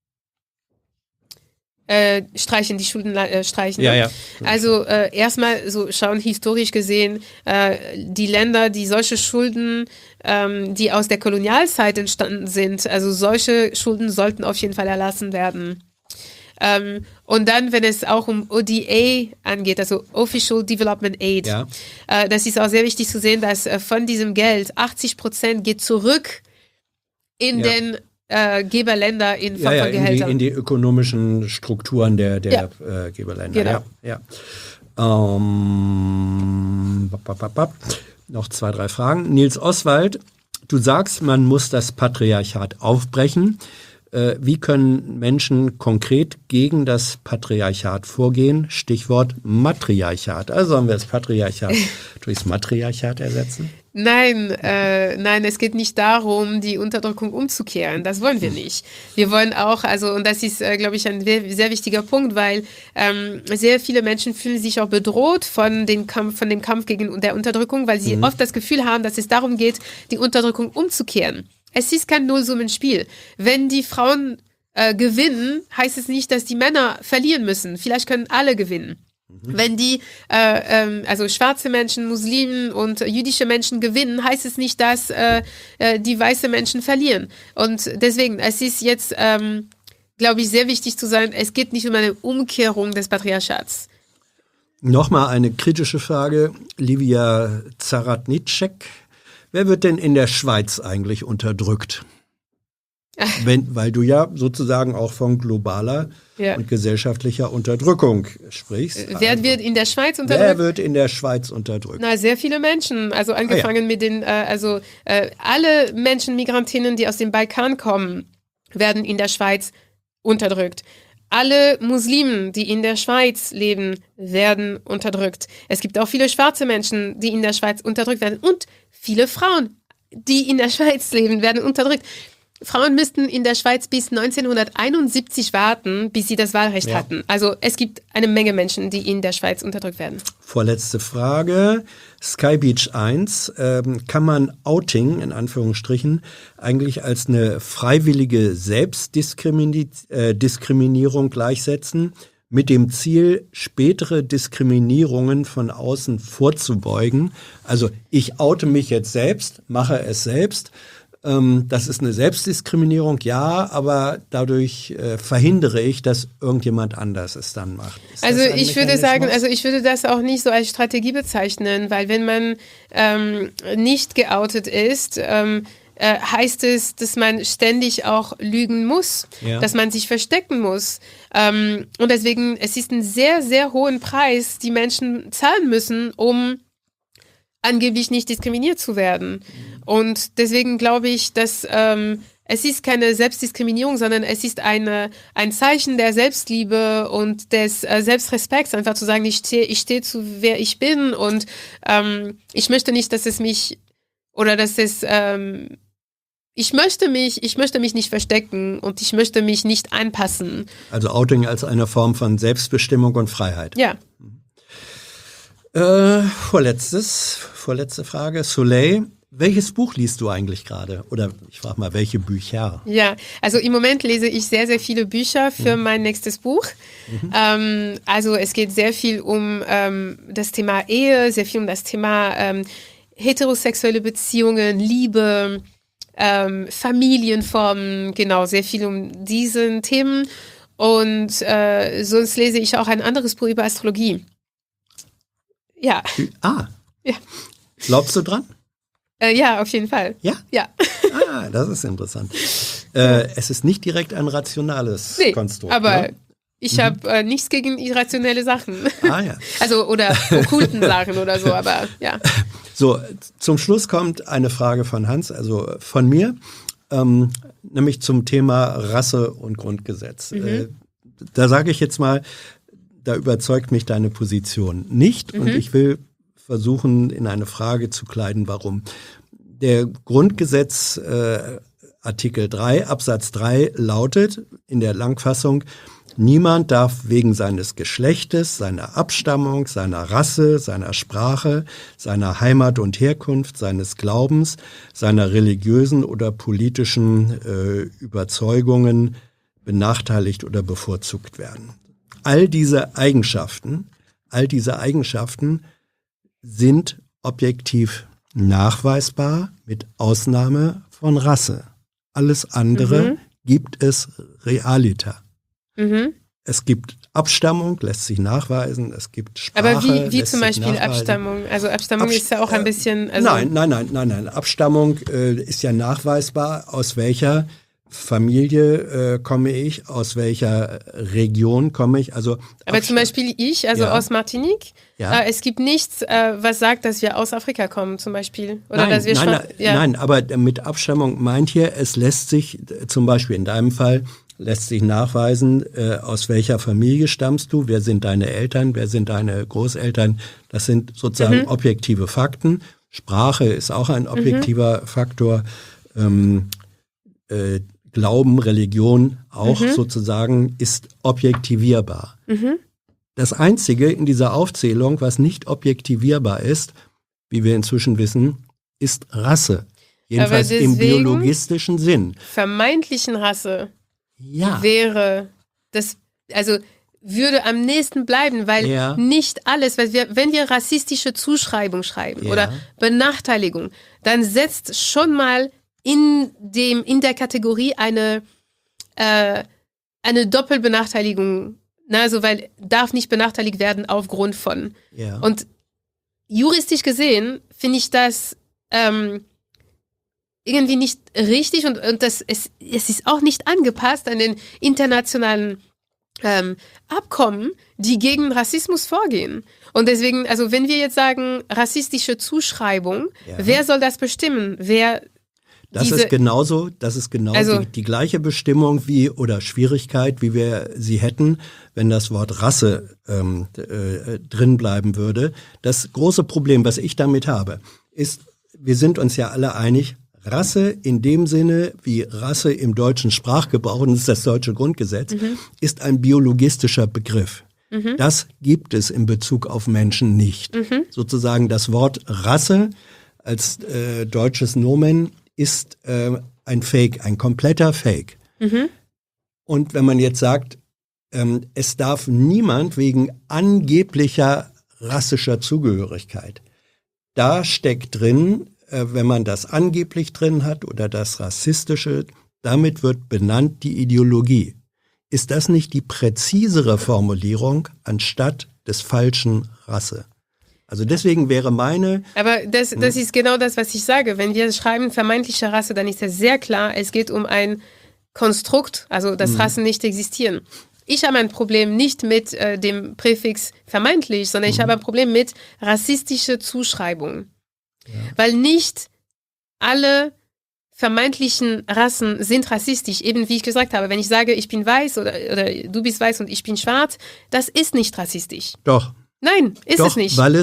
Streichen, die Schulden streichen. Ja, ja. Also erstmal so schauen, historisch gesehen, die Länder, die solche Schulden, die aus der Kolonialzeit entstanden sind, also solche Schulden sollten auf jeden Fall erlassen werden. Und dann, wenn es auch um ODA angeht, also Official Development Aid, das ist auch sehr wichtig zu sehen, dass von diesem Geld 80% geht zurück in den Geberländer in Form von Gehältern. In die ökonomischen Strukturen der Geberländer. Genau. Ja. Noch 2, 3 Fragen. Nils Oswald, du sagst, man muss das Patriarchat aufbrechen. Wie können Menschen konkret gegen das Patriarchat vorgehen? Stichwort Matriarchat. Also sollen wir das Patriarchat durchs Matriarchat ersetzen? Nein, es geht nicht darum, die Unterdrückung umzukehren. Das wollen wir nicht. Wir wollen auch, also, und das ist, glaube ich, ein sehr wichtiger Punkt, weil sehr viele Menschen fühlen sich auch bedroht von dem Kampf gegen der Unterdrückung, weil sie oft das Gefühl haben, dass es darum geht, die Unterdrückung umzukehren. Es ist kein Nullsummenspiel. Wenn die Frauen gewinnen, heißt es nicht, dass die Männer verlieren müssen. Vielleicht können alle gewinnen. Wenn die, also schwarze Menschen, Muslimen und jüdische Menschen gewinnen, heißt es nicht, dass die weiße Menschen verlieren. Und deswegen, es ist jetzt, glaube ich, sehr wichtig zu sagen, es geht nicht um eine Umkehrung des Patriarchats. Nochmal eine kritische Frage. Livia Zaratnitschek. Wer wird denn in der Schweiz eigentlich unterdrückt? Weil du ja sozusagen auch von globaler und gesellschaftlicher Unterdrückung sprichst. Wer wird in der Schweiz unterdrückt? Wer wird in der Schweiz unterdrückt? Na, sehr viele Menschen. Also angefangen mit den, alle Menschen, Migrantinnen, die aus dem Balkan kommen, werden in der Schweiz unterdrückt. Alle Muslimen, die in der Schweiz leben, werden unterdrückt. Es gibt auch viele schwarze Menschen, die in der Schweiz unterdrückt werden. Und viele Frauen, die in der Schweiz leben, werden unterdrückt. Frauen müssten in der Schweiz bis 1971 warten, bis sie das Wahlrecht hatten. Also es gibt eine Menge Menschen, die in der Schweiz unterdrückt werden. Vorletzte Frage. Sky Beach 1. Kann man Outing, in Anführungsstrichen, eigentlich als eine freiwillige Selbstdiskriminierung gleichsetzen, mit dem Ziel, spätere Diskriminierungen von außen vorzubeugen? Also ich oute mich jetzt selbst, mache es selbst. Das ist eine Selbstdiskriminierung, ja, aber dadurch verhindere ich, dass irgendjemand anders es dann macht. Also ich würde sagen, ich würde das auch nicht so als Strategie bezeichnen, weil wenn man nicht geoutet ist, heißt es, dass man ständig auch lügen muss, dass man sich verstecken muss. Und deswegen, es ist ein sehr, sehr hohen Preis, die Menschen zahlen müssen, um angeblich nicht diskriminiert zu werden. Und deswegen glaube ich, dass es ist keine Selbstdiskriminierung, sondern es ist ein Zeichen der Selbstliebe und des Selbstrespekts, einfach zu sagen, ich stehe zu wer ich bin und ich möchte nicht, dass es mich oder dass es ich möchte mich nicht verstecken und ich möchte mich nicht anpassen. Also Outing als eine Form von Selbstbestimmung und Freiheit. Ja. Vorletzte Frage. Soleil, welches Buch liest du eigentlich gerade? Oder ich frage mal, welche Bücher? Ja, also im Moment lese ich sehr, sehr viele Bücher für mein nächstes Buch. Also es geht sehr viel um das Thema Ehe, sehr viel um das Thema heterosexuelle Beziehungen, Liebe, Familienformen, genau, sehr viel um diesen Themen. Und sonst lese ich auch ein anderes Buch über Astrologie. Ja. Ja. Glaubst du dran? Ja, auf jeden Fall. Ja? Ja. Das ist interessant. Es ist nicht direkt ein rationales Konstrukt. Aber ne? ich habe nichts gegen irrationelle Sachen. Ja. Also, oder okkulten Sachen oder so, aber ja. So, zum Schluss kommt eine Frage von Hans, also von mir, nämlich zum Thema Rasse und Grundgesetz. Da sage ich jetzt mal, da überzeugt mich deine Position nicht und ich will versuchen, in eine Frage zu kleiden, warum. Der Grundgesetz Artikel 3 Absatz 3 lautet in der Langfassung: Niemand darf wegen seines Geschlechtes, seiner Abstammung, seiner Rasse, seiner Sprache, seiner Heimat und Herkunft, seines Glaubens, seiner religiösen oder politischen Überzeugungen benachteiligt oder bevorzugt werden. All diese Eigenschaften sind objektiv nachweisbar mit Ausnahme von Rasse. Alles andere gibt es realiter. Es gibt Abstammung, lässt sich nachweisen, es gibt Sprache. Aber wie zum Beispiel Abstammung? Also Abstammung ist ja auch ein bisschen... Also Nein. Abstammung ist ja nachweisbar, aus welcher Familie komme ich, aus welcher Region komme ich. Also aber zum Beispiel aus Martinique, es gibt nichts, was sagt, dass wir aus Afrika kommen zum Beispiel. Oder Nein, aber mit Abstammung meint hier, es lässt sich, zum Beispiel in deinem Fall, lässt sich nachweisen, aus welcher Familie stammst du, wer sind deine Eltern, wer sind deine Großeltern. Das sind sozusagen objektive Fakten. Sprache ist auch ein objektiver Faktor. Glauben, Religion auch sozusagen ist objektivierbar. Das Einzige in dieser Aufzählung, was nicht objektivierbar ist, wie wir inzwischen wissen, ist Rasse. Jedenfalls im biologistischen Sinn. Vermeintlichen Rasse wäre das, also würde am nächsten bleiben, weil nicht alles, weil wenn wir rassistische Zuschreibung schreiben oder Benachteiligung, dann setzt schon mal in der Kategorie eine Doppelbenachteiligung, also weil darf nicht benachteiligt werden aufgrund von. Und juristisch gesehen finde ich das irgendwie nicht richtig und es ist auch nicht angepasst an den internationalen Abkommen, die gegen Rassismus vorgehen. Und deswegen, also wenn wir jetzt sagen, rassistische Zuschreibung, wer soll das bestimmen? Das ist genauso also, die gleiche Bestimmung oder Schwierigkeit, wie wir sie hätten, wenn das Wort Rasse drin bleiben würde. Das große Problem, was ich damit habe, ist, wir sind uns ja alle einig, Rasse in dem Sinne, wie Rasse im deutschen Sprachgebrauch, und das ist das deutsche Grundgesetz, ist ein biologistischer Begriff. Das gibt es in Bezug auf Menschen nicht. Sozusagen das Wort Rasse als deutsches Nomen ist ein Fake, ein kompletter Fake. Und wenn man jetzt sagt, es darf niemand wegen angeblicher rassischer Zugehörigkeit, da steckt drin, wenn man das angeblich drin hat oder das Rassistische, damit wird benannt die Ideologie. Ist das nicht die präzisere Formulierung anstatt des falschen Rasse? Also deswegen wäre meine... Aber das ist genau das, was ich sage. Wenn wir schreiben vermeintliche Rasse, dann ist ja sehr klar, es geht um ein Konstrukt, also dass Rassen nicht existieren. Ich habe ein Problem nicht mit dem Präfix vermeintlich, sondern ich habe ein Problem mit rassistischer Zuschreibung. Ja. Weil nicht alle vermeintlichen Rassen sind rassistisch. Eben wie ich gesagt habe, wenn ich sage, ich bin weiß oder du bist weiß und ich bin schwarz, das ist nicht rassistisch. Doch. Nein, ist es nicht. Weil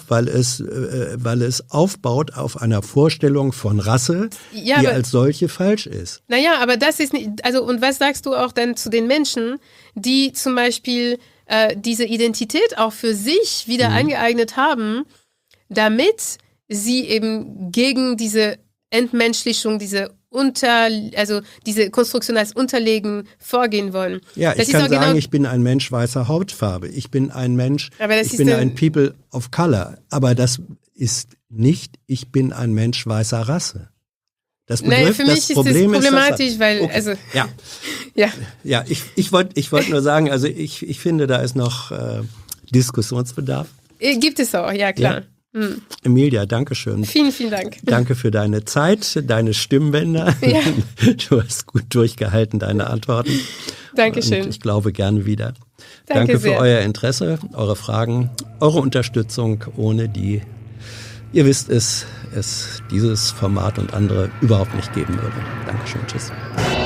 es aufbaut auf einer Vorstellung von Rasse, die als solche falsch ist. Naja, aber das ist nicht, also und was sagst du auch dann zu den Menschen, die zum Beispiel diese Identität auch für sich wieder angeeignet haben, damit sie eben gegen diese Entmenschlichung, diese Konstruktion als Unterlegen vorgehen wollen. Ja, ich kann sagen, ich bin ein Mensch weißer Hautfarbe. Ich bin ein Mensch, ich bin ein People of Color. Aber das ist nicht, ich bin ein Mensch weißer Rasse. Das Begriff, für mich das Problem ist das problematisch, weil, okay. also. Ja, ich wollte nur sagen, also ich finde, da ist noch Diskussionsbedarf. Gibt es auch, ja klar. Ja. Emilia, danke schön. Vielen, vielen Dank. Danke für deine Zeit, deine Stimmbänder. Ja. Du hast gut durchgehalten, deine Antworten. Dankeschön. Und ich glaube gerne wieder. Danke für euer Interesse, eure Fragen, eure Unterstützung, ohne die, ihr wisst es dieses Format und andere überhaupt nicht geben würde. Dankeschön, tschüss.